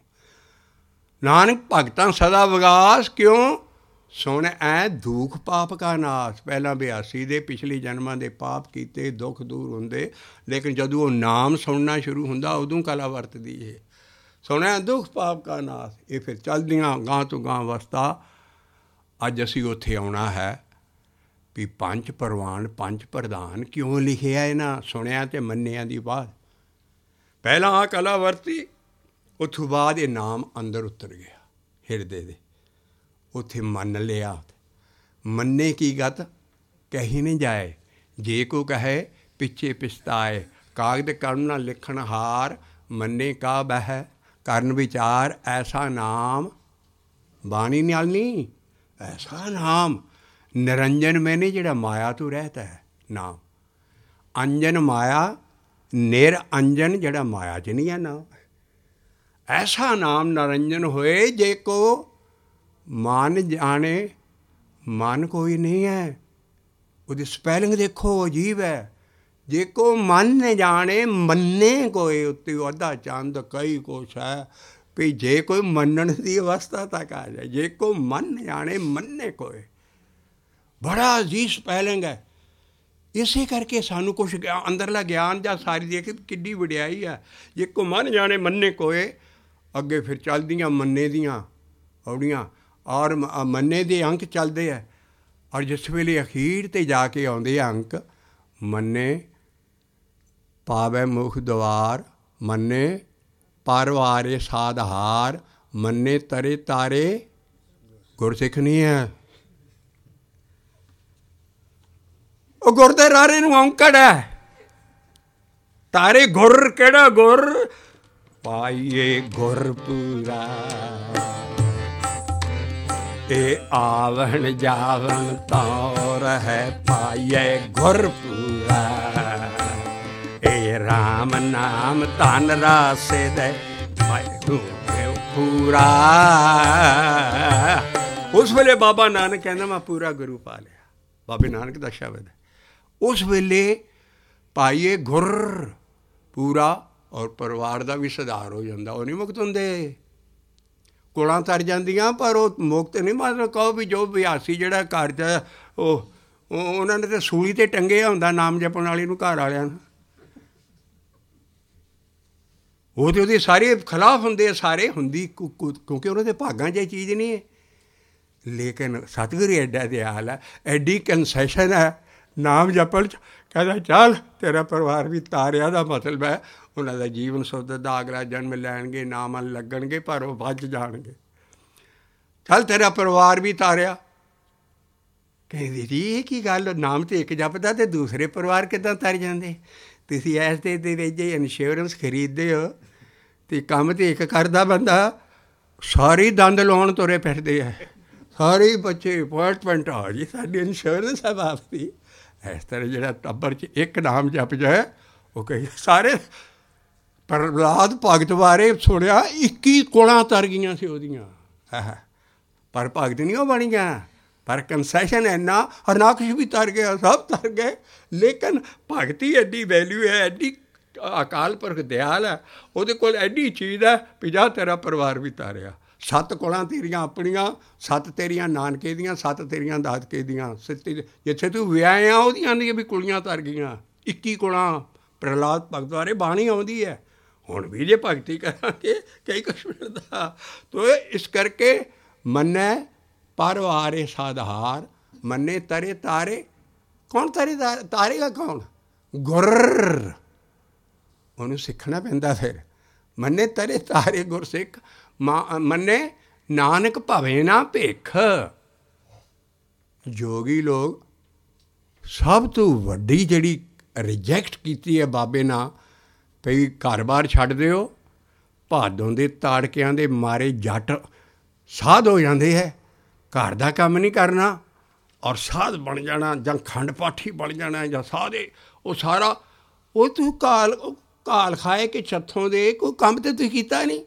ਨਾਨਕ ਭਗਤਾਂ ਸਦਾ ਵਿਗਾਸ, ਕਿਉਂ ਸੁਣ ਐ ਦੁੱਖ ਪਾਪ ਕਾ ਨਾਸ। ਪਹਿਲਾਂ ਬਿਆਸੀ ਦੇ ਪਿਛਲੇ ਜਨਮਾਂ ਦੇ ਪਾਪ ਕੀਤੇ, ਦੁੱਖ ਦੂਰ ਹੁੰਦੇ, ਲੇਕਿਨ ਜਦੋਂ ਉਹ ਨਾਮ ਸੁਣਨਾ ਸ਼ੁਰੂ ਹੁੰਦਾ ਉਦੋਂ ਕਲਾ ਵਰਤਦੀ ਇਹ। ਸੁਣਿਆ ਦੁੱਖ ਪਾਪ ਕਾ ਨਾਸ। ਇਹ ਫਿਰ ਚੱਲਦੀਆਂ ਗਾਂ ਤੋਂ ਗਾਂ ਅਵਸਥਾ। ਅੱਜ ਅਸੀਂ ਉੱਥੇ ਆਉਣਾ ਹੈ ਵੀ ਪੰਜ ਪ੍ਰਵਾਨ ਪੰਜ ਪ੍ਰਧਾਨ ਕਿਉਂ ਲਿਖਿਆ ਇਹਨਾਂ ਸੁਣਿਆ ਅਤੇ ਮੰਨਿਆਂ ਦੀ ਬਾਤ। ਪਹਿਲਾਂ ਆਹ ਕਲਾ ਵਰਤੀ, ਉੱਥੋਂ ਬਾਅਦ ਇਹ ਨਾਮ ਅੰਦਰ ਉਤਰ ਗਿਆ ਹਿਰਦੇ ਦੇ। ਉੱਥੇ ਮੰਨ ਲਿਆ। ਮੰਨੇ ਕੀ ਗਤ ਕਹੀ ਨਹੀਂ ਜਾਏ, ਜੇ ਕੋ ਕਹੇ ਪਿੱਛੇ ਪਛਤਾਏ। ਕਾਗਦ ਕਰਨ ਨਾ ਲਿਖਣ ਹਾਰ, ਮੰਨੇ ਕਾ ਬਹਿ ਕਰਨ ਵਿਚਾਰ। ਐਸਾ ਨਾਮ ਬਾਣੀ ਨਾਲ ਨਹੀਂ, ਐਸਾ ਨਾਮ ਨਿਰੰਜਨ ਮੈਨੇ ਜਿਹੜਾ ਮਾਇਆ ਤੋਂ ਰਹਿਤਾ ਹੈ ਨਾਮ। ਅੰਜਨ ਮਾਇਆ, ਨਿਰ ਅੰਜਨ ਜਿਹੜਾ ਮਾਇਆ 'ਚ ਨਹੀਂ ਹੈ ਨਾਮ। ਐਸਾ ਨਾਮ ਨਿਰੰਜਨ ਹੋਏ, ਜੇ ਕੋ ਮਨ ਜਾਣੇ। ਮਨ ਕੋਈ ਨਹੀਂ ਹੈ, ਉਹਦੀ ਸਪੈਲਿੰਗ ਦੇਖੋ ਅਜੀਬ ਹੈ। ਜੇ ਕੋ ਮਨ ਨੇ ਜਾਣੇ, ਮੰਨੇ ਕੋਏ। ਉੱਤੇ ਅੱਧਾ ਚੰਦ ਕਈ ਕੁਛ ਹੈ ਵੀ ਜੇ ਕੋਈ ਮੰਨਣ ਦੀ ਅਵਸਥਾ ਤੱਕ ਆ ਜਾਏ। ਜੇ ਕੋ ਮਨ ਜਾਣੇ ਮੰਨੇ ਕੋਏ, ਬੜਾ ਅਜੀਬ ਸਪੈਲਿੰਗ ਹੈ। ਇਸੇ ਕਰਕੇ ਸਾਨੂੰ ਕੁਛ ਅੰਦਰਲਾ ਗਿਆਨ ਜਾਂ ਸਾਰੀ ਦੇਖ ਕਿੱਡੀ ਵਡਿਆਈ ਹੈ। ਜੇ ਕੋ ਮਨ ਜਾਣੇ ਮੰਨੇ ਕੋਏ, ਅੱਗੇ ਫਿਰ ਚੱਲਦੀਆਂ ਮੰਨੇ ਦੀਆਂ ਔੜੀਆਂ ਔਰ ਮੰਨੇ ਦੇ ਅੰਕ ਚੱਲਦੇ ਹੈ। ਔਰ ਜਿਸ ਵੇਲੇ ਅਖੀਰ 'ਤੇ ਜਾ ਕੇ ਆਉਂਦੇ ਆ ਅੰਕ, ਮੰਨੇ ਪਾਵੈ ਮੁਖ ਦੁਆਰ, ਮੰਨੇ ਪਰਵਾਰੇ ਸਾਧਹਾਰ, ਮੰਨੇ ਤਰੇ ਤਾਰੇ। ਗੁਰਸਿੱਖ ਨਹੀਂ ਹੈ, ਉਹ ਗੁਰ ਦੇ ਰਾਰੇ ਨੂੰ ਔਂਕੜ ਹੈ। ਤਾਰੇ ਗੁਰ ਕਿਹੜਾ ਗੁਰ, ਪਾਈਏ ਗੁਰ ਪੂਰਾ। ਇਹ ਆਵਣ ਜਾਵਣ ਤੌਰ ਹੈ, ਪਾਈਏ ਗੁਰ ਪੂਰਾ। ਇਹ ਰਾਮ ਨਾਮ ਧਨ ਰਾਸੇ ਦੇ, ਪਾਏ ਪੂਰਾ। ਉਸ ਵੇਲੇ ਬਾਬਾ ਨਾਨਕ ਕਹਿੰਦਾ ਮੈਂ ਪੂਰਾ ਗੁਰੂ ਪਾ ਲਿਆ। ਬਾਬੇ ਨਾਨਕ ਦਾ ਸ਼ਬਦ ਹੈ। ਉਸ ਵੇਲੇ ਪਾਈਏ ਗੁਰ ਪੂਰਾ, ਔਰ ਪਰਿਵਾਰ ਦਾ ਵੀ ਸੁਧਾਰ ਹੋ ਜਾਂਦਾ। ਉਹ ਨਹੀਂ ਮੁਕਤ ਹੁੰਦੇ, ਕੋਲਾਂ ਤਰ ਜਾਂਦੀਆਂ, ਪਰ ਉਹ ਮੁਕਤ ਨਹੀਂ। ਮਤਲਬ ਕਹੋ ਵੀ ਜੋ ਅਭਿਆਸੀ ਜਿਹੜਾ ਘਰ 'ਚ ਉਹਨਾਂ ਨੇ ਤਾਂ ਸੂਲੀ 'ਤੇ ਟੰਗਿਆ ਹੁੰਦਾ ਨਾਮ ਜਪਣ ਵਾਲੀ ਨੂੰ, ਘਰ ਵਾਲਿਆਂ ਨੂੰ। ਉਹ ਤਾਂ ਉਹਦੇ ਸਾਰੇ ਖਿਲਾਫ ਹੁੰਦੇ ਆ, ਸਾਰੇ ਹੁੰਦੀ, ਕਿਉਂਕਿ ਉਹਨਾਂ ਦੇ ਭਾਗਾਂ 'ਚ ਇਹ ਚੀਜ਼ ਨਹੀਂ ਹੈ। ਲੇਕਿਨ ਸਤਿਗੁਰੂ ਐਡਾ ਦਿਆਲ ਹੈ, ਐਡੀ ਕੰਸੈਸ਼ਨ ਹੈ ਨਾਮ ਜਪਣ 'ਚ। ਕਹਿੰਦਾ ਚੱਲ ਤੇਰਾ ਪਰਿਵਾਰ ਵੀ ਤਾਰਿਆ ਦਾ ਮਤਲਬ ਹੈ ਉਹਨਾਂ ਦਾ ਜੀਵਨ ਸੁੱਧ ਦਾ ਅਗਲਾ ਜਨਮ ਲੈਣਗੇ, ਨਾਮ ਲੱਗਣਗੇ, ਪਰ ਉਹ ਬਚ ਜਾਣਗੇ। ਚੱਲ ਤੇਰਾ ਪਰਿਵਾਰ ਵੀ ਤਾਰਿਆ। ਕਹਿੰਦੀ ਜੀ ਇਹ ਕੀ ਗੱਲ, ਨਾਮ ਤਾਂ ਇੱਕ ਜਪਦਾ ਅਤੇ ਦੂਸਰੇ ਪਰਿਵਾਰ ਕਿੱਦਾਂ ਤਰ ਜਾਂਦੇ? ਤੁਸੀਂ ਇਸ ਦੇ ਵਿੱਚ ਇੰਸ਼ੋਰੈਂਸ ਖਰੀਦਦੇ ਹੋ ਅਤੇ ਕੰਮ ਤਾਂ ਇੱਕ ਕਰਦਾ ਬੰਦਾ, ਸਾਰੇ ਦੰਦ ਲਾਉਣ ਤੁਰੇ ਫਿਰਦੇ ਆ, ਸਾਰੇ ਬੱਚੇ ਅਪਾਰਟਮੈਂਟ ਆ ਜੀ ਸਾਡੀ ਇੰਸ਼ੋਰੈਂਸ ਹੈ ਵਾਪਸੀ। ਇਸ ਤਰ੍ਹਾਂ ਜਿਹੜਾ ਟੱਬਰ 'ਚ ਇੱਕ ਨਾਮ ਜਪ ਜਾਏ, ਉਹ ਕਹੇ ਸਾਰੇ। ਪ੍ਰਹਲਾਦ ਭਗਤ ਬਾਰੇ ਸੁਣਿਆ, 21 ਕੋਲਾਂ ਤਰ ਗਈਆਂ ਸੀ ਉਹਦੀਆਂ, ਪਰ ਭਗਤ ਨਹੀਂ ਉਹ ਬਣ ਗਿਆ। ਪਰ ਕੰਸੈਸ਼ਨ ਇੰਨਾ, ਹਰਨਾਕਸ਼ ਵੀ ਤਰ ਗਿਆ, ਸਭ ਤਰ ਗਏ। ਲੇਕਿਨ ਭਗਤੀ ਐਡੀ ਵੈਲਿਊ ਹੈ, ਐਡੀ ਅਕਾਲ ਪੁਰਖ ਦਿਆਲ ਹੈ, ਉਹਦੇ ਕੋਲ ਐਡੀ ਚੀਜ਼ ਹੈ ਵੀ ਜਾ ਤੇਰਾ ਪਰਿਵਾਰ ਵੀ ਤਾਰਿਆ। 7 ਕੋਲਾਂ ਤੇਰੀਆਂ ਆਪਣੀਆਂ, 7 ਤੇਰੀਆਂ ਨਾਨਕੇ ਦੀਆਂ, 7 ਤੇਰੀਆਂ ਦਾਦਕੇ ਦੀਆਂ। ਜਿੱਥੇ ਤੂੰ ਵਿਆਹਿਆ ਉਹਦੀਆਂ ਦੀਆਂ ਵੀ ਕੁੜੀਆਂ ਤਰ ਗਈਆਂ। 21 ਕੋਲਾਂ ਪ੍ਰਹਲਾਦ ਭਗਤ ਬਾਰੇ ਬਾਣੀ ਆਉਂਦੀ ਹੈ। ਹੁਣ ਵੀ ਜੇ ਭਗਤੀ ਕਰਾਂਗੇ ਕਈ ਕੁਛ ਮਿਲਦਾ। ਤੋ ਇਸ ਕਰਕੇ ਮੰਨੈ ਪਰਵਾਰੇ ਸਾਧਾਰ, ਮੰਨੇ ਤਰੇ ਤਾਰੇ। ਕੌਣ ਤਰੇ ਤਾਰੇਗਾ? ਕੌਣ? ਗੁਰ। ਉਹਨੂੰ ਸਿੱਖਣਾ ਪੈਂਦਾ। ਫਿਰ ਮੰਨੇ ਤਰੇ ਤਾਰੇ ਗੁਰਸਿੱਖ, ਮੰਨੇ ਨਾਨਕ ਭਵੇ ਨਾ ਭਿੱਖ। ਜੋਗੀ ਲੋਕ ਸਭ ਤੋਂ ਵੱਡੀ ਜਿਹੜੀ ਰਿਜੈਕਟ ਕੀਤੀ ਹੈ ਬਾਬੇ ਨਾਲ, ਭਈ ਘਰ ਬਾਰ ਛੱਡ ਦਿਓ। ਭਾਦੋਂ ਦੇ ਤਾੜਕਿਆਂ ਦੇ ਮਾਰੇ ਜੱਟ ਸਾਧ ਹੋ ਜਾਂਦੇ ਹੈ, ਘਰ ਦਾ ਕੰਮ ਨਹੀਂ ਕਰਨਾ ਔਰ ਸਾਧ ਬਣ ਜਾਣਾ, ਜਾਂ ਖੰਡ ਪਾਠੀ ਬਣ ਜਾਣਾ, ਜਾਂ ਸਾਧੇ। ਉਹ ਸਾਰਾ ਉਹ ਤੂੰ ਘਾਲ ਖਾਏ ਕਿ ਛੱਥੋਂ ਦੇ, ਕੋਈ ਕੰਮ ਤਾਂ ਤੁਸੀਂ ਕੀਤਾ ਨਹੀਂ।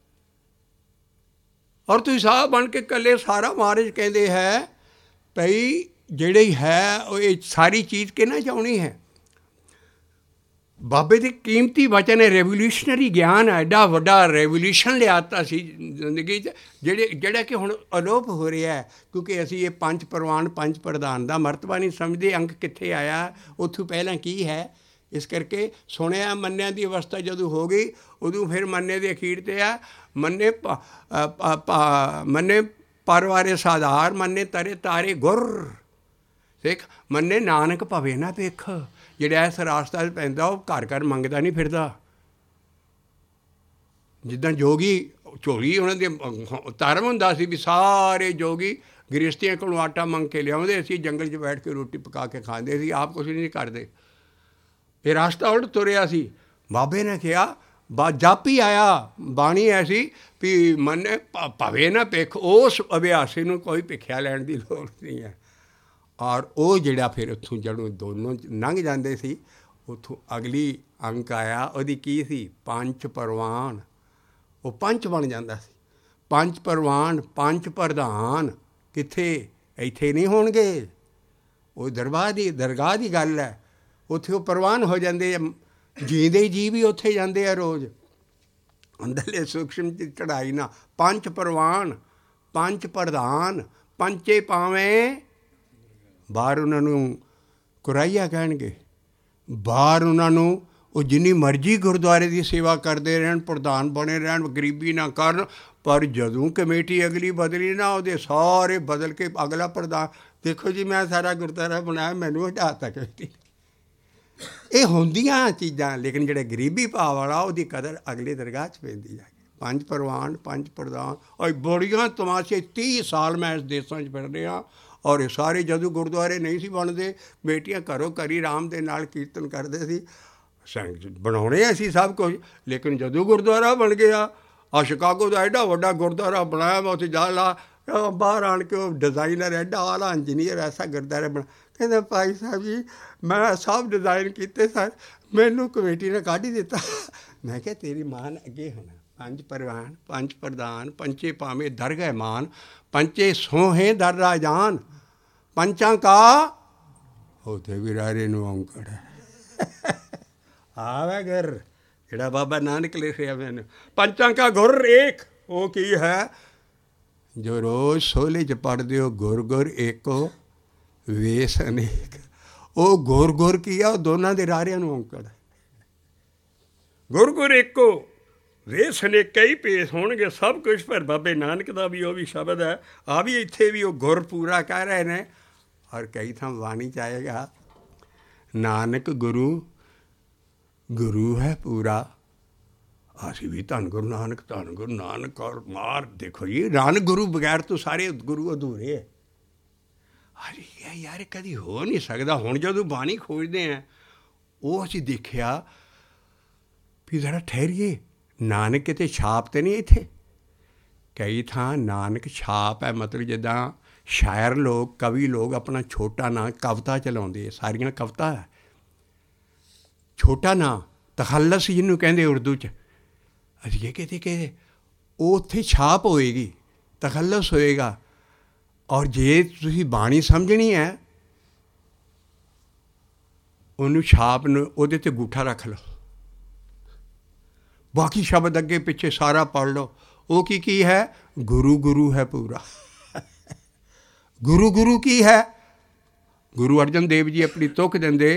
ਔਰ ਤੁਸੀਂ ਸਾਧ ਬਣ ਕੇ ਇਕੱਲੇ ਸਾਰਾ ਮਹਾਰਾਜ ਕਹਿੰਦੇ ਹੈ ਭਈ ਜਿਹੜੀ ਹੈ ਉਹ ਇਹ ਸਾਰੀ ਚੀਜ਼ ਕਿਹਨਾਂ ਚਾਹੁੰਦੀ ਹੈ? ਬਾਬੇ ਦੇ ਕੀਮਤੀ ਵਚਨ ਹੈ, ਰੈਵੋਲਿਊਸ਼ਨਰੀ ਗਿਆਨ ਹੈ, ਐਡਾ ਵੱਡਾ ਰੈਵੋਲਿਊਸ਼ਨ ਲਿਆਤਾ ਸੀ ਜ਼ਿੰਦਗੀ 'ਚ, ਜਿਹੜਾ ਕਿ ਹੁਣ ਅਲੋਪ ਹੋ ਰਿਹਾ ਹੈ। ਕਿਉਂਕਿ ਅਸੀਂ ਇਹ 5 ਪ੍ਰਵਾਨ 5 ਪ੍ਰਧਾਨ ਦਾ ਮਰਤਬਾ ਨਹੀਂ ਸਮਝਦੇ। ਅੰਕ ਕਿੱਥੇ ਆਇਆ, ਉੱਥੋਂ ਪਹਿਲਾਂ ਕੀ ਹੈ। ਇਸ ਕਰਕੇ ਸੁਣਿਆ ਮੰਨਿਆਂ ਦੀ ਅਵਸਥਾ ਜਦੋਂ ਹੋ ਗਈ, ਉਦੋਂ ਫਿਰ ਮੰਨੇ ਦੇ ਅਖੀਰ 'ਤੇ ਆ ਮੰਨੇ ਮੰਨੇ ਪਰਵਾਰੇ ਸਾਧਾਰ, ਮੰਨੇ ਤਰੇ ਤਾਰੇ ਗੁਰ ਸਿੱਖ, ਮੰਨੇ ਨਾਨਕ ਭਵੇ ਨਾ ਭਿੱਖ। ਜਿਹੜਾ ਇਸ ਰਾਸਤਾ 'ਚ ਪੈਂਦਾ ਉਹ ਘਰ ਘਰ ਮੰਗਦਾ ਨਹੀਂ ਫਿਰਦਾ। ਜਿੱਦਾਂ ਜੋਗੀ ਝੋਲੀ ਉਹਨਾਂ ਦੇ ਧਰਮ ਹੁੰਦਾ ਸੀ ਵੀ ਸਾਰੇ ਜੋਗੀ ਗ੍ਰਸਤੀਆਂ ਕੋਲੋਂ ਆਟਾ ਮੰਗ ਕੇ ਲਿਆਉਂਦੇ ਸੀ, ਜੰਗਲ 'ਚ ਬੈਠ ਕੇ ਰੋਟੀ ਪਕਾ ਕੇ ਖਾਂਦੇ ਸੀ, ਆਪ ਕੁਛ ਨਹੀਂ ਕਰਦੇ। ਇਹ ਰਾਸਤਾ ਉਲਟ ਤੁਰਿਆ ਸੀ। ਬਾਬੇ ਨੇ ਕਿਹਾ ਜਾਪੀ ਆਇਆ, ਬਾਣੀ ਐਸੀ ਵੀ ਮੰਨੇ ਭਵੇ ਨਾ ਭਿੱਖ। ਉਸ ਅਭਿਆਸੀ ਨੂੰ ਕੋਈ ਭਿੱਖਿਆ ਲੈਣ ਦੀ ਲੋੜ ਨਹੀਂ ਹੈ। ਔਰ ਉਹ ਜਿਹੜਾ ਫਿਰ ਉੱਥੋਂ ਜਦੋਂ ਦੋਨੋਂ ਲੰਘ ਜਾਂਦੇ ਸੀ, ਉੱਥੋਂ ਅਗਲੀ ਅੰਕ ਆਇਆ, ਉਹਦੀ ਕੀ ਸੀ? 5 ਪ੍ਰਵਾਨ। ਉਹ ਪੰਚ ਬਣ ਜਾਂਦਾ ਸੀ। 5 ਪ੍ਰਵਾਨ 5 ਪ੍ਰਧਾਨ ਕਿੱਥੇ? ਇੱਥੇ ਨਹੀਂ ਹੋਣਗੇ। ਉਹ ਦਰਗਾਹ ਦੀ ਗੱਲ ਹੈ। ਉੱਥੇ ਉਹ ਪ੍ਰਵਾਨ ਹੋ ਜਾਂਦੇ ਆ, ਜੀਂਦੇ ਜੀ ਵੀ ਉੱਥੇ ਜਾਂਦੇ ਆ ਰੋਜ਼। ਅੰਦਰਲੇ ਸੂਖਸ਼ਮ ਦੀ ਚੜ੍ਹਾਈ ਨਾਲ 5 ਪ੍ਰਵਾਨ 5 ਪ੍ਰਧਾਨ, ਪੰਚੇ ਪਾਵੇਂ। ਬਾਹਰ ਉਹਨਾਂ ਨੂੰ ਕੁਰਾਈਆ ਕਹਿਣਗੇ, ਬਾਹਰ ਉਹਨਾਂ ਨੂੰ ਉਹ ਜਿੰਨੀ ਮਰਜ਼ੀ ਗੁਰਦੁਆਰੇ ਦੀ ਸੇਵਾ ਕਰਦੇ ਰਹਿਣ, ਪ੍ਰਧਾਨ ਬਣੇ ਰਹਿਣ, ਗਰੀਬੀ ਨਾ ਕਰਨ, ਪਰ ਜਦੋਂ ਕਮੇਟੀ ਅਗਲੀ ਬਦਲੀ ਨਾ, ਉਹਦੇ ਸਾਰੇ ਬਦਲ ਕੇ ਅਗਲਾ ਪ੍ਰਧਾਨ। ਦੇਖੋ ਜੀ ਮੈਂ ਸਾਰਾ ਗੁਰਦੁਆਰਾ ਬਣਾਇਆ, ਮੈਨੂੰ ਹਟਾ ਤਾ ਕਮੇਟੀ। ਇਹ ਹੁੰਦੀਆਂ ਚੀਜ਼ਾਂ। ਲੇਕਿਨ ਜਿਹੜੇ ਗਰੀਬੀ ਭਾਵ ਵਾਲਾ, ਉਹਦੀ ਕਦਰ ਅਗਲੇ ਦਰਗਾਹ 'ਚ ਪੈਂਦੀ ਹੈ। 5 ਪ੍ਰਵਾਨ 5 ਪ੍ਰਧਾਨ। ਔਰ ਬੜੀਆਂ ਤਮਾਸ਼ੇ 30 ਸਾਲ ਮੈਂ ਇਸ ਦੇਸ਼ਾਂ 'ਚ ਫਿਰ ਰਿਹਾ। ਔਰ ਇਹ ਸਾਰੇ ਜਦੋਂ ਗੁਰਦੁਆਰੇ ਨਹੀਂ ਸੀ ਬਣਦੇ, ਬੇਟੀਆਂ ਘਰੋਂ ਘਰੀ ਰਾਮ ਦੇ ਨਾਲ ਕੀਰਤਨ ਕਰਦੇ ਸੀ। ਬਣਾਉਣੇ ਅਸੀਂ ਸਭ ਕੁਝ, ਲੇਕਿਨ ਜਦੋਂ ਗੁਰਦੁਆਰਾ ਬਣ ਗਿਆ, ਆ ਸ਼ਿਕਾਗੋ ਦਾ ਐਡਾ ਵੱਡਾ ਗੁਰਦੁਆਰਾ ਬਣਾਇਆ, ਮੈਂ ਉੱਥੇ ਜਾ ਲਾ ਬਾਹਰ ਆਣ ਕੇ ਉਹ ਡਿਜ਼ਾਈਨਰ ਐਡਾ ਵਾਲਾ ਇੰਜੀਨੀਅਰ ਐਸਾ ਗੁਰਦੁਆਰਾ ਬਣਾ, ਕਹਿੰਦਾ ਭਾਈ ਸਾਹਿਬ ਜੀ ਮੈਂ ਸਭ ਡਿਜ਼ਾਈਨ ਕੀਤੇ ਸਰ, ਮੈਨੂੰ ਕਮੇਟੀ ਨੇ ਕੱਢ ਹੀ ਦਿੱਤਾ। ਮੈਂ ਕਿਹਾ ਤੇਰੀ ਮਾਨ ਅੱਗੇ ਹੋਣਾ। 5 ਪ੍ਰਵਾਨ 5 ਪ੍ਰਧਾਨ, ਪੰਚੇ ਭਾਵੇਂ ਦਰ ਗਏ ਮਾਨ, ਪੰਚੇ ਸੋਹੇ ਦਰ ਰਾਜਾਨ, ਪੰਚਾਂ ਕਾ ਉੱਥੇ ਵੀ ਰਾਰੇ ਨੂੰ ਔਂਕੜ ਹੈ। ਆਵੇ ਗੁਰ ਜਿਹੜਾ ਬਾਬਾ ਨਾਨਕ ਲਿਖਿਆ ਮੈਨੂੰ, ਪੰਚਾਂ ਕਾ ਗੁਰ ਏਕ। ਉਹ ਕੀ ਹੈ? ਜੋ ਰੋਜ਼ ਸੋਹਲੇ 'ਚ ਪੜ੍ਹਦੇ ਹੋ ਗੁਰ ਗੁਰ ਏਕੋ ਵੇਸ ਅਨੇਕ। ਉਹ ਗੁਰ ਗੁਰ ਕੀ ਆ? ਉਹ ਦੋਨਾਂ ਦੇ ਰਾਰਿਆਂ ਨੂੰ ਔਂਕੜ। ਗੁਰ ਗੁਰ ਏਕੋ ਵੇਸ ਅਨੇਕ, ਕਈ ਭੇਸ ਹੋਣਗੇ ਸਭ ਕੁਛ, ਪਰ ਬਾਬੇ ਨਾਨਕ ਦਾ ਵੀ ਉਹ ਵੀ ਸ਼ਬਦ ਹੈ। ਆ ਵੀ ਇੱਥੇ ਵੀ ਉਹ ਗੁਰ ਪੂਰਾ ਕਹਿ ਰਹੇ ਨੇ। ਔਰ ਕਈ ਥਾਂ ਬਾਣੀ 'ਚ ਆਏਗਾ ਨਾਨਕ ਗੁਰੂ ਗੁਰੂ ਹੈ ਪੂਰਾ। ਅਸੀਂ ਵੀ ਧੰਨ ਗੁਰੂ ਨਾਨਕ, ਧੰਨ ਗੁਰੂ ਨਾਨਕ। ਔਰ ਮਾਰ ਦੇਖੋ ਜੀ, ਨਾਨਕ ਗੁਰੂ ਬਗੈਰ ਤੋਂ ਸਾਰੇ ਗੁਰੂ ਅਧੂਰੇ ਹੈ। ਅਰੇ ਯਾਰ ਕਦੀ ਹੋ ਨਹੀਂ ਸਕਦਾ। ਹੁਣ ਜਦੋਂ ਬਾਣੀ ਖੋਜਦੇ ਹਾਂ ਉਹ ਅਸੀਂ ਦੇਖਿਆ ਵੀ ਜ਼ਰਾ ਠਹਿਰੀਏ, ਨਾਨਕ ਕਿਤੇ ਛਾਪ ਤਾਂ ਨਹੀਂ ਇੱਥੇ? ਕਈ ਥਾਂ ਨਾਨਕ ਛਾਪ ਹੈ, ਮਤਲਬ ਜਿੱਦਾਂ ਸ਼ਾਇਰ ਲੋਕ, ਕਵੀ ਲੋਕ ਆਪਣਾ ਛੋਟਾ ਨਾਂ ਕਵਿਤਾ ਚਲਾਉਂਦੇ, ਸਾਰੀਆਂ ਕਵਿਤਾ ਹੈ। ਛੋਟਾ ਨਾਂ ਤਖੱਲਸ ਜਿਹਨੂੰ ਕਹਿੰਦੇ ਉਰਦੂ 'ਚ, ਅਸੀਂ ਇਹ ਕਿਤੇ ਉਹ ਉੱਥੇ ਛਾਪ ਹੋਏਗੀ, ਤਖੱਲਸ ਹੋਏਗਾ। ਔਰ ਜੇ ਤੁਸੀਂ ਬਾਣੀ ਸਮਝਣੀ ਹੈ ਉਹਨੂੰ ਛਾਪ ਨੂੰ ਉਹਦੇ 'ਤੇ ਅੰਗੂਠਾ ਰੱਖ ਲਓ, ਬਾਕੀ ਸ਼ਬਦ ਅੱਗੇ ਪਿੱਛੇ ਸਾਰਾ ਪੜ੍ਹ ਲਓ। ਉਹ ਕੀ ਹੈ? ਗੁਰੂ ਗੁਰੂ ਹੈ ਪੂਰਾ। ਗੁਰੂ ਗੁਰੂ ਕੀ ਹੈ? ਗੁਰੂ ਅਰਜਨ ਦੇਵ ਜੀ ਆਪਣੀ ਤੁਕ ਦਿੰਦੇ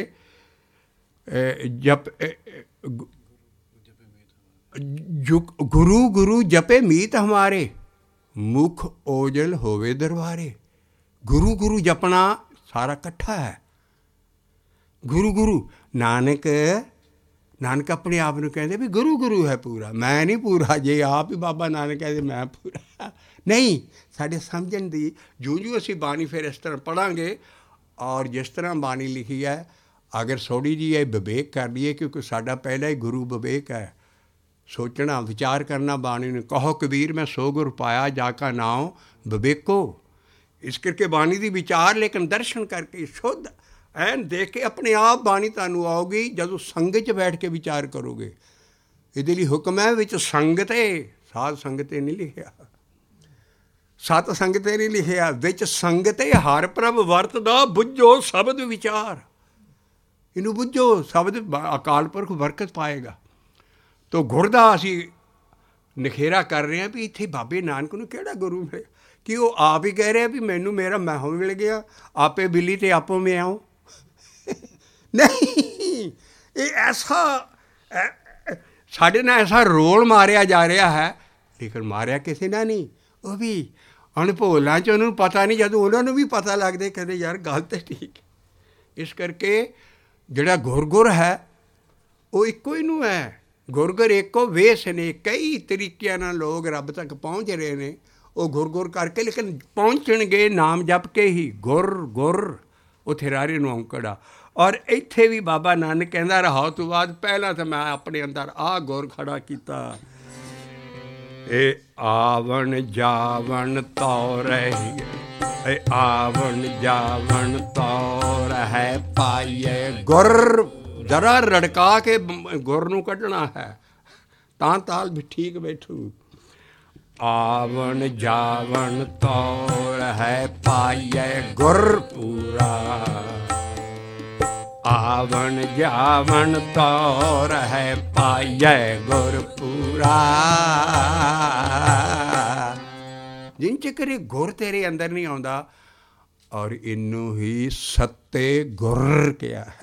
ਗੁਰੂ ਗੁਰੂ ਜਪੇ ਮੀਤ ਹਮਾਰੇ, ਮੁਖ ਓਜਲ ਹੋਵੇ ਦਰਬਾਰੇ। ਗੁਰੂ ਗੁਰੂ ਜਪਣਾ ਸਾਰਾ ਇਕੱਠਾ ਹੈ। ਗੁਰੂ ਗੁਰੂ ਨਾਨਕ ਆਪਣੇ ਆਪ ਨੂੰ ਕਹਿੰਦੇ ਵੀ ਗੁਰੂ ਗੁਰੂ ਹੈ ਪੂਰਾ। ਮੈਂ ਨਹੀਂ ਪੂਰਾ, ਜੇ ਆਪ ਹੀ ਬਾਬਾ ਨਾਨਕ ਕਹਿੰਦੇ ਮੈਂ ਪੂਰਾ ਨਹੀਂ। ਸਾਡੇ ਸਮਝਣ ਦੀ ਜਿਉਂ ਅਸੀਂ ਬਾਣੀ ਫਿਰ ਇਸ ਤਰ੍ਹਾਂ ਪੜ੍ਹਾਂਗੇ ਔਰ ਜਿਸ ਤਰ੍ਹਾਂ ਬਾਣੀ ਲਿਖੀ ਹੈ, ਅਗਰ ਥੋੜ੍ਹੀ ਜਿਹੀ ਇਹ ਵਿਵੇਕ ਕਰ ਲਈਏ, ਕਿਉਂਕਿ ਸਾਡਾ ਪਹਿਲਾ ਹੀ ਗੁਰੂ ਵਿਵੇਕ ਹੈ, ਸੋਚਣਾ ਵਿਚਾਰ ਕਰਨਾ ਬਾਣੀ ਨੂੰ। ਕਹੋ ਕਬੀਰ ਮੈਂ ਸੋ ਗੁਰ ਪਾਇਆ ਜਾ ਕਾ ਨਾਉ ਵਿਵੇਕੋ। ਇਸ ਕਰਕੇ ਬਾਣੀ ਦੀ ਵਿਚਾਰ, ਲੇਕਿਨ ਦਰਸ਼ਨ ਕਰਕੇ ਸ਼ੁੱਧ ਐਨ ਦੇਖ ਕੇ ਆਪਣੇ ਆਪ ਬਾਣੀ ਤੁਹਾਨੂੰ ਆਊਗੀ ਜਦੋਂ ਸੰਗਤ 'ਚ ਬੈਠ ਕੇ ਵਿਚਾਰ ਕਰੋਗੇ। ਇਹਦੇ ਲਈ ਹੁਕਮ ਹੈ ਵਿੱਚ ਸੰਗਤ ਹੈ, ਸਾਧ ਸੰਗਤ ਨਹੀਂ ਲਿਖਿਆ, ਸਤ ਸੰਗਤ ਨਹੀਂ ਲਿਖਿਆ, ਵਿੱਚ ਸੰਗਤ ਹਰ ਪ੍ਰਭ ਵਰਤਦਾ, ਬੁੱਝੋ ਸ਼ਬਦ ਵਿਚਾਰ। ਇਹਨੂੰ ਬੁੱਝੋ, ਸ਼ਬਦ ਅਕਾਲ ਪੁਰਖ ਬਰਕਤ ਪਾਏਗਾ। ਤੋ ਗੁਰ ਦਾ ਅਸੀਂ ਨਿਖੇਰਾ ਕਰ ਰਹੇ ਹਾਂ ਵੀ ਇੱਥੇ ਬਾਬੇ ਨਾਨਕ ਨੂੰ ਕਿਹੜਾ ਗੁਰੂ ਮਿਲਿਆ? ਕਿ ਉਹ ਆਪ ਹੀ ਕਹਿ ਰਿਹਾ ਵੀ ਮੈਨੂੰ ਮੇਰਾ ਮੈਹੋਂ ਮਿਲ ਗਿਆ, ਆਪੇ ਬਿੱਲੀ ਤੇ ਆਪੋ ਮੈਂ ਆਉਂ। ਨਹੀਂ, ਇਹ ਐਸਾ ਸਾਡੇ ਨਾਲ ਐਸਾ ਰੋਲ ਮਾਰਿਆ ਜਾ ਰਿਹਾ ਹੈ, ਲੇਕਿਨ ਮਾਰਿਆ ਕਿਸੇ ਨਾਲ ਨਹੀਂ। ਉਹ ਵੀ ਅਣਭੋਲਾਂ 'ਚ ਉਹਨੂੰ ਪਤਾ ਨਹੀਂ, ਜਦੋਂ ਉਹਨਾਂ ਨੂੰ ਵੀ ਪਤਾ ਲੱਗਦਾ ਕਹਿੰਦੇ ਯਾਰ ਗੱਲ ਤਾਂ ਠੀਕ। ਇਸ ਕਰਕੇ ਜਿਹੜਾ ਗੁਰ ਗੁਰ ਹੈ ਉਹ ਇੱਕੋ ਹੀ ਨੂੰ ਹੈ। ਗੁਰ ਗੁਰ ਏਕੋ ਵੇਸ ਨੇ। ਕਈ ਤਰੀਕਿਆਂ ਨਾਲ ਲੋਕ ਰੱਬ ਤੱਕ ਪਹੁੰਚ ਰਹੇ ਨੇ ਉਹ ਗੁਰ ਗੁਰ ਕਰਕੇ, ਲੇਕਿਨ ਪਹੁੰਚਣਗੇ ਨਾਮ ਜਪ ਕੇ ਹੀ। ਗੁਰ ਗੁਰ ਉੱਥੇ ਰਾਰੇ ਨੂੰ ਔਂਕੜਾ। ਔਰ ਇੱਥੇ ਵੀ ਬਾਬਾ ਨਾਨਕ ਕਹਿੰਦਾ ਰਹਾਉ ਤੋਂ ਬਾਅਦ ਪਹਿਲਾਂ ਤਾਂ ਮੈਂ ਆਪਣੇ ਅੰਦਰ ਆਹ ਗੁਰ ਖੜਾ ਕੀਤਾ। ਇਹ ਆਵਣ ਜਾਵਣ ਤੌ ਰਹੀ, ਇਹ ਆਵਣ ਜਾਵਣ ਤੌ ਰਹਿ ਪਾਈਏ ਗੁਰ। ਜ਼ਰਾ ਰੜਕਾ ਕੇ ਗੁਰ ਨੂੰ ਕੱਢਣਾ ਹੈ ਤਾਂ ਤਾਲ ਵੀ ਠੀਕ ਬੈਠੂ। ਆਵਣ ਜਾਵਣ ਤੌ ਰਹਿ ਪਾਈਏ ਗੁਰ ਪੂਰਾ, ਆਵਣ ਜਾਵਣ ਤੌ ਰਹਿ ਪਾਈਏ ਗੁਰ ਪੂਰਾ। ਜਿਨ ਚਿਕਰ ਗੁਰ ਤੇਰੇ ਅੰਦਰ ਨਹੀਂ ਆਉਂਦਾ। ਔਰ ਇਹਨੂੰ ਹੀ ਸੱਤੇ ਗੁਰ ਕਿਹਾ ਹੈ।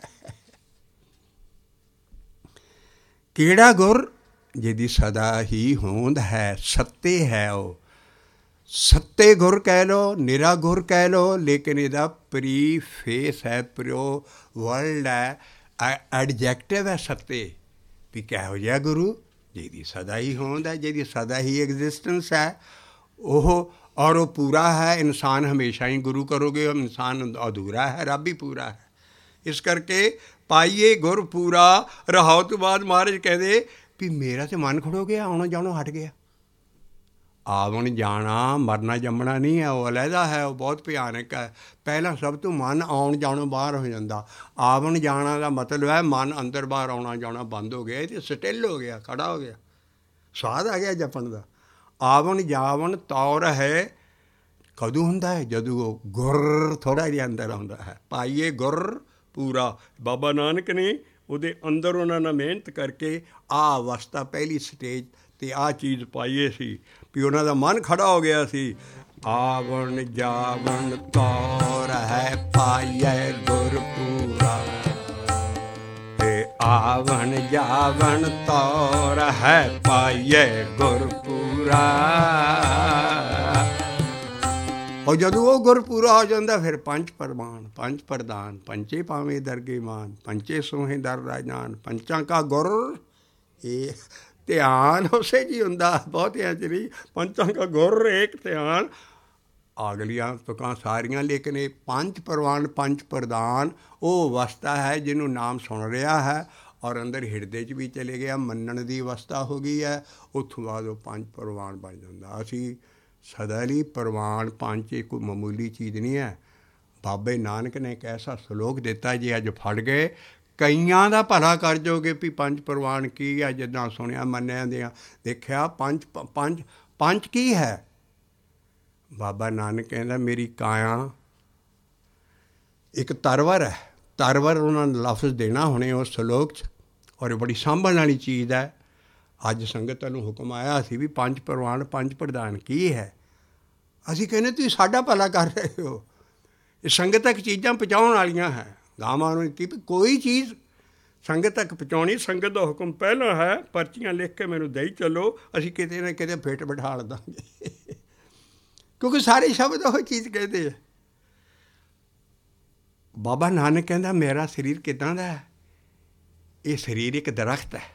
ਕਿਹੜਾ ਗੁਰ? ਜਿਹਦੀ ਸਦਾ ਹੀ ਹੋਂਦ ਹੈ, ਸੱਤੇ ਹੈ। ਉਹ ਸੱਤੇ ਗੁਰ ਕਹਿ ਲਓ, ਨਿਰਾ ਗੁਰ ਕਹਿ ਲਓ, ਲੇਕਿਨ ਇਹਦਾ ਪ੍ਰੀਫੇਸ ਹੈ, ਪ੍ਰਿਓ ਵਰਲਡ ਹੈ, ਐਡਜੈਕਟਿਵ ਹੈ ਸੱਤੇ। ਵੀ ਕਿਹੋ ਜਿਹਾ ਗੁਰੂ? ਜਿਹਦੀ ਸਦਾ ਹੀ ਹੋਂਦ ਹੈ, ਜਿਹਦੀ ਸਦਾ ਹੀ ਐਗਜ਼ਿਸਟੈਂਸ ਹੈ ਉਹ। ਔਰ ਉਹ ਪੂਰਾ ਹੈ। ਇਨਸਾਨ ਹਮੇਸ਼ਾ ਹੀ ਗੁਰੂ ਕਰੋਗੇ, ਇਨਸਾਨ ਅਧੂਰਾ ਹੈ, ਰੱਬ ਹੀ ਪੂਰਾ ਹੈ। ਇਸ ਕਰਕੇ ਪਾਈਏ ਗੁਰ ਪੂਰਾ। ਰਹਾਉ ਤੋਂ ਬਾਅਦ ਮਹਾਰਾਜ ਕਹਿੰਦੇ ਵੀ ਮੇਰਾ ਤਾਂ ਮਨ ਖੜੋ ਗਿਆ, ਆਉਣਾ ਜਾਣਾ ਹਟ ਗਿਆ। ਆਵਣ ਜਾਣਾ ਮਰਨਾ ਜੰਮਣਾ ਨਹੀਂ ਹੈ, ਉਹ ਅਲੱਗਾ ਹੈ, ਉਹ ਬਹੁਤ ਭਿਆਨਕ ਹੈ। ਪਹਿਲਾਂ ਸਭ ਤੋਂ ਮਨ ਆਉਣ ਜਾਣੋਂ ਬਾਹਰ ਹੋ ਜਾਂਦਾ। ਆਵਣ ਜਾਣਾ ਦਾ ਮਤਲਬ ਹੈ ਮਨ ਅੰਦਰ ਬਾਹਰ ਆਉਣਾ ਜਾਣਾ ਬੰਦ ਹੋ ਗਿਆ, ਇਹ ਤਾਂ ਸਟਿਲ ਹੋ ਗਿਆ, ਖੜਾ ਹੋ ਗਿਆ, ਸਵਾਦ ਆ ਗਿਆ ਜਪਣ ਦਾ। ਆਵਣ ਜਾਵਣ ਤੌਰ ਹੈ ਕਦੋਂ ਹੁੰਦਾ ਹੈ? ਜਦੋਂ ਉਹ ਗੁਰ ਥੋੜ੍ਹਾ ਜਿਹਾ ਅੰਦਰ ਆਉਂਦਾ ਹੈ। ਪਾਈਏ ਗੁਰ ਪੂਰਾ। ਬਾਬਾ ਨਾਨਕ ਨੇ ਉਹਦੇ ਅੰਦਰ ਉਹਨਾਂ ਨਾਲ ਮਿਹਨਤ ਕਰਕੇ ਆਹ ਅਵਸਥਾ ਪਹਿਲੀ ਸਟੇਜ 'ਤੇ ਆਹ ਚੀਜ਼ ਪਾਈਏ ਸੀ ਵੀ ਉਹਨਾਂ ਦਾ ਮਨ ਖੜਾ ਹੋ ਗਿਆ ਸੀ। ਆਵਣ ਜਾਵਣ ਤੌਰ ਹੈ ਪਾਈਐ ਗੁਰਪੂਰਾ, ਤੇ ਆਵਣ ਜਾਵਣ ਤੌਰ ਹੈ ਪਾਈਐ ਗੁਰਪੂਰਾ। ਔਰ ਜਦੋਂ ਉਹ ਗੁਰਪੂਰਾ ਹੋ ਜਾਂਦਾ ਫਿਰ ਪੰਜ ਪ੍ਰਮਾਣ ਪੰਜ ਪ੍ਰਧਾਨ, ਪੰਚੇ ਭਾਵੇਂ ਦਰਗੇ ਮਾਨ, ਪੰਚੇ ਸੋਹੇ ਦਰ ਰਾਜਾਨ, ਪੰਚਾਂ ਕਾ ਗੁਰ। ਇਹ ਧਿਆਨ ਉਸੇ 'ਚ ਹੀ ਹੁੰਦਾ, ਬਹੁਤਿਆਂ 'ਚ ਨਹੀਂ। ਪੰਚਾਂ ਕਾ ਗੁਰ ਏਕ ਧਿਆਨ, ਅਗਲੀਆਂ ਤੁਕਾਂ ਸਾਰੀਆਂ, ਲੇਕਿਨ ਇਹ ਪੰਜ ਪ੍ਰਵਾਨ ਪੰਜ ਪ੍ਰਧਾਨ ਉਹ ਅਵਸਥਾ ਹੈ ਜਿਹਨੂੰ ਨਾਮ ਸੁਣ ਰਿਹਾ ਹੈ ਔਰ ਅੰਦਰ ਹਿਰਦੇ 'ਚ ਵੀ ਚਲੇ ਗਿਆ, ਮੰਨਣ ਦੀ ਅਵਸਥਾ ਹੋ ਗਈ ਹੈ। ਉੱਥੋਂ ਬਾਅਦ ਉਹ ਪੰਜ ਪ੍ਰਵਾਨ ਬਣ ਜਾਂਦਾ। ਅਸੀਂ ਸਦਾ ਲਈ ਪ੍ਰਵਾਨ ਪੰਜ ਇਹ ਕੋਈ ਮਾਮੂਲੀ ਚੀਜ਼ ਨਹੀਂ ਹੈ। ਬਾਬੇ ਨਾਨਕ ਨੇ ਇੱਕ ਐਸਾ ਸਲੋਕ ਦਿੱਤਾ, ਜੇ ਅੱਜ ਫੜ ਗਏ ਕਈਆਂ ਦਾ ਭਲਾ ਕਰ ਜਾਓਗੇ ਵੀ ਪੰਜ ਪ੍ਰਵਾਨ ਕੀ ਹੈ। ਜਿੱਦਾਂ ਸੁਣਿਆ ਮੰਨਿਆ ਦਿਆਂ ਦੇਖਿਆ ਪੰਜ ਕੀ ਹੈ। ਬਾਬਾ ਨਾਨਕ ਕਹਿੰਦਾ ਮੇਰੀ ਕਾਇਆ ਇੱਕ ਤਰਵਰ ਹੈ। ਤਰਵਰ ਉਹਨਾਂ ਨੇ ਲਫ਼ਜ਼ ਦੇਣਾ ਹੁਣੇ ਉਸ ਸਲੋਕ 'ਚ, ਔਰ ਬੜੀ ਸਾਂਭਣ ਵਾਲੀ ਚੀਜ਼ ਹੈ। ਅੱਜ ਸੰਗਤਾਂ ਨੂੰ ਹੁਕਮ ਆਇਆ ਸੀ ਵੀ ਪੰਜ ਪ੍ਰਵਾਨ ਪੰਜ ਪ੍ਰਧਾਨ ਕੀ ਹੈ। ਅਸੀਂ ਕਹਿੰਦੇ ਤੁਸੀਂ ਸਾਡਾ ਭਲਾ ਕਰ ਰਹੇ ਹੋ। ਇਹ ਸੰਗਤ ਤੱਕ ਚੀਜ਼ਾਂ ਪਹੁੰਚਾਉਣ ਵਾਲੀਆਂ ਹੈ। ਗਾਵਾਂ ਨੂੰ ਦਿੱਤੀ ਵੀ ਕੋਈ ਚੀਜ਼ ਸੰਗਤ ਤੱਕ ਪਹੁੰਚਾਉਣੀ, ਸੰਗਤ ਦਾ ਹੁਕਮ ਪਹਿਲਾਂ ਹੈ। ਪਰਚੀਆਂ ਲਿਖ ਕੇ ਮੈਨੂੰ ਦੇਈ ਚੱਲੋ, ਅਸੀਂ ਕਿਤੇ ਨਾ ਕਿਤੇ ਫਿੱਟ ਬਿਠਾ ਦਾਂਗੇ। ਕਿਉਂਕਿ ਸਾਰੇ ਸ਼ਬਦ ਉਹ ਚੀਜ਼ ਕਹਿੰਦੇ ਆ। ਬਾਬਾ ਨਾਨਕ ਕਹਿੰਦਾ ਮੇਰਾ ਸਰੀਰ ਕਿੱਦਾਂ ਦਾ ਹੈ। ਇਹ ਸਰੀਰ ਇੱਕ ਦਰਖਤ ਹੈ।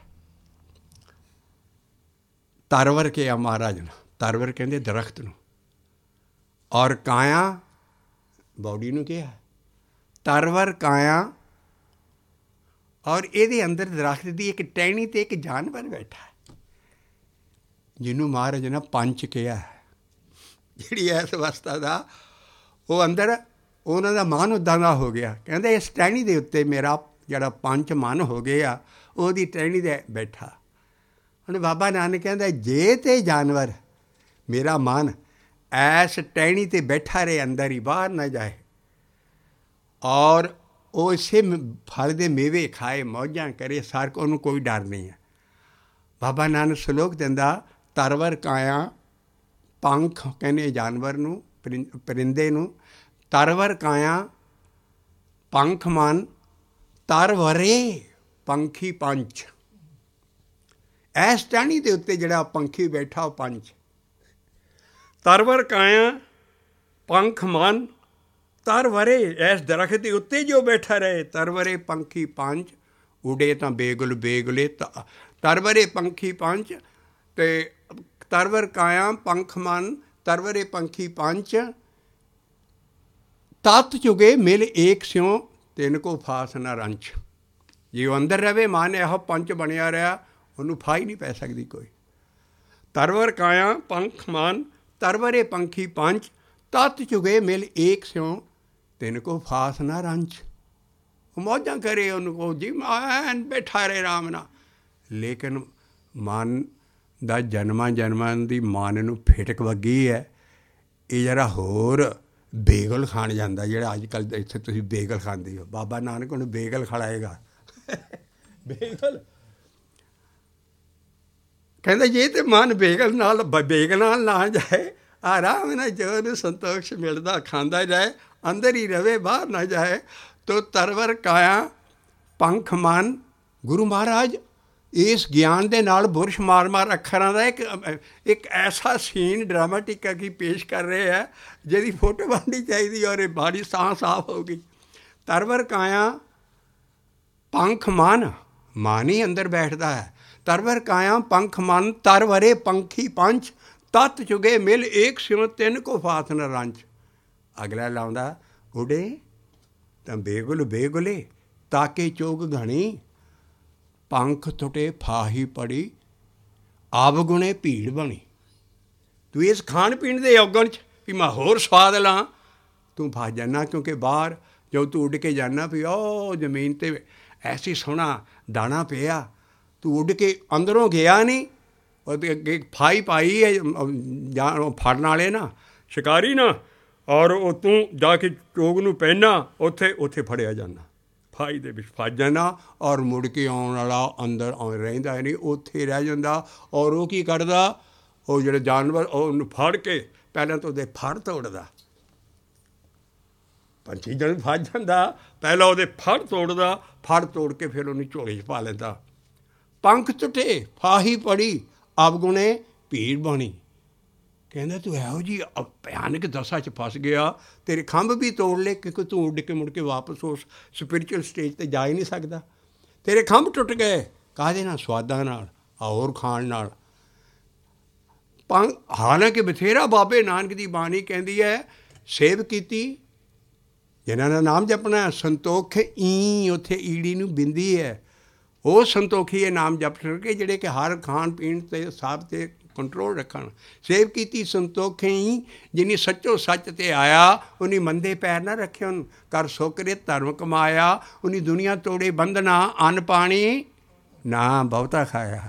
ਤਰਵਰ ਕਿਹਾ ਮਹਾਰਾਜ ਨੂੰ, ਤਰਵਰ ਕਹਿੰਦੇ ਦਰਖਤ ਨੂੰ, ਔਰ ਕਾਇਆ ਬੌਡੀ ਨੂੰ ਕਿਹਾ। ਤਰਵਰ ਕਾਇਆ, ਔਰ ਇਹਦੇ ਅੰਦਰ ਦਰਖਤ ਦੀ ਇੱਕ ਟਹਿਣੀ ਤੇ ਇੱਕ ਜਾਨਵਰ ਬੈਠਾ ਹੈ ਜਿਹਨੂੰ ਮਹਾਰਾਜ ਨੇ ਪੰਚ ਕਿਹਾ ਹੈ। ਜਿਹੜੀ ਇਸ ਅਵਸਥਾ ਦਾ ਉਹ ਅੰਦਰ ਉਹਨਾਂ ਦਾ ਮਨ ਉੱਦਾਂ ਦਾ ਹੋ ਗਿਆ। ਕਹਿੰਦੇ ਇਸ ਟਹਿਣੀ ਦੇ ਉੱਤੇ ਮੇਰਾ ਜਿਹੜਾ ਪੰਜ ਮਨ ਹੋ ਗਏ ਆ, ਉਹਦੀ ਟਹਿਣੀ 'ਤੇ ਬੈਠਾ। ਹੁਣ ਬਾਬਾ ਨਾਨਕ ਕਹਿੰਦਾ ਜੇ ਤੇ ਜਾਨਵਰ ਮੇਰਾ ਮਨ ਐਸ ਟਹਿਣੀ 'ਤੇ ਬੈਠਾ ਰਹੇ, ਅੰਦਰ ਹੀ ਬਾਹਰ ਨਾ ਜਾਏ, ਔਰ ਉਹ ਇਸੇ ਫਲ ਦੇ ਮੇਵੇ ਖਾਏ, ਮੌਜਾਂ ਕਰੇ, ਸਾਰ ਕੋ ਉਹਨੂੰ ਕੋਈ ਡਰ ਨਹੀਂ ਹੈ। ਬਾਬਾ ਨਾਨਕ ਸਲੋਕ ਦਿੰਦਾ ਤਰਵਰ ਕਾਇਆ, ਪੰਖ ਕਹਿੰਦੇ ਜਾਨਵਰ ਨੂੰ, ਪਰਿੰਦੇ ਨੂੰ। ਤਰਵਰ ਕਾਇਆ ਪੰਖ ਮਨ, ਤਰਵਰੇ ਪੰਖੀ ਪੰਚ। ਐਸ ਟਹਿਣੀ ਦੇ ਉੱਤੇ ਜਿਹੜਾ ਪੰਖੀ ਬੈਠਾ ਉਹ ਪੰਚ। ਤਰਵਰ ਕਾਇਆ ਪੰਖ ਮਨ, ਤਰਵਰੇ ਐਸ ਦਰਖਤ ਦੇ ਉੱਤੇ ਜੋ ਬੈਠਾ ਰਹੇ। ਤਰਵਰੇ ਪੰਖੀ ਪੰਚ, ਉਡੇ ਤਾਂ ਬੇਗੁਲ ਬੇਗੁਲੇ, ਤਰਵਰੇ ਪੰਖੀ ਪੰਚ। ਅਤੇ ਤਰਵਰ ਕਾਇਆ ਪੰਖ ਮਨ, ਤਰਵਰੇ ਪੰਖੀ ਪੰਚ। ਤਤ ਚੁਗੇ ਮਿਲ ਏਕ ਸਿਉ, ਤਿੰਨ ਕੋ ਫਾਸ ਨਾ ਰੰਚ। ਜੇ ਉਹ ਅੰਦਰ ਰਹੇ ਮਨ ਇਹੋ ਪੰਚ ਬਣਿਆ ਰਿਹਾ, ਉਹਨੂੰ ਫਾਹ ਹੀ ਨਹੀਂ ਪੈ ਸਕਦੀ ਕੋਈ। ਤਰਵਰ ਕਾਇਆ ਪੰਖ ਮਨ, ਤਰਵਰੇ ਪੰਖੀ ਪੰਚ। ਤਤ ਚੁਗੇ ਮਿਲ ਏਕ ਸਿਉ, ਤਿੰਨ ਕੋ ਫਾਸ ਨਾ ਰੰਚ। ਉਹ ਮੌਜਾਂ ਕਰੇ, ਉਹਨੂੰ ਕਹੋ ਜੀ ਐਨ ਬੈਠਾ ਰਹੇ ਆਰਾਮ ਨਾਲ। ਲੇਕਿਨ ਮਨ ਦਾ ਜਨਮਾਂ ਦੀ ਮਨ ਨੂੰ ਫਿਟਕ ਵੱਗੀ ਹੈ। ਇਹ ਜਰਾ ਹੋਰ ਬੇਗਲ ਖਾਣ ਜਾਂਦਾ, ਜਿਹੜਾ ਅੱਜ ਕੱਲ੍ਹ ਇੱਥੇ ਤੁਸੀਂ ਬੇਗਲ ਖਾਂਦੇ ਹੋ। ਬਾਬਾ ਨਾਨਕ ਉਹਨੂੰ ਬੇਗਲ ਖਿਲਾਏਗਾ। ਬੇਗਲ ਕਹਿੰਦਾ ਜੇ ਤੇ ਮਨ ਬੇਗਲ ਨਾਲ ਨਾ ਜਾਏ, ਆਰਾਮ ਨਾਲ ਜੋ ਉਹਨੂੰ ਸੰਤੋਸ਼ ਮਿਲਦਾ ਖਾਂਦਾ ਜਾਏ, ਅੰਦਰ ਹੀ ਰਵੇ, ਬਾਹਰ ਨਾ ਜਾਏ। ਤੋ ਤਰਵਰ ਕਾਇਆ ਪੰਖ ਮਨ। ਗੁਰੂ ਮਹਾਰਾਜ ਇਸ ਗਿਆਨ ਦੇ ਨਾਲ ਬੁਰਸ਼ ਮਾਰ ਅੱਖਰਾਂ ਦਾ ਇੱਕ ਐਸਾ ਸੀਨ ਡਰਾਮਾਟਿਕ ਕੀ ਪੇਸ਼ ਕਰ ਰਹੇ ਹੈ, ਜਿਹਦੀ ਫੋਟੋ ਬਣਨੀ ਚਾਹੀਦੀ ਔਰ ਇਹ ਬਾੜੀ ਸਾਫ਼ ਹੋ ਗਈ। ਤਰਵਰ ਕਾਇਆ ਪੰਖ ਮਨ, ਮਨ ਹੀ ਅੰਦਰ ਬੈਠਦਾ ਹੈ। ਤਰਵਰ ਕਾਇਆ ਪੰਖ ਮਨ, ਤਰਵਰੇ ਪੰਖੀ ਪੰਚ। ਤਤ ਚੁਗੇ ਮਿਲ ਏਕ ਸਿਉ, ਤਿੰਨ ਕੋ ਫਾਸ ਨ ਰੰਚ। ਅਗਲਾ ਲਾਉਂਦਾ ਉਡੇ ਤਾਂ ਬੇਗੁਲ ਬੇਗੁਲੇ, ਤਾਕੇ ਚੋਗ ਘਣੀ। ਪੰਖ ਟੁੱਟੇ ਫਾਹੀ ਪੜੀ, ਆਵਗੁਣੇ ਭੀੜ ਬਣੀ। ਤੂੰ ਇਸ ਖਾਣ ਪੀਣ ਦੇ ਔਗਣ 'ਚ ਵੀ ਮੈਂ ਹੋਰ ਸਵਾਦ ਲਾਂ, ਤੂੰ ਫਸ ਜਾਂਦਾ। ਕਿਉਂਕਿ ਬਾਹਰ ਜਦੋਂ ਤੂੰ ਉੱਡ ਕੇ ਜਾਂਦਾ ਵੀ ਉਹ ਜ਼ਮੀਨ 'ਤੇ ਐਸੀ ਸੋਹਣਾ ਦਾਣਾ ਪਿਆ, ਤੂੰ ਉੱਡ ਕੇ ਅੰਦਰੋਂ ਗਿਆ ਨਹੀਂ, ਉਹਦੇ ਅੱਗੇ ਫਾਹੀ ਪਾਈ ਹੈ ਜਾਂ ਫੜਨ ਵਾਲੇ ਨਾ, ਸ਼ਿਕਾਰੀ ਨਾ, ਔਰ ਉਹ ਤੂੰ ਜਾ ਕੇ ਚੋਗ ਨੂੰ ਪਹਿਨਾ, ਉੱਥੇ ਫੜਿਆ ਜਾਂਦਾ, ਫਾਹੀ ਦੇ ਵਿੱਚ ਫਸ ਜਾਂਦਾ। ਔਰ ਮੁੜ ਕੇ ਆਉਣ ਵਾਲਾ ਅੰਦਰ ਰਹਿੰਦਾ ਨਹੀਂ, ਉੱਥੇ ਰਹਿ ਜਾਂਦਾ। ਔਰ ਉਹ ਕੀ ਕਰਦਾ, ਉਹ ਜਿਹੜੇ ਜਾਨਵਰ ਉਹਨੂੰ ਫੜ ਕੇ ਪਹਿਲਾਂ ਤਾਂ ਉਹਦੇ ਫੜ ਤੋੜਦਾ, ਪੰਛੀ ਜਦੋਂ ਫੜ ਜਾਂਦਾ ਪਹਿਲਾਂ ਉਹਦੇ ਫੜ ਤੋੜਦਾ, ਫੜ ਤੋੜ ਕੇ ਫਿਰ ਉਹਨੂੰ ਝੋਲੇ 'ਚ ਪਾ ਲੈਂਦਾ। ਪੰਖ ਟੁੱਟੇ ਫਾਹੀ ਪੜੀ ਅਵਗੁਣੇ ਭੀੜ ਬਣੀ। ਕਹਿੰਦਾ ਤੂੰ ਇਹੋ ਜਿਹੀ ਭਿਆਨਕ ਦਸ਼ਾ 'ਚ ਫਸ ਗਿਆ, ਤੇਰੇ ਖੰਭ ਵੀ ਤੋੜ ਲਏ ਕਿਉਂਕਿ ਤੂੰ ਉੱਡ ਕੇ ਮੁੜ ਕੇ ਵਾਪਸ ਉਸ ਸਪਿਰਿਚੁਅਲ ਸਟੇਜ 'ਤੇ ਜਾ ਹੀ ਨਹੀਂ ਸਕਦਾ। ਤੇਰੇ ਖੰਭ ਟੁੱਟ ਗਏ ਕਾਹਦੇ ਨਾਲ? ਸਵਾਦਾਂ ਨਾਲ, ਹੋਰ ਖਾਣ ਨਾਲ। ਹਾਲਾਂਕਿ ਬਥੇਰਾ ਬਾਬੇ ਨਾਨਕ ਦੀ ਬਾਣੀ ਕਹਿੰਦੀ ਹੈ ਸੇਵ ਕੀਤੀ, ਜਿਨ੍ਹਾਂ ਦਾ ਨਾਮ ਜਪਣਾ। ਸੰਤੋਖ ਈ ਉੱਥੇ ਈੜੀ ਨੂੰ ਬਿੰਦੀ ਹੈ, ਉਹ ਸੰਤੋਖੀ ਇਹ ਨਾਮ ਜਪ ਸਕੇ ਜਿਹੜੇ ਕਿ ਹਰ ਖਾਣ ਪੀਣ 'ਤੇ ਸਭ 'ਤੇ ਕੰਟਰੋਲ ਰੱਖਣ। ਸੇਵ ਕੀਤੀ ਸੰਤੋਖੀ ਜਿਨੀ ਸੱਚੋ ਸੱਚ 'ਤੇ ਆਇਆ, ਉਨੀ ਮੰਦੇ ਪੈਰ ਨਾ ਰੱਖੇ ਉਹਨੂੰ। ਕਰ ਸੋਕਰੇ ਧਰਮ ਕਮਾਇਆ, ਉਨੀ ਦੁਨੀਆ ਤੋੜੇ ਬੰਧਨਾ, ਅੰਨ ਪਾਣੀ ਨਾ ਬਹੁਤਾ ਖਾਇਆ।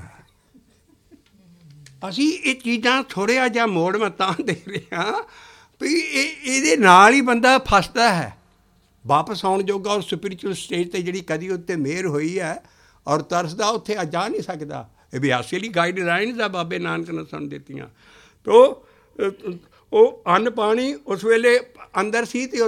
ਅਸੀਂ ਇਹ ਚੀਜ਼ਾਂ ਥੋੜ੍ਹਾ ਜਿਹਾ ਮੋੜ ਮੈਂ ਤਾਂ ਦੇ ਰਿਹਾ ਵੀ ਇਹਦੇ ਨਾਲ ਹੀ ਬੰਦਾ ਫਸਦਾ ਹੈ। ਵਾਪਸ ਆਉਣ ਜੋਗਾ ਔਰ ਸਪਿਰਿਚੁਅਲ ਸਟੇਜ 'ਤੇ ਜਿਹੜੀ ਕਦੀ ਉੱਤੇ ਮਿਹਰ ਹੋਈ ਹੈ ਔਰ ਤਰਸਦਾ ਉੱਥੇ ਆ ਜਾ ਨਹੀਂ ਸਕਦਾ। ਇਹ ਅਭਿਆਸੀ ਲਈ ਗਾਈਡਲਾਈਨਸ ਆ ਬਾਬੇ ਨਾਨਕ ਨੇ ਸਾਨੂੰ ਦਿੱਤੀਆਂ। ਤੋ ਉਹ ਅੰਨ ਪਾਣੀ ਉਸ ਵੇਲੇ ਅੰਦਰ ਸੀ ਅਤੇ ਉਹ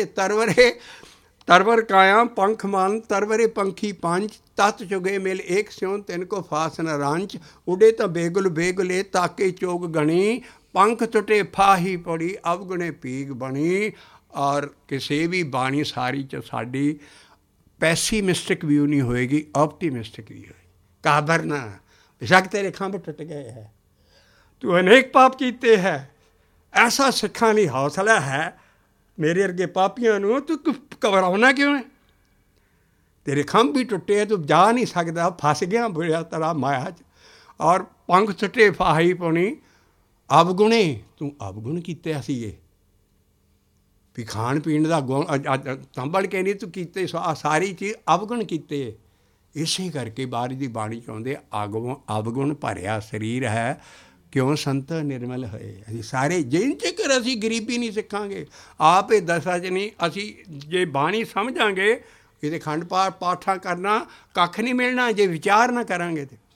ਤਰਵਰ ਕਾਇਆ ਪੰਖ ਮਨ ਤਰਵਰੇ ਪੰਖੀ ਪੰਚ ਤਤ ਚੁਗੇ ਮਿਲ ਏਕ ਸਿਉ ਤਿੰਨ ਕੋ ਫਾਸ ਨ ਰਾਂਚ ਉਡੇ ਤਾਂ ਬੇਗੁਲ ਬੇਗੁਲੇ ਤਾਕੇ ਚੋਗ ਗਣੀ ਪੰਖ ਟੁੱਟੇ ਫਾਹੀ ਪੜੀ ਅਵਗੁਣੇ ਪੀਗ ਬਣੀ। ਔਰ ਕਿਸੇ ਵੀ ਬਾਣੀ ਸਾਰੀ 'ਚ ਸਾਡੀ ਪੈਸੀਮਿਸਟਿਕ ਵਿਊ ਨਹੀਂ ਹੋਏਗੀ, ਆਪਟੀਮਿਸਟਿਕ ਵੀ ਹੋਏਗੀ। ਕਾਬਰ ਨਾ ਬੇਸ਼ੱਕ ਤੇਰੇ ਖੰਭ ਟੁੱਟ ਗਏ ਹੈ, ਤੂੰ ਅਨੇਕ ਪਾਪ ਕੀਤੇ ਹੈ, ਐਸਾ ਸਿੱਖਾਂ ਲਈ ਹੌਸਲਾ ਹੈ ਮੇਰੇ ਵਰਗੇ ਪਾਪੀਆਂ ਨੂੰ, ਤੂੰ ਘਬਰਾਉਣਾ ਕਿਉਂ ਹੈ? ਤੇਰੇ ਖੰਭ ਵੀ ਟੁੱਟੇ ਹੈ, ਤੂੰ ਜਾ ਨਹੀਂ ਸਕਦਾ, ਫਸ ਗਿਆ ਬੁਰਾ ਤਰ੍ਹਾਂ ਮਾਇਆ 'ਚ। ਔਰ ਪੰਖ ਟੁੱਟੇ ਫਾਹੀ ਪਾਉਣੀ ਅਵਗੁਣੇ, ਤੂੰ ਅਵਗੁਣ ਕੀਤੇ ਸੀਗੇ ਵੀ ਖਾਣ ਪੀਣ ਦਾ ਗੁਣ ਸੰਭਲ ਕੇ ਨਹੀਂ ਤੂੰ ਕੀਤੇ, ਸਾਰੀ ਚੀਜ਼ ਅਵਗੁਣ ਕੀਤੇ। ਇਸੇ ਕਰਕੇ ਬਾਹਰ ਦੀ ਬਾਣੀ ਚਾਹੁੰਦੇ ਅਵਗੁਣ ਭਰਿਆ ਸਰੀਰ ਹੈ, ਕਿਉਂ ਸੰਤ ਨਿਰਮਲ ਹੋਏ। ਅਸੀਂ ਸਾਰੇ ਜਿੰਨ ਚਿਕਰ ਅਸੀਂ ਗਰੀਬੀ ਨਹੀਂ ਸਿੱਖਾਂਗੇ, ਆਪ ਇਹ ਦਸ਼ਾ 'ਚ ਨਹੀਂ, ਅਸੀਂ ਜੇ ਬਾਣੀ ਸਮਝਾਂਗੇ ਇਹਦੇ ਖੰਡ ਪਾਠਾਂ ਕਰਨਾ ਕੱਖ ਨਹੀਂ ਮਿਲਣਾ ਜੇ ਵਿਚਾਰ ਨਾ ਕਰਾਂਗੇ। ਤੇ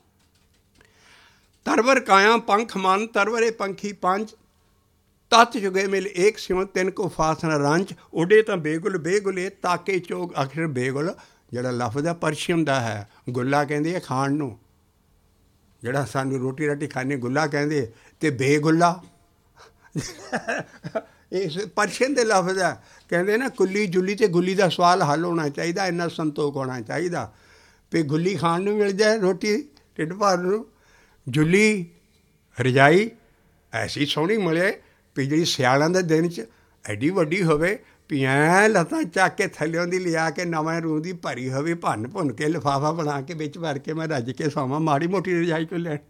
ਤਰਵਰ ਕਾਇਆ ਪੰਖ ਮਨ ਤਰਵਰੇ ਪੰਖੀ ਪੰਜ ਤਤ ਚੁਗੇ ਮਿਲ ਏਕ ਸਿਉ ਤਿੰਨ ਕੋ ਫਾਸ ਨ ਰਾਂਚ ਉੱਡੇ ਤਾਂ ਬੇਗੁਲ ਬੇਗੁਲੇ ਤਾਕੇ ਚੋਗ। ਅਕਸਰ ਬੇਗੁਲ ਜਿਹੜਾ ਲਫ਼ਜ਼ ਹੈ ਪਰਸ਼ੀਅਨ ਦਾ ਹੈ, ਗੁੱਲਾ ਕਹਿੰਦੇ ਆ ਖਾਣ ਨੂੰ, ਜਿਹੜਾ ਸਾਨੂੰ ਰੋਟੀ ਰਾਟੀ ਖਾਣੇ ਗੁੱਲਾ ਕਹਿੰਦੇ, ਅਤੇ ਬੇਗੁੱਲਾ ਇਸ ਪਰਸ਼ੀਅਨ ਦੇ ਲਫ਼ਜ਼ ਹੈ। ਕਹਿੰਦੇ ਨਾ ਕੁੱਲੀ ਜੁੱਲੀ ਅਤੇ ਗੁੱਲੀ ਦਾ ਸਵਾਲ ਹੱਲ ਹੋਣਾ ਚਾਹੀਦਾ, ਇੰਨਾ ਸੰਤੋਖ ਹੋਣਾ ਚਾਹੀਦਾ ਵੀ ਗੁੱਲੀ ਖਾਣ ਨੂੰ ਮਿਲ ਜਾਏ, ਰੋਟੀ ਢਿੱਡ ਭਰ ਨੂੰ, ਜੁੱਲੀ ਰਜਾਈ ਐਸੀ ਸੋਹਣੀ ਮਿਲੇ ਵੀ ਜਿਹੜੀ ਸਿਆਲਾਂ ਦੇ ਦਿਨ 'ਚ ਐਡੀ ਵੱਡੀ ਹੋਵੇ ਵੀ ਐਂ ਲੱਤਾਂ ਚੱਕ ਕੇ ਥੱਲਿਓਂ ਦੀ ਲਿਆ ਕੇ ਨਵਾਂ ਰੂਹ ਦੀ ਭਰੀ ਹੋਵੇ, ਭੁੰਨ ਕੇ ਲਿਫਾਫਾ ਬਣਾ ਕੇ ਵਿੱਚ ਭਰ ਕੇ ਮੈਂ ਰੱਜ ਕੇ ਸੌਵਾਂ, ਮਾੜੀ ਮੋਟੀ ਰਜਾਈ ਕੋਈ ਲੈਣ।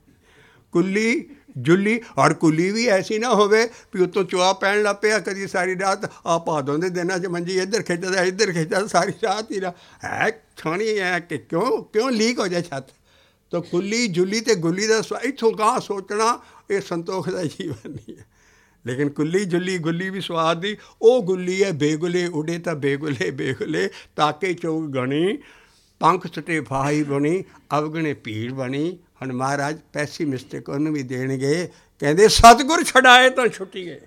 ਕੁੱਲੀ ਜੁੱਲੀ, ਔਰ ਕੁੱਲੀ ਵੀ ਐਸੀ ਨਾ ਹੋਵੇ ਵੀ ਉੱਤੋਂ ਚੋਆ ਪੈਣ ਲੱਗ ਪਿਆ ਕਦੀ ਸਾਰੀ ਰਾਤ। ਆ ਭਾਦੋਂ ਦੇ ਦਿਨਾਂ 'ਚ ਮੰਜੀ ਇੱਧਰ ਖਿੱਚਦਾ ਸਾਰੀ ਰਾਤ ਹੀ ਹੈ ਛਾਣੀ ਹੈ ਕਿ ਕਿਉਂ ਲੀਕ ਹੋ ਜਾਏ ਛੱਤ। ਤਾਂ ਕੁੱਲੀ ਜੁੱਲੀ ਅਤੇ ਗੁੱਲੀ ਦਾ ਇੱਥੋਂ ਗਾਂਹ ਸੋਚਣਾ ਇਹ ਸੰਤੋਖ ਦਾ ਜੀਵਨ ਨਹੀਂ ਹੈ। ਲੇਕਿਨ ਕੁੱਲੀ ਜੁੱਲੀ ਗੁੱਲੀ ਵੀ ਸਵਾਦ ਦੀ, ਉਹ ਗੁੱਲੀ ਹੈ ਬੇਗੁਲੇ ਉੱਡੇ ਤਾਂ ਬੇਗੁਲੇ ਬੇਗੁਲੇ ਤਾਕੇ ਚੋਗ ਗਣੀ ਪੰਖ ਟੁੱਟੇ ਫਾਹੀ ਬਣੀ ਅਵਗਣੇ ਭੀੜ ਬਣੀ। ਹੁਣ ਮਹਾਰਾਜ ਪੈਸੀਮਿਸਟਿਕ ਉਹਨੂੰ ਵੀ ਦੇਣਗੇ, ਕਹਿੰਦੇ ਸਤਿਗੁਰ ਛਡਾਏ ਤਾਂ ਛੁੱਟੀ ਗਏ,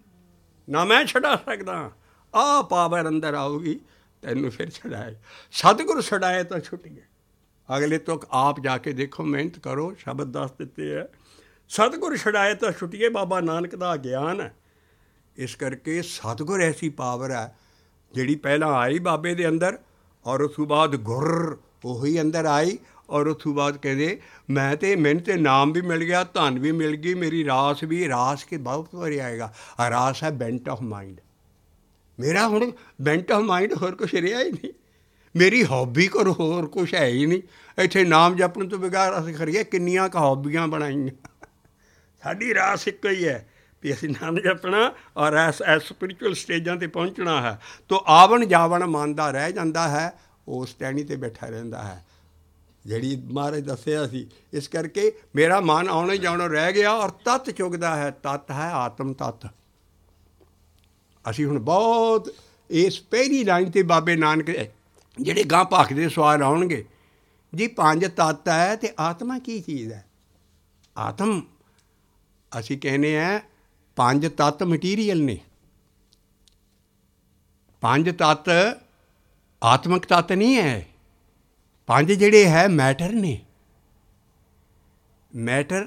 ਨਾ ਮੈਂ ਛਡਾ ਸਕਦਾ, ਆਹ ਪਾਵਰ ਅੰਦਰ ਆਊਗੀ ਤੈਨੂੰ ਫਿਰ ਛਡਾਏ। ਸਤਿਗੁਰ ਛਡਾਏ ਤਾਂ ਛੁੱਟੀ ਗਏ। ਅਗਲੇ ਤੋਂ ਆਪ ਜਾ ਕੇ ਦੇਖੋ, ਮਿਹਨਤ ਕਰੋ, ਸ਼ਬਦ ਦੱਸ ਦਿੱਤੇ ਹੈ। ਸਤਿਗੁਰ ਛਡਾਏ ਤਾਂ ਛੁੱਟੀਏ, ਬਾਬਾ ਨਾਨਕ ਦਾ ਗਿਆਨ ਹੈ। ਇਸ ਕਰਕੇ ਸਤਿਗੁਰ ਐਸੀ ਪਾਵਰ ਹੈ ਜਿਹੜੀ ਪਹਿਲਾਂ ਆਈ ਬਾਬੇ ਦੇ ਅੰਦਰ, ਔਰ ਉਸ ਤੋਂ ਬਾਅਦ ਗੁਰ ਉਹੀ ਅੰਦਰ ਆਈ, ਔਰ ਉਸ ਤੋਂ ਬਾਅਦ ਕਹਿੰਦੇ ਮੈਨੂੰ ਤਾਂ ਨਾਮ ਵੀ ਮਿਲ ਗਿਆ, ਧਨ ਵੀ ਮਿਲ ਗਈ, ਮੇਰੀ ਰਾਸ ਵੀ, ਰਾਸ ਕੇ ਬਹੁਤ ਵਾਰੀ ਆਏਗਾ। ਰਾਸ ਹੈ ਬੈਂਟ ਆਫ ਮਾਈਂਡ। ਮੇਰਾ ਹੁਣ ਬੈਂਟ ਆਫ ਮਾਈਂਡ ਹੋਰ ਕੁਛ ਰਿਹਾ ਹੀ ਨਹੀਂ, ਮੇਰੀ ਹੌਬੀ ਕੋਲ ਹੋਰ ਕੁਛ ਹੈ ਹੀ ਨਹੀਂ। ਇੱਥੇ ਨਾਮ ਜਪਣ ਤੋਂ ਬਗੈਰ ਅਸੀਂ ਖੜੀਏ ਕਿੰਨੀਆਂ ਕੁ ਹੌਬੀਆਂ ਬਣਾਈਆਂ। ਸਾਡੀ ਰਾਸ ਇੱਕੋ ਹੀ ਹੈ ਵੀ ਅਸੀਂ ਨਾਮ ਜਪਣਾ ਔਰ ਐਸ ਸਪਿਰਿਚੁਅਲ ਸਟੇਜਾਂ 'ਤੇ ਪਹੁੰਚਣਾ ਹੈ। ਤੋ ਆਵਣ ਜਾਵਣ ਮਨ ਦਾ ਰਹਿ ਜਾਂਦਾ ਹੈ, ਉਸ ਟਹਿਣੀ 'ਤੇ ਬੈਠਾ ਰਹਿੰਦਾ ਹੈ ਜਿਹੜੀ ਮਹਾਰਾਜ ਦੱਸਿਆ ਸੀ। ਇਸ ਕਰਕੇ ਮੇਰਾ ਮਨ ਆਉਣੇ ਜਾਣੋਂ ਰਹਿ ਗਿਆ ਔਰ ਤੱਤ ਚੁਗਦਾ ਹੈ। ਤੱਤ ਹੈ ਆਤਮ ਤੱਤ। ਅਸੀਂ ਹੁਣ ਬਹੁਤ ਇਸ ਪਹਿਲੀ ਲਾਈਨ 'ਤੇ ਬਾਬੇ ਨਾਨਕ ਜਿਹੜੇ ਗਾਂ ਭਾਖ ਦੇ ਸਵਾਲ ਆਉਣਗੇ ਜੀ, 5 ਤੱਤ ਹੈ ਅਤੇ ਆਤਮਾ ਕੀ ਚੀਜ਼ ਹੈ? ਆਤਮ ਅਸੀਂ ਕਹਿੰਦੇ ਹਾਂ 5 ਤੱਤ ਮਟੀਰੀਅਲ ਨੇ, 5 ਤੱਤ ਆਤਮਿਕ ਤੱਤ ਨਹੀਂ ਹੈ। 5 ਜਿਹੜੇ ਹੈ ਮੈਟਰ ਨੇ। Matter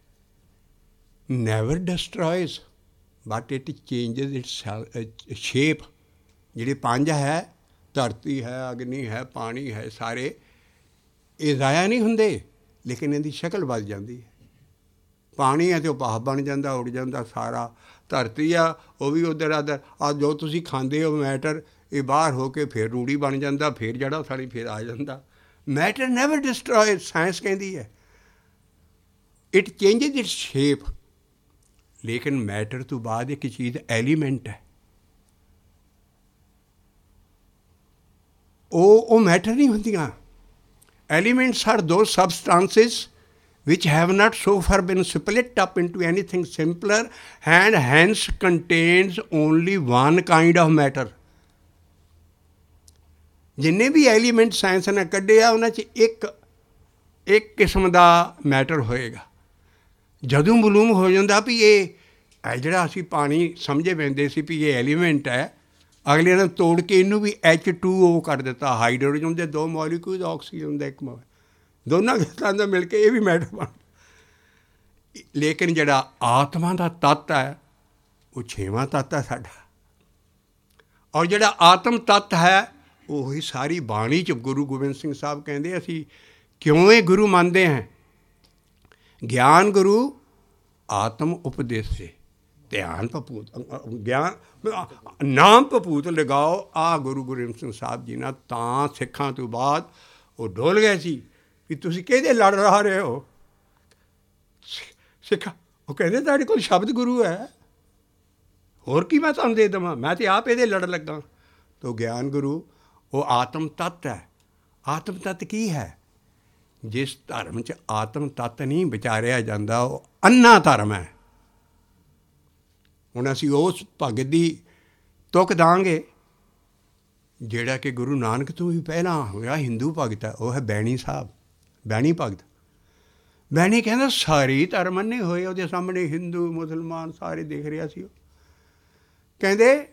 never destroys but it changes its shape. ਜਿਹੜੇ 5 ਹੈ, ਧਰਤੀ ਹੈ, ਅਗਨੀ ਹੈ, ਪਾਣੀ ਹੈ, ਸਾਰੇ ਇਹ ਜ਼ਾਇਆ ਨਹੀਂ ਹੁੰਦੇ, ਲੇਕਿਨ ਇਹਦੀ ਸ਼ਕਲ ਬਦਲ ਜਾਂਦੀ ਹੈ। ਪਾਣੀ ਹੈ ਅਤੇ ਉਹ ਭਾਫ ਬਣ ਜਾਂਦਾ, ਉੱਡ ਜਾਂਦਾ ਸਾਰਾ। ਧਰਤੀ ਆ ਉਹ ਵੀ ਉੱਧਰ ਆਦਰ ਆ, ਜੋ ਤੁਸੀਂ ਖਾਂਦੇ ਹੋ ਮੈਟਰ, ਇਹ ਬਾਹਰ ਹੋ ਕੇ ਫਿਰ ਰੂੜੀ ਬਣ ਜਾਂਦਾ, ਫਿਰ ਜੜਾ ਸਾਡੀ ਫਿਰ ਆ ਜਾਂਦਾ। ਮੈਟਰ ਨੈਵਰ ਡਿਸਟਰੋਇਡ, ਸਾਇੰਸ ਕਹਿੰਦੀ ਹੈ। It changes its shape. ਲੇਕਿਨ ਮੈਟਰ ਤੋਂ ਬਾਅਦ ਇੱਕ ਚੀਜ਼ ਐਲੀਮੈਂਟ ਹੈ, ਉਹ ਮੈਟਰ ਨਹੀਂ ਹੁੰਦੀਆਂ। Elements are those substances which have not so far been split up into anything simpler and hence contains only one kind of matter। ਜਿੰਨੇ ਵੀ ਐਲੀਮੈਂਟ ਸਾਇੰਸ ਨੇ ਕੱਢੇ ਆ ਉਹਨਾਂ 'ਚ ਇੱਕ ਕਿਸਮ ਦਾ ਮੈਟਰ ਹੋਏਗਾ। ਜਦੋਂ ਮਾਲੂਮ ਹੋ ਜਾਂਦਾ ਵੀ ਇਹ ਜਿਹੜਾ ਅਸੀਂ ਪਾਣੀ ਸਮਝੇ ਪੈਂਦੇ ਸੀ ਵੀ ਇਹ ਐਲੀਮੈਂਟ ਹੈ, ਅਗਲੇ ਨੇ ਤੋੜ ਕੇ ਇਹਨੂੰ ਵੀ H2O ਕਰ ਦਿੱਤਾ। ਹਾਈਡਰੋਜਨ ਦੇ 2 ਮੋਲੀਕੂਲ, ਆਕਸੀਜਨ ਦਾ 1 ਦੋਨਾਂ ਗੈਸਾਂ ਦਾ ਮਿਲ ਕੇ ਇਹ ਵੀ ਮੈਟਰ ਬਣ। ਲੇਕਿਨ ਜਿਹੜਾ ਆਤਮਾ ਦਾ ਤੱਤ ਹੈ ਉਹ 6ਵਾਂ ਤੱਤ ਹੈ ਸਾਡਾ। ਔਰ ਜਿਹੜਾ ਆਤਮ ਤੱਤ ਹੈ ਉਹੀ ਸਾਰੀ ਬਾਣੀ 'ਚ ਗੁਰੂ ਗੋਬਿੰਦ ਸਿੰਘ ਸਾਹਿਬ ਕਹਿੰਦੇ ਅਸੀਂ ਕਿਉਂ ਇਹ ਗੁਰੂ ਮੰਨਦੇ ਹਾਂ। ਗਿਆਨ ਗੁਰੂ ਆਤਮ ਉਪਦੇਸੇ ਧਿਆਨ ਭਪੂਤ ਗਿਆਨ ਨਾਮ ਭਪੂਤ ਲਗਾਓ। ਆ ਗੁਰੂ ਗੋਬਿੰਦ ਸਿੰਘ ਸਾਹਿਬ ਜੀ ਨਾਲ ਤਾਂ ਸਿੱਖਾਂ ਤੋਂ ਬਾਅਦ ਉਹ ਡੋਲ ਗਏ ਸੀ ਵੀ ਤੁਸੀਂ ਕਿਹਦੇ ਲੜ ਰਹੇ ਹੋ ਸਿੱਖਾਂ। ਉਹ ਕਹਿੰਦੇ ਤੁਹਾਡੇ ਕੋਲ ਸ਼ਬਦ ਗੁਰੂ ਹੈ, ਹੋਰ ਕੀ ਮੈਂ ਤੁਹਾਨੂੰ ਦੇ ਦੇਵਾਂ, ਮੈਂ ਤਾਂ ਆਪ ਇਹਦੇ ਲੜ ਲੱਗਾ। ਤੋ ਗਿਆਨ ਗੁਰੂ ਉਹ ਆਤਮ ਤੱਤ ਹੈ। ਆਤਮ ਤੱਤ ਕੀ ਹੈ? ਜਿਸ ਧਰਮ 'ਚ ਆਤਮ ਤੱਤ ਨਹੀਂ ਵਿਚਾਰਿਆ ਜਾਂਦਾ ਉਹ ਅੰਨਾ ਧਰਮ ਹੈ। ਹੁਣ ਅਸੀਂ ਉਸ ਭਗਤ ਦੀ ਤੁਕ ਦਾਂਗੇ ਜਿਹੜਾ ਕਿ ਗੁਰੂ ਨਾਨਕ ਤੋਂ ਵੀ ਪਹਿਲਾਂ ਹੋਇਆ ਹਿੰਦੂ ਭਗਤ ਹੈ, ਉਹ ਹੈ ਬੈਣੀ ਸਾਹਿਬ, ਬੈਣੀ ਭਗਤ। ਬੈਣੀ ਕਹਿੰਦਾ ਸਾਰੇ ਧਰਮ ਮੰਨੇ ਹੋਏ ਉਹਦੇ ਸਾਹਮਣੇ, ਹਿੰਦੂ ਮੁਸਲਮਾਨ ਸਾਰੇ ਦੇਖ ਰਿਹਾ ਸੀ। ਉਹ ਕਹਿੰਦੇ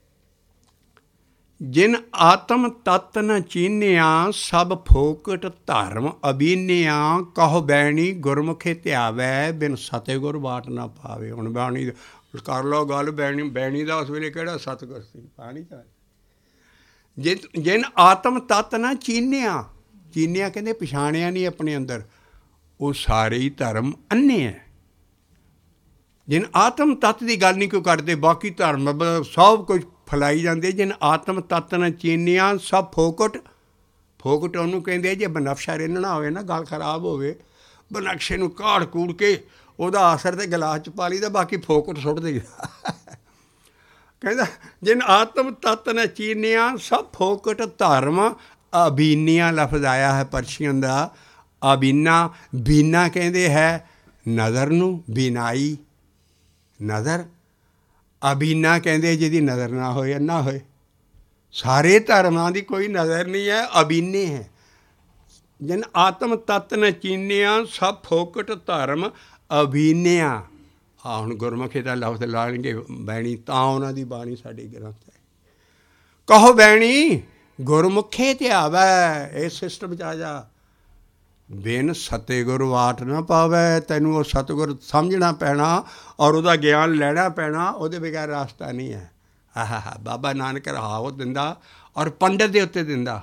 ਜਿਨ ਆਤਮ ਤਤ ਨ ਚੀਨਿਆ ਸਭ ਫੋਕਟ ਧਰਮ ਅਬੀਨਿਆ ਕਹੋ ਬੈਣੀ ਗੁਰਮੁਖੇ ਧਿਆਵੈ ਬਿਨ ਸਤਿਗੁਰ ਬਾਟ ਨਾ ਪਾਵੇ। ਹੁਣ ਬਾਣੀ ਕਰ ਲਓ ਗੱਲ, ਬੈਣੀ ਦਾ ਉਸ ਵੇਲੇ ਕਿਹੜਾ ਸਤਿਗੁਰ ਸੀ, ਪਾਣੀ ਦਾ। ਜਿਨ ਆਤਮ ਤਤ ਨਾ ਚੀਨਿਆ, ਚੀਨਿਆ ਕਹਿੰਦੇ ਪਛਾਣਿਆ ਨਹੀਂ ਆਪਣੇ ਅੰਦਰ, ਉਹ ਸਾਰੇ ਹੀ ਧਰਮ ਅੰਨੇ ਹੈ। ਜਿਨ ਆਤਮ ਤੱਤ ਦੀ ਗੱਲ ਨਹੀਂ ਕੋਈ ਕਰਦੇ, ਬਾਕੀ ਧਰਮ ਸਭ ਕੁਝ ਫੈਲਾਈ ਜਾਂਦੇ। ਜਿਨ ਆਤਮ ਤੱਤ ਨਾ ਚੀਨਿਆ ਸਭ ਫੋਕਟ, ਫੋਕਟ ਉਹਨੂੰ ਕਹਿੰਦੇ ਜੇ ਬਨਫਸ਼ਾ ਰਿੰਨਣਾ ਹੋਵੇ ਨਾ, ਗੱਲ ਖਰਾਬ ਹੋਵੇ, ਬਨਕਸ਼ੇ ਨੂੰ ਕਾੜ ਕੂੜ ਕੇ ਉਹਦਾ ਅਸਰ ਤੇ ਗਲਾਸ 'ਚ ਪਾ ਲਈਦਾ, ਬਾਕੀ ਫੋਕਟ ਸੁੱਟ ਦੇਈਦਾ। ਕਹਿੰਦਾ ਜਿਨ ਆਤਮ ਤੱਤ ਨ ਚੀਨਿਆ ਸਭ ਫੋਕਟ ਧਰਮ ਅਬੀਨੀਆਂ ਲਫਜ਼ ਆਇਆ ਹੈ ਪਰਸ਼ੀਅਨ ਦਾ। ਅਬੀਨਾ, ਬੀਨਾ ਕਹਿੰਦੇ ਹੈ ਨਜ਼ਰ ਨੂੰ, ਬੀਨਾਈ ਨਜ਼ਰ। ਅਬੀਨਾ ਕਹਿੰਦੇ ਜਿਹਦੀ ਨਜ਼ਰ ਨਾ ਹੋਏ, ਅੰਨਾ ਹੋਏ। ਸਾਰੇ ਧਰਮਾਂ ਦੀ ਕੋਈ ਨਜ਼ਰ ਨਹੀਂ ਹੈ, ਅਬੀਨੇ ਹੈ। ਜਿਨ ਆਤਮ ਤੱਤ ਨ ਚੀਨਿਆ ਸਭ ਫੋਕਟ ਧਰਮ ਅਬੀਨਿਆ। ਹੁਣ ਗੁਰਮੁਖੀ ਦਾ ਲਫ਼ਜ਼ ਲਾਣਗੇ ਬੈਣੀ, ਤਾਂ ਉਹਨਾਂ ਦੀ ਬਾਣੀ ਸਾਡੀ ਗ੍ਰੰਥ ਹੈ। ਕਹੋ ਬੈਣੀ ਗੁਰਮੁਖੇ ਧਿਆਵੈ, ਇਸ ਸਿਸਟਮ 'ਚ ਆ ਜਾ। ਬਿਨ ਸਤਿਗੁਰ ਵਾਟ ਨਾ ਪਾਵੈ, ਤੈਨੂੰ ਉਹ ਸਤਿਗੁਰ ਸਮਝਣਾ ਪੈਣਾ ਔਰ ਉਹਦਾ ਗਿਆਨ ਲੈਣਾ ਪੈਣਾ, ਉਹਦੇ ਬਗੈਰ ਰਾਸਤਾ ਨਹੀਂ ਹੈ। ਆਹਾ ਬਾਬਾ ਨਾਨਕ ਰਹਾਵਤ ਦਿੰਦਾ ਔਰ ਪੰਡਤ ਦੇ ਉੱਤੇ ਦਿੰਦਾ।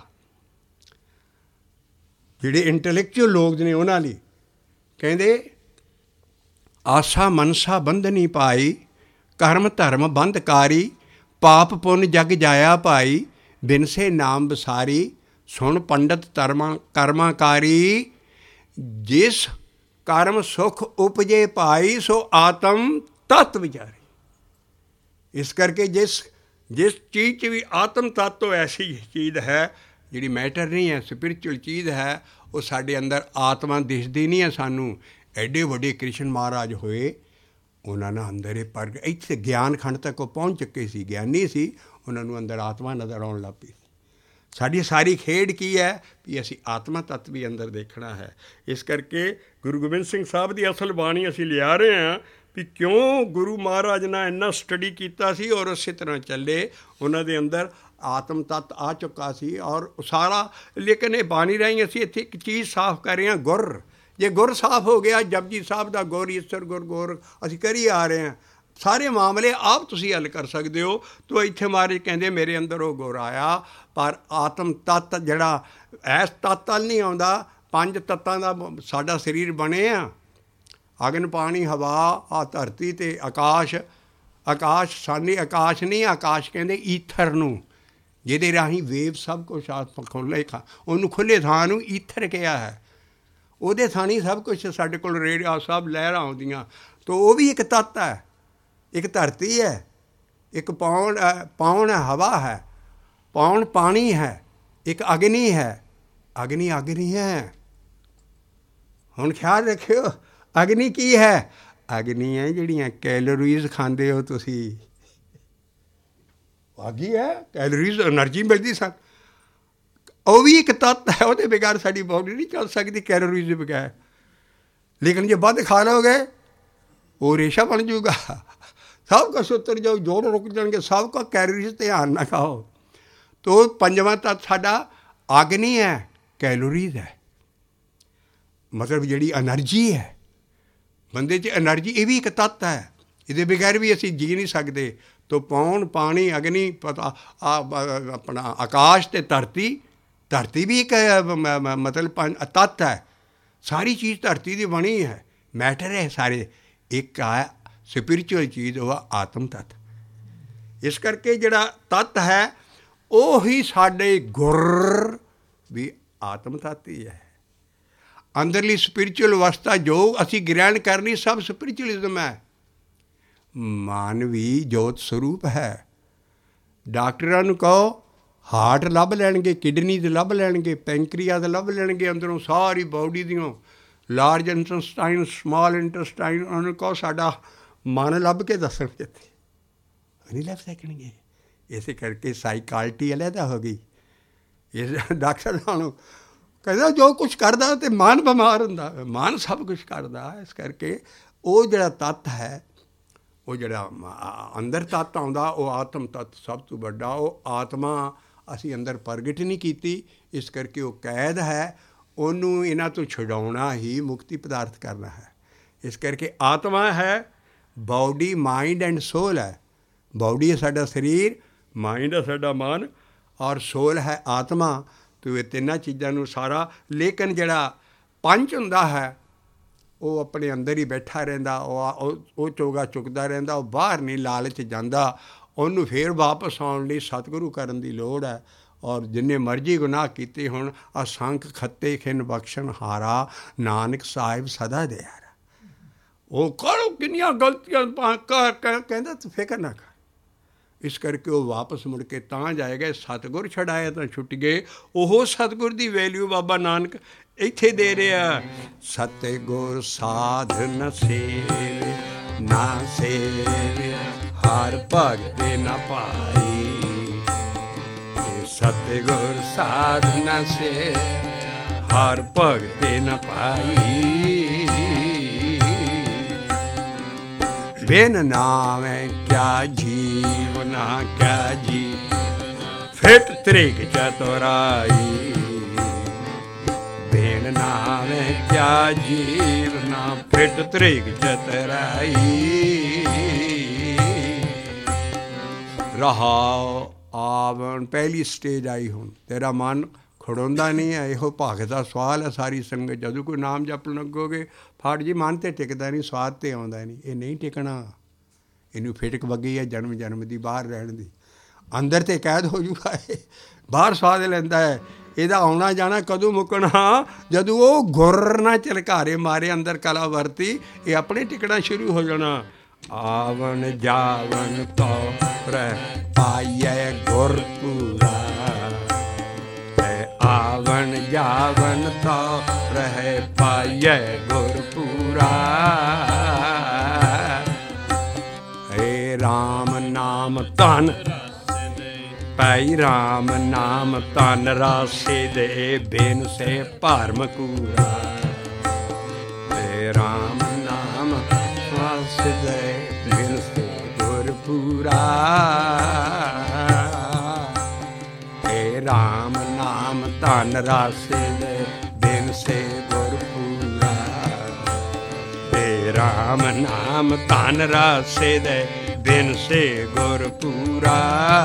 ਜਿਹੜੇ ਇੰਟੈਲੈਕਚੁਅਲ ਲੋਕ ਨੇ ਉਹਨਾਂ ਲਈ ਕਹਿੰਦੇ ਆਸਾ ਮਨਸਾ ਬੰਧਨੀ ਪਾਈ, ਕਰਮ ਧਰਮ ਬੰਧਕਾਰੀ, ਪਾਪ ਪੁੰਨ ਜਗ ਜਾਇਆ ਭਾਈ, ਬਿਨਸੇ ਨਾਮ ਵਿਸਾਰੀ, ਸੁਣ ਪੰਡਤ ਕਰਮਾਕਾਰੀ, ਜਿਸ ਕਰਮ ਸੁਖ ਉਪਜੇ ਭਾਈ, ਸੋ ਆਤਮ ਤੱਤ ਵਿਚਾਰੀ। ਇਸ ਕਰਕੇ ਜਿਸ ਚੀਜ਼ 'ਚ ਵੀ ਆਤਮ ਤੱਤ ਤੋਂ ਐਸੀ ਚੀਜ਼ ਹੈ ਜਿਹੜੀ ਮੈਟਰ ਨਹੀਂ ਹੈ, ਸਪਿਰਿਚੁਅਲ ਚੀਜ਼ ਹੈ, ਉਹ ਸਾਡੇ ਅੰਦਰ ਆਤਮਾ ਦਿਸਦੀ ਨਹੀਂ ਹੈ ਸਾਨੂੰ। ਐਡੇ ਵੱਡੇ ਕ੍ਰਿਸ਼ਨ ਮਹਾਰਾਜ ਹੋਏ, ਉਹਨਾਂ ਨੇ ਅੰਦਰ ਇਹ ਪਰ ਇੱਥੇ ਗਿਆਨ ਖੰਡ ਤੱਕ ਉਹ ਪਹੁੰਚ ਚੁੱਕੇ ਸੀ, ਗਿਆਨੀ ਸੀ, ਉਹਨਾਂ ਨੂੰ ਅੰਦਰ ਆਤਮਾ ਨਜ਼ਰ ਆਉਣ ਲੱਗ ਪਈ। ਸਾਡੀ ਸਾਰੀ ਖੇਡ ਕੀ ਹੈ ਵੀ ਅਸੀਂ ਆਤਮਾ ਤੱਤ ਵੀ ਅੰਦਰ ਦੇਖਣਾ ਹੈ। ਇਸ ਕਰਕੇ ਗੁਰੂ ਗੋਬਿੰਦ ਸਿੰਘ ਸਾਹਿਬ ਦੀ ਅਸਲ ਬਾਣੀ ਅਸੀਂ ਲਿਆ ਰਹੇ ਹਾਂ ਵੀ ਕਿਉਂ ਗੁਰੂ ਮਹਾਰਾਜ ਨੇ ਇੰਨਾ ਸਟੱਡੀ ਕੀਤਾ ਸੀ ਔਰ ਉਸੇ ਤਰ੍ਹਾਂ ਚੱਲੇ। ਉਹਨਾਂ ਦੇ ਅੰਦਰ ਆਤਮ ਤੱਤ ਆ ਚੁੱਕਾ ਸੀ ਔਰ ਸਾਰਾ। ਲੇਕਿਨ ਇਹ ਬਾਣੀ ਰਾਹੀਂ ਅਸੀਂ ਇੱਥੇ ਇੱਕ ਚੀਜ਼ ਸਾਫ਼ ਕਰ ਰਹੇ ਹਾਂ, ਗੁਰ। ਜੇ ਗੁਰ ਸਾਫ਼ ਹੋ ਗਿਆ, ਜਪਜੀ ਸਾਹਿਬ ਦਾ ਗੁਰ, ਈਸਵਰ ਗੁਰ, ਗੁਰ ਅਸੀਂ ਕਰੀ ਆ ਰਹੇ ਹਾਂ। ਸਾਰੇ ਮਾਮਲੇ ਆਪ ਤੁਸੀਂ ਹੱਲ ਕਰ ਸਕਦੇ ਹੋ। ਤੋ ਇੱਥੇ ਮਹਾਰਾਜ ਕਹਿੰਦੇ ਮੇਰੇ ਅੰਦਰ ਉਹ ਗੁਰ ਆਇਆ, ਪਰ ਆਤਮ ਤੱਤ ਜਿਹੜਾ ਐਸ ਤੱਤ ਵੱਲ ਨਹੀਂ ਆਉਂਦਾ। 5 ਤੱਤਾਂ ਦਾ ਸਾਡਾ ਸਰੀਰ ਬਣੇ ਆ, ਅਗਨ, ਪਾਣੀ, ਹਵਾ, ਆ ਧਰਤੀ ਅਤੇ ਆਕਾਸ਼। ਆਕਾਸ਼ ਸਾਨੀ ਆਕਾਸ਼ ਨਹੀਂ, ਆਕਾਸ਼ ਕਹਿੰਦੇ ਈਥਰ ਨੂੰ, ਜਿਹਦੇ ਰਾਹੀਂ ਵੇਵ ਸਭ ਕੁਛ ਖੁੱਲ੍ਹੇ ਉਹਨੂੰ ਖੁੱਲ੍ਹੇ ਥਾਂ ਨੂੰ ਈਥਰ ਕਿਹਾ ਹੈ। ਉਹਦੇ ਥਾਂ ਨਹੀਂ ਸਭ ਕੁਛ ਸਾਡੇ ਕੋਲ ਰੇਡੀਓ ਸਭ ਲਹਿਰਾਂ ਆਉਂਦੀਆਂ। ਤੋ ਉਹ ਵੀ ਇੱਕ ਤੱਤ ਹੈ, ਇੱਕ ਧਰਤੀ ਹੈ, ਇੱਕ ਪੌਣ ਹਵਾ ਹੈ, ਪੌਣ ਪਾਣੀ ਹੈ, ਇੱਕ ਅਗਨੀ ਹੈ। ਅਗਨੀ ਹੈ। ਹੁਣ ਖਿਆਲ ਰੱਖਿਓ, ਅਗਨੀ ਕੀ ਹੈ? ਅਗਨੀ ਹੈ ਜਿਹੜੀਆਂ ਕੈਲੋਰੀਜ਼ ਖਾਂਦੇ ਹੋ ਤੁਸੀਂ। ਅੱਗੀ ਹੈ, ਕੈਲੋਰੀਜ਼ ਐਨਰਜੀ ਮਿਲਦੀ ਸਨ। ਉਹ ਵੀ ਇੱਕ ਤੱਤ ਹੈ, ਉਹਦੇ ਬਗੈਰ ਸਾਡੀ ਬੋਡੀ ਨਹੀਂ ਚੱਲ ਸਕਦੀ ਕੈਲੋਰੀਜ਼ ਦੇ ਬਗੈਰ। ਲੇਕਿਨ ਜੇ ਵੱਧ ਖਾ ਲਓਗੇ ਉਹ ਰੇਸ਼ਾ ਬਣ ਜਾਊਗਾ, ਸਭ ਕੁਛ ਉਤਰ ਜਾਓ, ਜੋੜ ਰੁਕ ਜਾਣਗੇ, ਸਭ ਕੁਛ। ਕੈਲੋਰੀਜ਼ ਧਿਆਨ ਨਾ ਖਾਓ। ਤੋ 5ਵਾਂ ਤੱਤ ਸਾਡਾ ਅਗਨੀ ਹੈ, ਕੈਲੋਰੀਜ਼ ਹੈ, ਮਤਲਬ ਜਿਹੜੀ ਐਨਰਜੀ ਹੈ ਬੰਦੇ 'ਚ ਐਨਰਜੀ, ਇਹ ਵੀ ਇੱਕ ਤੱਤ ਹੈ। ਇਹਦੇ ਬਗੈਰ ਵੀ ਅਸੀਂ ਜੀ ਨਹੀਂ ਸਕਦੇ। ਤੋ ਪੌਣ, ਪਾਣੀ, ਅਗਨੀ, ਪਤਾ ਆਪਣਾ ਆਕਾਸ਼ ਅਤੇ ਧਰਤੀ। ਧਰਤੀ ਵੀ ਇੱਕ ਮਤਲਬ ਤੱਤ ਹੈ। ਸਾਰੀ ਚੀਜ਼ ਧਰਤੀ ਦੀ ਬਣੀ ਹੈ, ਮੈਟਰ ਹੈ ਸਾਰੇ। ਇੱਕ ਆ ਸਪਿਰਿਚੁਅਲ ਚੀਜ਼, ਉਹ ਆਤਮ ਤੱਤ। ਇਸ ਕਰਕੇ ਜਿਹੜਾ ਤੱਤ ਹੈ ਉਹੀ ਸਾਡੇ ਗੁਰ ਵੀ ਆਤਮ ਤੱਤ ਹੀ ਹੈ। ਅੰਦਰਲੀ ਸਪਿਰਿਚੁਅਲ ਅਵਸਥਾ ਜੋ ਅਸੀਂ ਗ੍ਰਹਿਣ ਕਰਨੀ, ਸਭ ਸਪਿਰਿਚੁਅਲਿਜ਼ਮ ਹੈ। ਮਨ ਵੀ ਜੋਤ ਸਰੂਪ ਹੈ। ਡਾਕਟਰਾਂ ਨੂੰ ਕਹੋ ਹਾਰਟ ਲੱਭ ਲੈਣਗੇ, ਕਿਡਨੀ ਦੇ ਲੱਭ ਲੈਣਗੇ, ਪੈਂਕਰੀਆ ਦੇ ਲੱਭ ਲੈਣਗੇ, ਅੰਦਰੋਂ ਸਾਰੀ ਬਾਡੀ ਦੀਆਂ ਲਾਰਜ ਇੰਟੈਸਟਾਈਨ, ਸਮਾਲ ਇੰਟੈਸਟਾਈਨ। ਉਹਨਾਂ ਨੂੰ ਕਹੋ ਸਾਡਾ ਮਨ ਲੱਭ ਕੇ ਦੱਸਣਗੇ, ਇੱਥੇ ਨਹੀਂ ਲੱਭ ਸਕਣਗੇ। ਇਸੇ ਕਰਕੇ ਸਾਈਕਾਲਟੀ ਅਲੱਗਾ ਹੋ ਗਈ। ਇਸ ਡਾਕਟਰ ਨੂੰ ਕਹਿੰਦਾ ਜੋ ਕੁਛ ਕਰਦਾ ਅਤੇ ਮਨ ਬਿਮਾਰ ਹੁੰਦਾ, ਮਨ ਸਭ ਕੁਛ ਕਰਦਾ। ਇਸ ਕਰਕੇ ਉਹ ਜਿਹੜਾ ਤੱਤ ਹੈ, ਉਹ ਜਿਹੜਾ ਅੰਦਰ ਤੱਤ ਆਉਂਦਾ, ਉਹ ਆਤਮ ਤੱਤ ਸਭ ਤੋਂ ਵੱਡਾ। ਉਹ ਆਤਮਾ ਅਸੀਂ ਅੰਦਰ ਪ੍ਰਗਟ ਨਹੀਂ ਕੀਤੀ, ਇਸ ਕਰਕੇ ਉਹ ਕੈਦ ਹੈ। ਉਹਨੂੰ ਇਹਨਾਂ ਤੋਂ ਛੁਡਾਉਣਾ ਹੀ ਮੁਕਤੀ ਪਦਾਰਥ ਕਰਨਾ ਹੈ। ਇਸ ਕਰਕੇ ਆਤਮਾ ਹੈ, ਬਾਡੀ, ਮਾਈਂਡ ਐਂਡ ਸੋਲ ਹੈ। ਬਾਡੀ ਹੈ ਸਾਡਾ ਸਰੀਰ, ਮਾਈਂਡ ਹੈ ਸਾਡਾ ਮਨ, ਔਰ ਸੋਲ ਹੈ ਆਤਮਾ। ਤੋ ਇਹ ਤਿੰਨਾਂ ਚੀਜ਼ਾਂ ਨੂੰ ਸਾਰਾ। ਲੇਕਿਨ ਜਿਹੜਾ ਪੰਚ ਹੁੰਦਾ ਹੈ ਉਹ ਆਪਣੇ ਅੰਦਰ ਹੀ ਬੈਠਾ ਰਹਿੰਦਾ, ਉਹ ਚੋਗਾ ਚੁੱਕਦਾ ਰਹਿੰਦਾ, ਉਹ ਬਾਹਰ ਨਹੀਂ ਲਾਲਚ ਜਾਂਦਾ। ਉਹਨੂੰ ਫਿਰ ਵਾਪਸ ਆਉਣ ਲਈ ਸਤਿਗੁਰੂ ਕਰਨ ਦੀ ਲੋੜ ਹੈ। ਔਰ ਜਿੰਨੇ ਮਰਜ਼ੀ ਗੁਨਾਹ ਕੀਤੇ ਹੁਣ, ਅਸੰਖ ਖੱਤੇ ਖਿਨ ਬਖਸ਼ਣ ਹਾਰਾ, ਨਾਨਕ ਸਾਹਿਬ ਸਦਾ ਦਿਆਰਾ। ਉਹ ਕਰੋ ਕਿੰਨੀਆਂ ਗਲਤੀਆਂ ਕਹਿੰਦਾ ਤੂੰ ਫਿਕਰ ਨਾ ਕਰ। ਇਸ ਕਰਕੇ ਉਹ ਵਾਪਸ ਮੁੜ ਕੇ ਤਾਂ ਜਾਏਗਾ, ਸਤਿਗੁਰ ਛਡਾਇਆ ਤਾਂ ਛੁੱਟ ਗਏ। ਉਹ ਸਤਿਗੁਰ ਦੀ ਵੈਲਿਊ ਬਾਬਾ ਨਾਨਕ ਇੱਥੇ ਦੇ ਰਿਹਾ। ਸਤਿਗੁਰ ਸਾਧ ਨ ਸੇਵ ਨਾ ਸੇਵ, ਹਰ ਭਗਤ ਨ ਪਾਈ। ਸਤਿਗੁਰ ਸਾਧ ਨ ਸੇਵ, ਹਰ ਭਗਤ ਨ ਪਾਈ। ਬਿਨ ਨਾਮੈ ਕਿਆ ਜੀਵਨਾ ਕਿਆ ਜੀ, ਫਿਟ ਤ੍ਰਿਗ ਚਤੁਰਾਈ। ਬਿਨ ਨਾਮੈ ਕਿਆ ਜੀਵਨਾ, ਫਿਟ ਤ੍ਰਿਗ ਚਤੁਰਾਈ। ਰਹਾਉ ਆਵਣ ਪਹਿਲੀ ਸਟੇਜ ਆਈ। ਹੁਣ ਤੇਰਾ ਮਨ ਖੜਾਉਂਦਾ ਨਹੀਂ ਹੈ। ਇਹੋ ਭਗਤ ਦਾ ਸਵਾਲ ਹੈ ਸਾਰੀ ਸੰਗਤ। ਜਦੋਂ ਕੋਈ ਨਾਮ ਜਪਣ ਲੱਗੋਗੇ, ਫਟ ਜੀ ਮਨ 'ਤੇ ਟਿਕਦਾ ਨਹੀਂ, ਸਵਾਦ 'ਤੇ ਆਉਂਦਾ ਨਹੀਂ। ਇਹ ਨਹੀਂ ਟਿਕਣਾ। ਇਹਨੂੰ ਫਿਟਕ ਵੱਗੀ ਹੈ ਜਨਮ ਦੀ, ਬਾਹਰ ਰਹਿਣ ਦੀ। ਅੰਦਰ 'ਤੇ ਕੈਦ ਹੋ ਜੂਗਾ, ਇਹ ਬਾਹਰ ਸਵਾਦ ਲੈਂਦਾ ਹੈ। ਇਹਦਾ ਆਉਣਾ ਜਾਣਾ ਕਦੋਂ ਮੁੱਕਣਾ? ਜਦੋਂ ਉਹ ਗੁਰ ਨਾ ਝਲਕਾਰੇ ਮਾਰੇ ਅੰਦਰ ਕਲਾ ਵਰਤੀ, ਇਹ ਆਪਣੇ ਟਿਕਣਾ ਸ਼ੁਰੂ ਹੋ ਜਾਣਾ। ਆਵਣ ਜਾਵਣ ਤੋ ਰਹਿ ਪਾਈਐ ਗੁਰ ਪੂਰਾ, ਆਵਣ ਜਾਵਣ ਤੋ ਰਹਿ ਪਾਈਐ ਗੁਰ ਪੂਰਾ। ਏ ਰਾਮ ਨਾਮ ਧਨ ਭਾਈ, ਰਾਮ ਨਾਮ ਧਨ ਰਾਸੇ ਦੇ, ਬਿਨ ਸੇ ਭਰਮ ਕੂਰਾ। ਏ ਰਾਮ ਨਾਮ ਰਸ ਦੇ ਬਿਨ ਸੇ ਗੁਰਪੂਰਾ। ਏ ਰਾਮ ਨਾਮ ਧਨ ਰਸ ਦੇ ਬਿਨ ਸੇ ਗੁਰਪੂਰਾ। ਏ ਰਾਮ ਨਾਮ ਧਨ ਰਸ ਦੇ ਬਿਨ ਸੇ ਗੁਰਪੂਰਾ।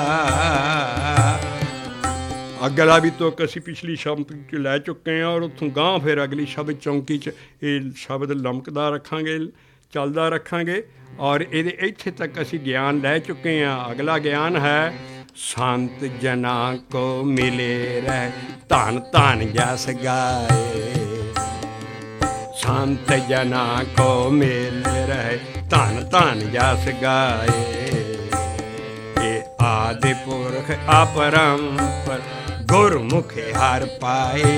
ਅਗਲਾ ਵੀ ਤੁਕ ਅਸੀਂ ਪਿਛਲੀ ਸ਼ਬਦ 'ਚ ਲੈ ਚੁੱਕੇ ਹਾਂ ਔਰ ਉੱਥੋਂ ਗਾਂਹ ਫਿਰ ਅਗਲੀ ਸ਼ਬਦ ਚੌਂਕੀ 'ਚ ਇਹ ਸ਼ਬਦ ਲਮਕਦਾ ਰੱਖਾਂਗੇ, ਚੱਲਦਾ ਰੱਖਾਂਗੇ। ਔਰ ਇਹਦੇ ਇੱਥੇ ਤੱਕ ਅਸੀਂ ਗਿਆਨ ਲੈ ਚੁੱਕੇ ਹਾਂ। ਅਗਲਾ ਗਿਆਨ ਹੈ ਸੰਤ ਜਨਾਂ ਕੋ ਮਿਲੇ ਰਹਿ ਧਨ ਧਨ ਜਸ ਗਾਏ। ਸੰਤ ਜਨਾਂ ਕੋ ਮਿਲੇ ਰਹਿ ਧਨ ਧਨ ਜਸ ਗਾਏ। ਇਹ ਆਦਿ ਪੁਰਖ ਅਪਰੰਪਰ ਗੁਰਮੁਖ ਹਰਿ ਪਾਏ।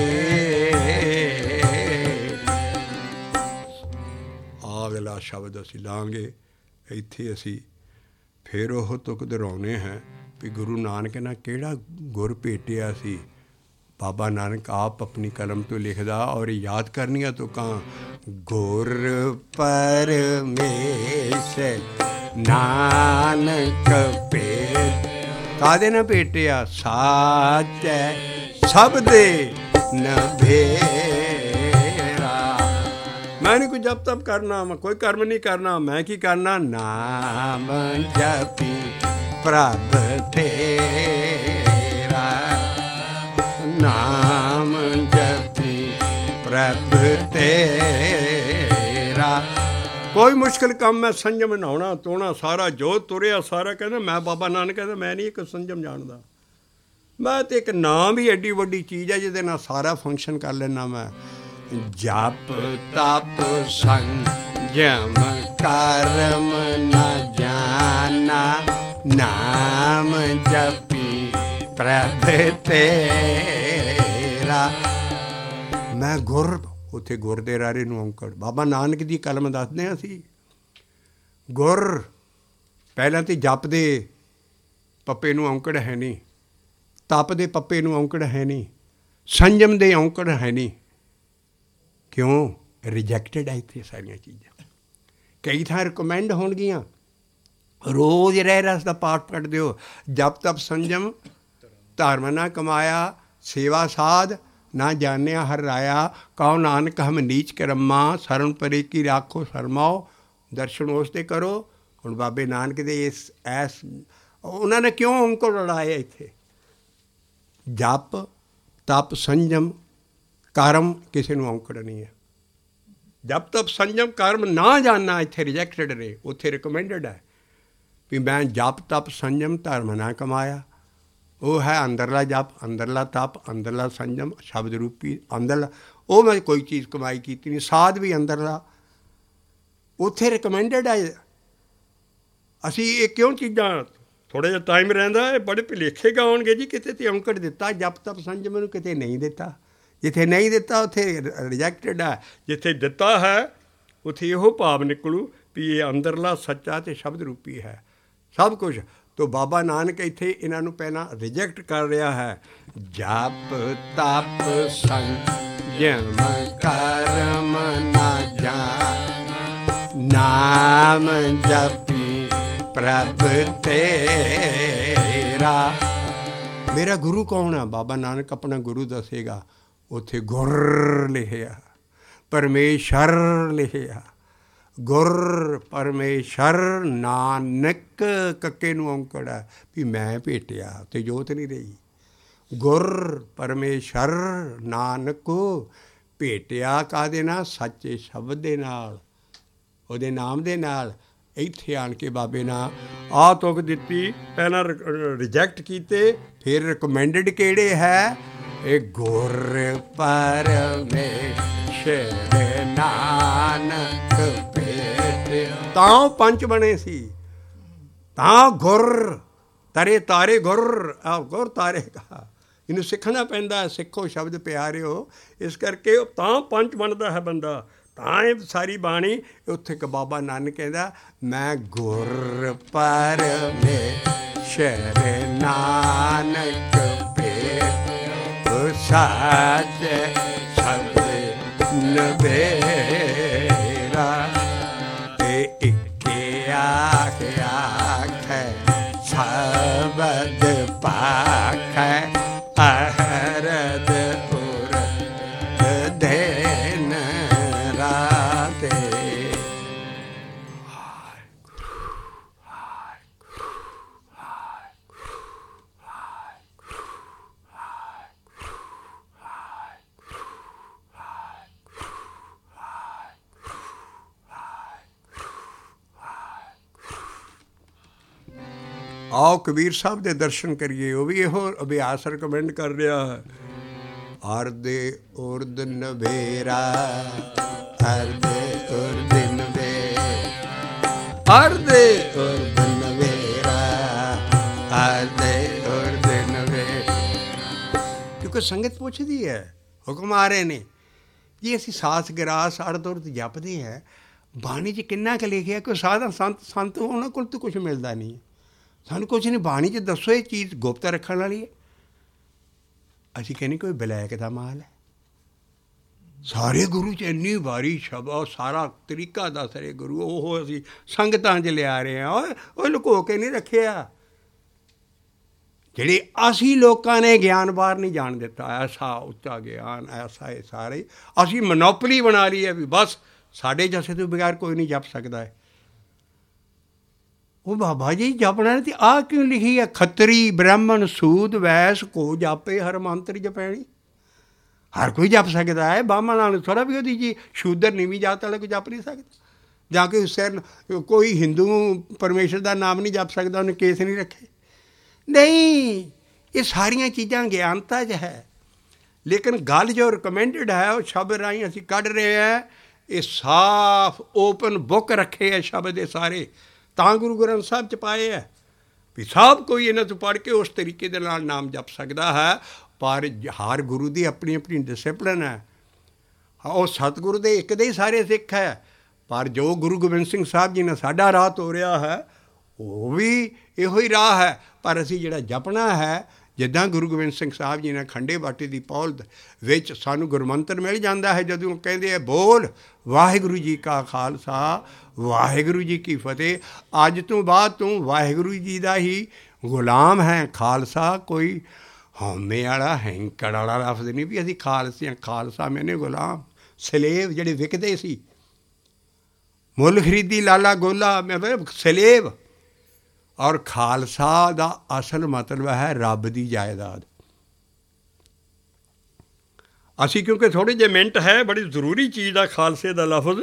ਅਗਲਾ ਸ਼ਬਦ ਅਸੀਂ ਲਾਂਗੇ। ਇੱਥੇ ਅਸੀਂ ਫਿਰ ਉਹ ਤੁਕ ਦੁਹਰਾਉਂਦੇ ਹਾਂ ਵੀ ਗੁਰੂ ਨਾਨਕ ਨੇ ਕਿਹੜਾ ਗੁਰ ਭੇਟਿਆ ਸੀ। ਬਾਬਾ ਨਾਨਕ ਆਪ ਆਪਣੀ ਕਲਮ ਤੋਂ ਲਿਖਦਾ ਔਰ ਯਾਦ ਕਰਨੀਆਂ ਤੁਕਾਂ। ਗੁਰ ਪਰਮੇਸ਼ਰ ਨਾਨਕ ਭੇਟ। ਕਾਹਦੇ ਨਾ ਭੇਟਿਆ? ਸਾਚੈ ਸਬਦੇ ਨਭੇਰਾ। ਮੈਂ ਨਹੀਂ ਕੋਈ ਜਪ ਤਪ ਕਰਨਾ, ਮੈਂ ਕੋਈ ਕਰਮ ਨਹੀਂ ਕਰਨਾ। ਮੈਂ ਕੀ ਕਰਨਾ? ਨਾਮ ਜਪੀ ਪ੍ਰਭ ਤੇਰਾ। ਨਾਮ ਜਪੀ ਪ੍ਰਭ ਤੇਰਾ। ਕੋਈ ਮੁਸ਼ਕਿਲ ਕੰਮ ਮੈਂ ਸੰਜਮ ਨਹਾਉਣਾ ਧੋਣਾ ਸਾਰਾ ਜੋ ਤੁਰਿਆ ਸਾਰਾ ਕਹਿੰਦਾ ਮੈਂ। ਬਾਬਾ ਨਾਨਕ ਕਹਿੰਦਾ ਮੈਂ ਨਹੀਂ ਇੱਕ ਸੰਜਮ ਜਾਣਦਾ। ਮੈਂ ਤਾਂ ਇੱਕ ਨਾਮ ਹੀ ਐਡੀ ਵੱਡੀ ਚੀਜ਼ ਹੈ ਜਿਹਦੇ ਨਾਲ ਸਾਰਾ ਫੰਕਸ਼ਨ ਕਰ ਲੈਂਦਾ ਮੈਂ। ਜਪ ਤਪ ਸੰਜਮ ਕਰਮ ਨ ਜਾਨਾ। ਨਾਮ ਜਪੀ ਪ੍ਰਭ ਤੇਰਾ। ਮੈਂ ਗੁਰ, ਉੱਥੇ ਗੁਰ ਦੇ ਰਾਰੇ ਨੂੰ ਔਂਕੜ ਬਾਬਾ ਨਾਨਕ ਦੀ ਕਲਮ ਦੱਸਦੇ ਹਾਂ ਅਸੀਂ। ਗੁਰ ਪਹਿਲਾਂ ਤਾਂ ਜਪ ਦੇ ਪੱਪੇ ਨੂੰ ਔਂਕੜ ਹੈ ਨਹੀਂ, ਤਪ ਦੇ ਪੱਪੇ ਨੂੰ ਔਂਕੜ ਹੈ ਨਹੀਂ, ਸੰਜਮ ਦੇ ਔਂਕੜ ਹੈ ਨਹੀਂ। ਕਿਉਂ? ਰਿਜੈਕਟਡ ਹੈ ਇੱਥੇ ਸਾਰੀਆਂ ਚੀਜ਼ਾਂ। ਕਈ ਥਾਂ ਰਿਕਮੈਂਡ ਹੋਣਗੀਆਂ। ਰੋਜ਼ ਰਹਿ ਰਸ ਦਾ ਪਾਠ ਪੜ੍ਹ ਦਿਓ। ਜਪ ਤਪ ਸੰਜਮ ਧਰਮ ਨਾ ਕਮਾਇਆ, ਸੇਵਾ ਸਾਧ ਨਾ ਜਾਣਿਆ ਹਰ ਰਾਇਆ। ਕਹੋ ਨਾਨਕ ਹਮ ਨੀਚ ਕਰਮਾ, ਸ਼ਰਨ ਪਰੇ ਕੀ ਰਾਖੋ ਸ਼ਰਮਾਓ। ਦਰਸ਼ਨ ਉਸ ਦੇ ਕਰੋ। ਹੁਣ ਬਾਬੇ ਨਾਨਕ ਦੇ ਇਸ ਉਹਨਾਂ ਨੇ ਕਿਉਂ ਔਂਕੜ ਲੜਾਏ ਇੱਥੇ? ਜਪ ਤਪ ਸੰਜਮ ਕਰਮ ਕਿਸੇ ਨੂੰ ਔਂਕੜ ਨਹੀਂ ਹੈ। ਜਪ ਤਪ ਸੰਜਮ ਕਰਮ ਨਾ ਜਾਣਨਾ ਇੱਥੇ ਰਿਜੈਕਟਡ ਨੇ, ਉੱਥੇ ਰਿਕਮੈਂਡਡ ਹੈ ਵੀ ਮੈਂ ਜਪ ਤਪ ਸੰਜਮ ਧਰਮ ਨਾ ਕਮਾਇਆ। ਉਹ ਹੈ ਅੰਦਰਲਾ ਜਪ, ਅੰਦਰਲਾ ਤਪ, ਅੰਦਰਲਾ ਸੰਜਮ, ਸ਼ਬਦ ਰੂਪੀ ਅੰਦਰਲਾ। ਉਹ ਮੈਂ ਕੋਈ ਚੀਜ਼ ਕਮਾਈ ਕੀਤੀ ਨਹੀਂ। ਸਾਧ ਵੀ ਅੰਦਰਲਾ, ਉੱਥੇ ਰਿਕਮੈਂਡਡ ਹੈ। ਅਸੀਂ ਇਹ ਕਿਉਂ ਚੀਜ਼ਾਂ ਥੋੜ੍ਹਾ ਜਿਹਾ ਟਾਈਮ ਰਹਿੰਦਾ ਇਹ ਬੜੇ ਭੁਲੇਖੇ ਗਾਉਣਗੇ ਜੀ। ਕਿਤੇ ਤੇ ਔਂਕੜ ਦਿੱਤਾ ਜਪ ਤਪ ਸੰਜਮ ਨੂੰ, ਕਿਤੇ ਨਹੀਂ ਦਿੱਤਾ। ਜਿੱਥੇ ਨਹੀਂ ਦਿੱਤਾ ਉੱਥੇ ਰਿਜੈਕਟਡ ਹੈ। ਜਿੱਥੇ ਦਿੱਤਾ ਹੈ ਉੱਥੇ ਇਹੋ ਭਾਵ ਨਿਕਲੂ ਵੀ ਇਹ ਅੰਦਰਲਾ ਸੱਚਾ ਅਤੇ ਸ਼ਬਦ ਰੂਪੀ ਹੈ ਸਭ ਕੁਛ। ਤੋ ਬਾਬਾ ਨਾਨਕ ਇੱਥੇ ਇਹਨਾਂ ਨੂੰ ਪਹਿਲਾਂ ਰਿਜੈਕਟ ਕਰ ਰਿਹਾ ਹੈ। ਜਪ ਤਪ ਸੰਜਮ ਕਰਮ ਨਾ ਜਾਨਾ। ਨਾਮ ਜਪੀ ਪ੍ਰਭ ਤੇਰਾ। ਮੇਰਾ ਗੁਰੂ ਕੌਣ ਆ? ਬਾਬਾ ਨਾਨਕ ਆਪਣਾ ਗੁਰੂ ਦੱਸੇਗਾ। ਉੱਥੇ ਗੁਰ ਲਿਖਿਆ, ਪਰਮੇਸ਼ਰ ਲਿਖਿਆ। ਗੁਰ ਪਰਮੇਸ਼ਰ ਨਾਨਕ ਕੱਕੇ ਨੂੰ ਔਂਕੜ ਹੈ ਵੀ ਮੈਂ ਭੇਟਿਆ। ਉੱਥੇ ਜੋਤ ਨਹੀਂ ਰਹੀ। ਗੁਰ ਪਰਮੇਸ਼ਰ ਨਾਨਕ ਭੇਟਿਆ ਕਾਹਦੇ ਨਾਲ? ਸੱਚੇ ਸ਼ਬਦ ਦੇ ਨਾਲ, ਉਹਦੇ ਨਾਮ ਦੇ ਨਾਲ। ਇੱਥੇ ਆਣ ਕੇ ਬਾਬੇ ਨਾਲ ਆਹ ਤੁਕ ਦਿੱਤੀ। ਪਹਿਲਾਂ ਰਿਜੈਕਟ ਕੀਤੇ, ਫਿਰ ਰਿਕਮੈਂਡਡ ਕਿਹੜੇ ਹੈ? ਇਹ ਗੁਰ ਪਰਮੇਸ਼ਰ ਨਾਨਕ ਭੇਟਿਆ। ਤਾਂ ਪੰਜ ਬਣੇ ਸੀ। ਤਾਂ ਗੁਰ ਤਰੇ ਤਾਰੇ ਗੁਰ ਆ ਗੁਰ ਤਾਰੇਗਾ। ਇਹਨੂੰ ਸਿੱਖਣਾ ਪੈਂਦਾ। ਸਿੱਖੋ ਸ਼ਬਦ ਪਿਆਰਿਓ। ਇਸ ਕਰਕੇ ਤਾਂ ਪੰਜ ਬਣਦਾ ਹੈ ਬੰਦਾ। ਤਾਂ ਇਹ ਸਾਰੀ ਬਾਣੀ ਉੱਥੇ ਇੱਕ ਬਾਬਾ ਨਾਨਕ ਕਹਿੰਦਾ ਮੈਂ ਗੁਰ ਪਰਮੇਸ਼ਰ ਨਾਨਕ ਭੇਟਿਆ। ਸਾਚ ਸ਼ਬਦ ਨਭੇਰਾ। ਤੇ ਆਓ ਕਬੀਰ ਸਾਹਿਬ ਦੇ ਦਰਸ਼ਨ ਕਰੀਏ। ਉਹ ਵੀ ਇਹੋ ਅਭਿਆਸ ਰਿਕਮੈਂਡ ਕਰ ਰਿਹਾ ਹੈ। ਅਰਦੇ ਉਰਦ ਨਵੇਰਾ, ਅਰਦੇ ਉਰਦ ਨਵੇਰਾ, ਅਰਦੇ ਉਰਦ ਨਵੇਰਾ, ਅਰਦੇ ਉਰਦ ਨਵੇਰਾ। ਕਿਉਂਕਿ ਸੰਗਤ ਪੁੱਛਦੀ ਹੈ, ਹੁਕਮ ਆ ਰਹੇ ਨੇ ਜੀ। ਅਸੀਂ ਸਾਸ ਗਰਾਸ ਅਰਦ ਉਰਦ ਜਪਦੇ ਹੈ, ਬਾਣੀ 'ਚ ਕਿੰਨਾ ਕੁ ਲਿਖਿਆ? ਕੋਈ ਸਾਧਾ ਸੰਤ ਉਹਨਾਂ ਕੋਲ ਤਾਂ ਕੁਛ ਮਿਲਦਾ ਨਹੀਂ, ਸਾਨੂੰ ਕੁਛ ਨਹੀਂ। ਬਾਣੀ 'ਚ ਦੱਸੋ ਇਹ ਚੀਜ਼ ਗੁਪਤ ਰੱਖਣ ਵਾਲੀ ਹੈ। ਅਸੀਂ ਕਹਿੰਦੇ ਕੋਈ ਬਲੈਕ ਦਾ ਮਾਲ ਹੈ। ਸਾਰੇ ਗੁਰੂ 'ਚ ਇੰਨੀ ਵਾਰੀ ਸ਼ਬਦ ਸਾਰਾ ਤਰੀਕਾ ਦੱਸ ਰਹੇ ਗੁਰੂ, ਉਹ ਅਸੀਂ ਸੰਗਤਾਂ 'ਚ ਲਿਆ ਰਹੇ ਹਾਂ। ਉਹ ਲੁਕੋ ਕੇ ਨਹੀਂ ਰੱਖਿਆ। ਜਿਹੜੇ ਅਸੀਂ ਲੋਕਾਂ ਨੇ ਗਿਆਨ ਬਾਹਰ ਨਹੀਂ ਜਾਣ ਦਿੱਤਾ, ਐਸਾ ਉੱਚਾ ਗਿਆਨ, ਐਸਾ ਇਹ ਸਾਰੇ ਅਸੀਂ ਮਨੋਪਲੀ ਬਣਾ ਲਈ ਹੈ ਵੀ ਬਸ ਸਾਡੇ ਜੱਸੇ ਤੋਂ ਬਗੈਰ ਕੋਈ ਨਹੀਂ ਜਪ ਸਕਦਾ ਹੈ। ਉਹ ਬਾਬਾ ਜੀ ਜਪਣਾ ਤੇ ਆਹ ਕਿਉਂ ਲਿਖੀ ਹੈ? ਖੱਤਰੀ ਬ੍ਰਾਹਮਣ ਸੂਦ ਵੈਸ ਕੋ ਜਾਪੇ ਹਰ ਮੰਤਰ ਜਪੈਣੀ। ਹਰ ਕੋਈ ਜਪ ਸਕਦਾ ਹੈ। ਬਾਹਮਣ ਨਾਲ ਥੋੜ੍ਹਾ ਵੀ ਉਹਦੀ ਜੀ ਸ਼ੂਦਰ ਨੀਵੀਂ ਜਾਤ ਵਾਲਾ ਕੋਈ ਜਪ ਨਹੀਂ ਸਕਦਾ। ਜਾਂ ਕਿ ਸਿਰ ਕੋਈ ਹਿੰਦੂ ਪਰਮੇਸ਼ਰ ਦਾ ਨਾਮ ਨਹੀਂ ਜਪ ਸਕਦਾ, ਉਹਨੇ ਕੇਸ ਨਹੀਂ ਰੱਖੇ। ਨਹੀਂ, ਇਹ ਸਾਰੀਆਂ ਚੀਜ਼ਾਂ ਗਿਆਨਤਾ 'ਚ ਹੈ। ਲੇਕਿਨ ਗੱਲ ਜੋ ਰਿਕਮੈਂਡਡ ਹੈ ਉਹ ਸ਼ਬਦ ਰਾਹੀਂ ਅਸੀਂ ਕੱਢ ਰਹੇ ਹਾਂ। ਇਹ ਸਾਫ ਓਪਨ ਬੁੱਕ ਰੱਖੇ ਹੈ ਸ਼ਬਦ ਦੇ ਸਾਰੇ, ਤਾਂ ਗੁਰੂ ਗ੍ਰੰਥ ਸਾਹਿਬ 'ਚ ਪਾਏ ਹੈ ਵੀ ਸਭ ਕੋਈ ਇਹਨਾਂ ਤੋਂ ਪੜ੍ਹ ਕੇ ਉਸ ਤਰੀਕੇ ਦੇ ਨਾਲ ਨਾਮ ਜਪ ਸਕਦਾ ਹੈ। ਪਰ ਹਰ ਗੁਰੂ ਦੀ ਆਪਣੀ ਆਪਣੀ ਡਿਸਿਪਲਿਨ ਹੈ। ਉਹ ਸਤਿਗੁਰੂ ਦੇ ਇੱਕ ਦੇ ਹੀ ਸਾਰੇ ਸਿੱਖ ਹੈ। ਪਰ ਜੋ ਗੁਰੂ ਗੋਬਿੰਦ ਸਿੰਘ ਸਾਹਿਬ ਜੀ ਨੇ ਸਾਡਾ ਰਾਹ ਤੋਰਿਆ ਹੈ ਉਹ ਵੀ ਇਹੋ ਹੀ ਰਾਹ ਹੈ। ਪਰ ਅਸੀਂ ਜਿਹੜਾ ਜਪਣਾ ਹੈ, ਜਿੱਦਾਂ ਗੁਰੂ ਗੋਬਿੰਦ ਸਿੰਘ ਸਾਹਿਬ ਜੀ ਨੇ ਖੰਡੇ ਬਾਟੇ ਦੀ ਪੌਲ ਵਿੱਚ ਸਾਨੂੰ ਗੁਰਮੰਤਰ ਮਿਲ ਜਾਂਦਾ ਹੈ, ਜਦੋਂ ਕਹਿੰਦੇ ਆ ਬੋਲ ਵਾਹਿਗੁਰੂ ਜੀ ਕਾ ਖਾਲਸਾ ਵਾਹਿਗੁਰੂ ਜੀ ਕੀ ਫਤਿਹ। ਅੱਜ ਤੋਂ ਬਾਅਦ ਤੂੰ ਵਾਹਿਗੁਰੂ ਜੀ ਦਾ ਹੀ ਗੁਲਾਮ ਹੈ। ਖਾਲਸਾ ਕੋਈ ਹਉਮੈ ਵਾਲਾ ਹੈਂਕੜ ਵਾਲਾ ਲਫ਼ਜ਼ ਨਹੀਂ ਵੀ ਅਸੀਂ ਖਾਲਸੇ ਹਾਂ। ਖਾਲਸਾ ਮੈਨੇ ਗੁਲਾਮ, ਸਲੇਵ ਜਿਹੜੇ ਵਿਕਦੇ ਸੀ, ਮੁੱਲ ਖਰੀਦੀ ਲਾਲਾ ਗੋਲਾ, ਮਤਲਬ ਸਲੇਵ। ਔਰ ਖਾਲਸਾ ਦਾ ਅਸਲ ਮਤਲਬ ਹੈ ਰੱਬ ਦੀ ਜਾਇਦਾਦ। ਅਸੀਂ ਕਿਉਂਕਿ ਥੋੜ੍ਹੇ ਜਿਹੇ ਮਿੰਟ ਹੈ, ਬੜੀ ਜ਼ਰੂਰੀ ਚੀਜ਼ ਆ ਖਾਲਸੇ ਦਾ ਲਫ਼ਜ਼।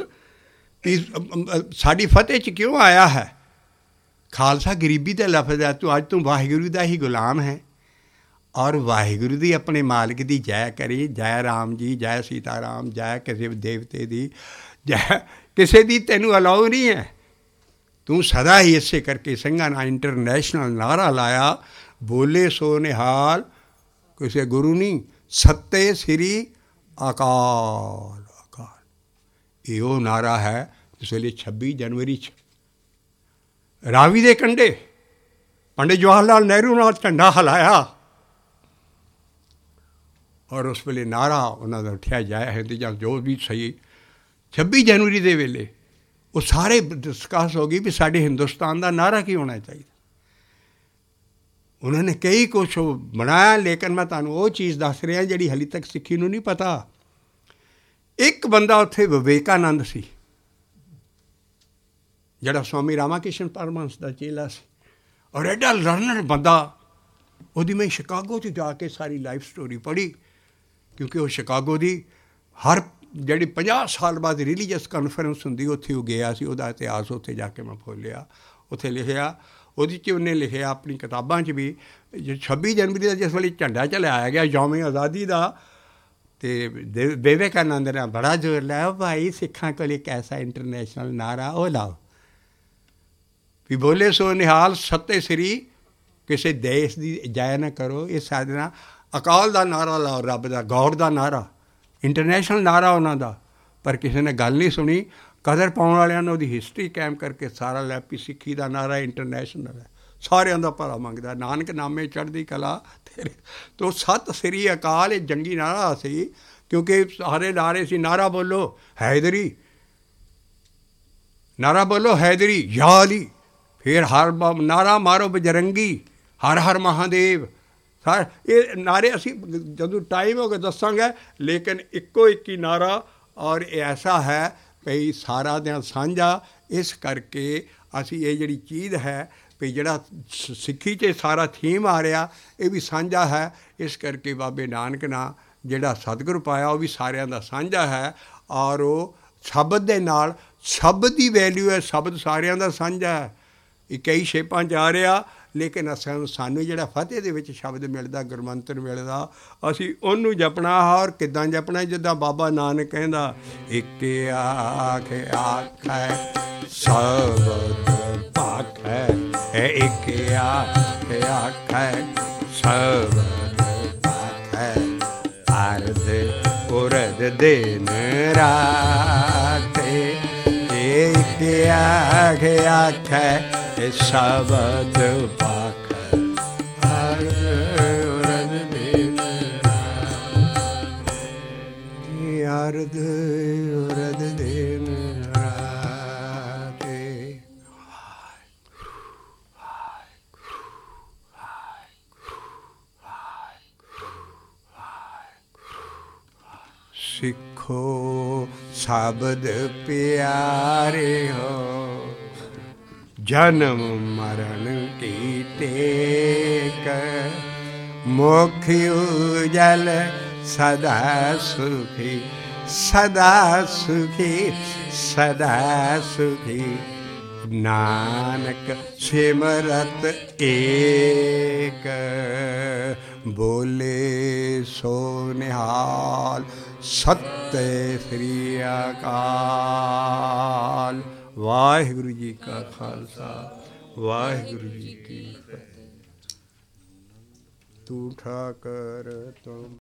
ਸਾਡੀ ਫਤਿਹ 'ਚ ਕਿਉਂ ਆਇਆ ਹੈ? ਖਾਲਸਾ ਗਰੀਬੀ ਦਾ ਲਫ਼ਜ਼ ਹੈ। ਤੂੰ ਅੱਜ ਤੂੰ ਵਾਹਿਗੁਰੂ ਦਾ ਹੀ ਗੁਲਾਮ ਹੈ ਔਰ ਵਾਹਿਗੁਰੂ ਦੀ ਆਪਣੇ ਮਾਲਕ ਦੀ ਜੈ ਕਰੀ। ਜੈ ਰਾਮ ਜੀ, ਜੈ ਸੀਤਾ ਰਾਮ, ਜੈ ਕਿਸੇ ਦੇਵਤੇ ਦੀ ਜੈ। ਕਿਸੇ ਦੀ ਤੈਨੂੰ ਅਲਾਓ ਨਹੀਂ ਹੈ। ਤੂੰ ਸਦਾ ਹੀ ਇਸੇ ਕਰਕੇ ਸਿੰਘਾਂ ਨਾਲ ਇੰਟਰਨੈਸ਼ਨਲ ਨਾਅਰਾ ਲਾਇਆ, ਬੋਲੇ ਸੋ ਨਿਹਾਲ ਕਿਸੇ ਗੁਰੂ ਨਹੀਂ, ਸੱਤੇ ਸ੍ਰੀ ਅਕਾਲ। ਅਕਾਲ ਇਹ ਉਹ ਨਾਅਰਾ ਹੈ ਜਿਸ ਵੇਲੇ 26 ਜਨਵਰੀ 'ਚ ਰਾਵੀ ਦੇ ਕੰਢੇ ਪੰਡਿਤ ਜਵਾਹਰ ਲਾਲ ਨਹਿਰੂ ਨਾਲ ਝੰਡਾ ਹਿਲਾਇਆ ਔਰ ਉਸ ਵੇਲੇ ਨਾਅਰਾ ਉਹਨਾਂ ਦਾ ਉੱਠਿਆ ਜਾਇਆ ਹੈ ਜਾਂ ਜੋ ਵੀ ਸਹੀ 26 ਜਨਵਰੀ ਦੇ ਵੇਲੇ ਉਹ ਸਾਰੇ ਡਿਸਕਸ ਹੋ ਗਈ ਵੀ ਸਾਡੇ ਹਿੰਦੁਸਤਾਨ ਦਾ ਨਾਅਰਾ ਕੀ ਹੋਣਾ ਚਾਹੀਦਾ। ਉਹਨਾਂ ਨੇ ਕਈ ਕੁਛ ਬਣਾਇਆ, ਲੇਕਿਨ ਮੈਂ ਤੁਹਾਨੂੰ ਉਹ ਚੀਜ਼ ਦੱਸ ਰਿਹਾ ਜਿਹੜੀ ਹਾਲੇ ਤੱਕ ਸਿੱਖੀ ਨੂੰ ਨਹੀਂ ਪਤਾ। ਇੱਕ ਬੰਦਾ ਉੱਥੇ ਵਿਵੇਕਾਨੰਦ ਸੀ, ਜਿਹੜਾ ਸਵਾਮੀ ਰਾਮਾ ਕ੍ਰਿਸ਼ਨ ਪਰਮਹੰਸ ਦਾ ਚੇਲਾ ਸੀ ਔਰ ਐਡਾ ਲਰਨਰ ਬੰਦਾ। ਉਹਦੀ ਮੈਂ ਸ਼ਿਕਾਗੋ 'ਚ ਜਾ ਕੇ ਸਾਰੀ ਲਾਈਫ ਸਟੋਰੀ ਪੜ੍ਹੀ, ਕਿਉਂਕਿ ਉਹ ਸ਼ਿਕਾਗੋ ਦੀ ਹਰ ਜਿਹੜੀ 50 ਸਾਲ ਬਾਅਦ ਰਿਲੀਜੀਅਸ ਕਾਨਫਰੰਸ ਹੁੰਦੀ ਉੱਥੇ ਉਹ ਗਿਆ ਸੀ। ਉਹਦਾ ਇਤਿਹਾਸ ਉੱਥੇ ਜਾ ਕੇ ਮੈਂ ਫੋਲਿਆ। ਉੱਥੇ ਲਿਖਿਆ, ਉਹਦੇ 'ਚ ਉਹਨੇ ਲਿਖਿਆ ਆਪਣੀ ਕਿਤਾਬਾਂ 'ਚ ਵੀ 26 ਜਨਵਰੀ ਦਾ ਜਿਸ ਵੇਲੇ ਝੰਡਾ ਝਲਾਇਆ ਗਿਆ ਯੌਮ ਆਜ਼ਾਦੀ ਦਾ, ਅਤੇ ਵਿਵੇਕਾਨੰਦ ਨੇ ਬੜਾ ਜ਼ੋਰ ਲਾਇਆ, ਭਾਈ ਸਿੱਖਾਂ ਕੋਲ ਇੱਕ ਐਸਾ ਇੰਟਰਨੈਸ਼ਨਲ ਨਾਅਰਾ ਉਹ ਲਾਓ ਵੀ ਬੋਲੇ ਸੋ ਨਿਹਾਲ ਸੱਤੇ ਸ੍ਰੀ ਕਿਸੇ ਦੇਸ਼ ਦੀ ਜੈ ਨਾ ਕਰੋ। ਇਹ ਸਾਡੇ ਨਾਲ ਅਕਾਲ ਦਾ ਨਾਅਰਾ ਲਾਓ, ਰੱਬ ਦਾ ਗੌਡ ਦਾ ਨਾਅਰਾ, ਇੰਟਰਨੈਸ਼ਨਲ ਨਾਅਰਾ ਉਹਨਾਂ ਦਾ। ਪਰ ਕਿਸੇ ਨੇ ਗੱਲ ਨਹੀਂ ਸੁਣੀ। ਕਦਰ ਪਾਉਣ ਵਾਲਿਆਂ ਨੇ ਉਹਦੀ ਹਿਸਟਰੀ ਕਾਇਮ ਕਰਕੇ ਸਾਰਾ ਲੈ ਵੀ ਸਿੱਖੀ ਦਾ ਨਾਅਰਾ ਇੰਟਰਨੈਸ਼ਨਲ ਹੈ, ਸਾਰਿਆਂ ਦਾ ਭਲਾ ਮੰਗਦਾ, ਨਾਨਕ ਨਾਮੇ ਚੜ੍ਹਦੀ ਕਲਾ ਤੇਰੇ ਤੋਂ। ਸਤਿ ਸ੍ਰੀ ਅਕਾਲ ਇਹ ਜੰਗੀ ਨਾਅਰਾ ਸੀ, ਕਿਉਂਕਿ ਸਾਰੇ ਨਾਅਰੇ ਸੀ ਨਾਅਰਾ ਬੋਲੋ ਹੈਦਰੀ, ਨਾਅਰਾ ਬੋਲੋ ਹੈਦਰੀ ਯਾ ਅਲੀ, ਫਿਰ ਹਰ ਨਾਅਰਾ ਮਾਰੋ ਬਜਰੰਗੀ, ਹਰ ਹਰ ਮਹਾਦੇਵ। ਇਹ ਨਾਅਰੇ ਅਸੀਂ ਜਦੋਂ ਟਾਈਮ ਹੋ ਗਿਆ ਦੱਸਾਂਗੇ, ਲੇਕਿਨ ਇੱਕੋ ਇੱਕ ਹੀ ਨਾਅਰਾ ਔਰ ਇਹ ਐਸਾ ਹੈ ਭਈ ਸਾਰਾ ਦਿਨ ਸਾਂਝਾ। ਇਸ ਕਰਕੇ ਅਸੀਂ ਇਹ ਜਿਹੜੀ ਚੀਜ਼ ਹੈ ਵੀ ਜਿਹੜਾ ਸਿੱਖੀ 'ਚ ਸਾਰਾ ਥੀਮ ਆ ਰਿਹਾ ਇਹ ਵੀ ਸਾਂਝਾ ਹੈ। ਇਸ ਕਰਕੇ ਬਾਬੇ ਨਾਨਕ ਨਾਲ ਜਿਹੜਾ ਸਤਿਗੁਰੂ ਪਾਇਆ ਉਹ ਵੀ ਸਾਰਿਆਂ ਦਾ ਸਾਂਝਾ ਹੈ ਔਰ ਉਹ ਸ਼ਬਦ ਦੇ ਨਾਲ ਸ਼ਬਦ ਦੀ ਵੈਲਿਊ ਹੈ। ਸ਼ਬਦ ਸਾਰਿਆਂ ਦਾ ਸਾਂਝਾ ਹੈ। ਇਹ ਕਈ ਸ਼ੇਪਾਂ 'ਚ ਆ ਰਿਹਾ, ਲੇਕਿਨ ਸਾਨੂੰ ਜਿਹੜਾ ਫਤਿਹ ਦੇ ਵਿੱਚ ਸ਼ਬਦ ਮਿਲਦਾ, ਗੁਰਮੰਤਰ ਮਿਲਦਾ, ਅਸੀਂ ਉਹਨੂੰ ਜਪਣਾ। ਔਰ ਕਿੱਦਾਂ ਜਪਣਾ? ਜਿੱਦਾਂ ਬਾਬਾ ਨਾਨਕ ਕਹਿੰਦਾ, ਇੱਕ ਆਖ ਆਖੈ ਸ਼ਬਦ ਭਾਖੈ, ਇੱਕ ਆਖ ਆਖੈ ਸ਼ਬਦ ਭਾਖੈ, ਅਰਧ ਉਰਧ ਦਿਨ ਰਾਤੇ, ਇੱਕ ਆਖ ਆਖੈ ਸ਼ਬਦ ਭਾਖੈ, ਅਰਧ ਉਰਧ ਦਿਨ ਰਾਤੇ, ਅਰਧ ਉਰਧ ਦਿਨ ਰਾਤੇ। ਸਿੱਖੋ ਸ਼ਬਦ ਪਿਆਰੇ ਹੋ, ਜਨਮ ਮਰਨ ਕੀ ਟੇਕ, ਮੁਖ ਉਜਲ ਸਦਾ ਸੁਖੀ, ਸਦਾ ਸੁਖੀ, ਸਦਾ ਸੁਖੀ, ਨਾਨਕ ਸਿਮਰਤ ਏਕ, ਬੋਲੇ ਸੋ ਨਿਹਾਲ, ਸਤਿ ਸ੍ਰੀ ਅਕਾਲ। ਵਾਹਿਗੁਰੂ ਜੀ ਕਾ ਖਾਲਸਾ, ਵਾਹਿਗੁਰੂ ਜੀ ਕੀ ਫਤਿਹ। ਤੂੰ ਠਾਕਰ ਤੁਮ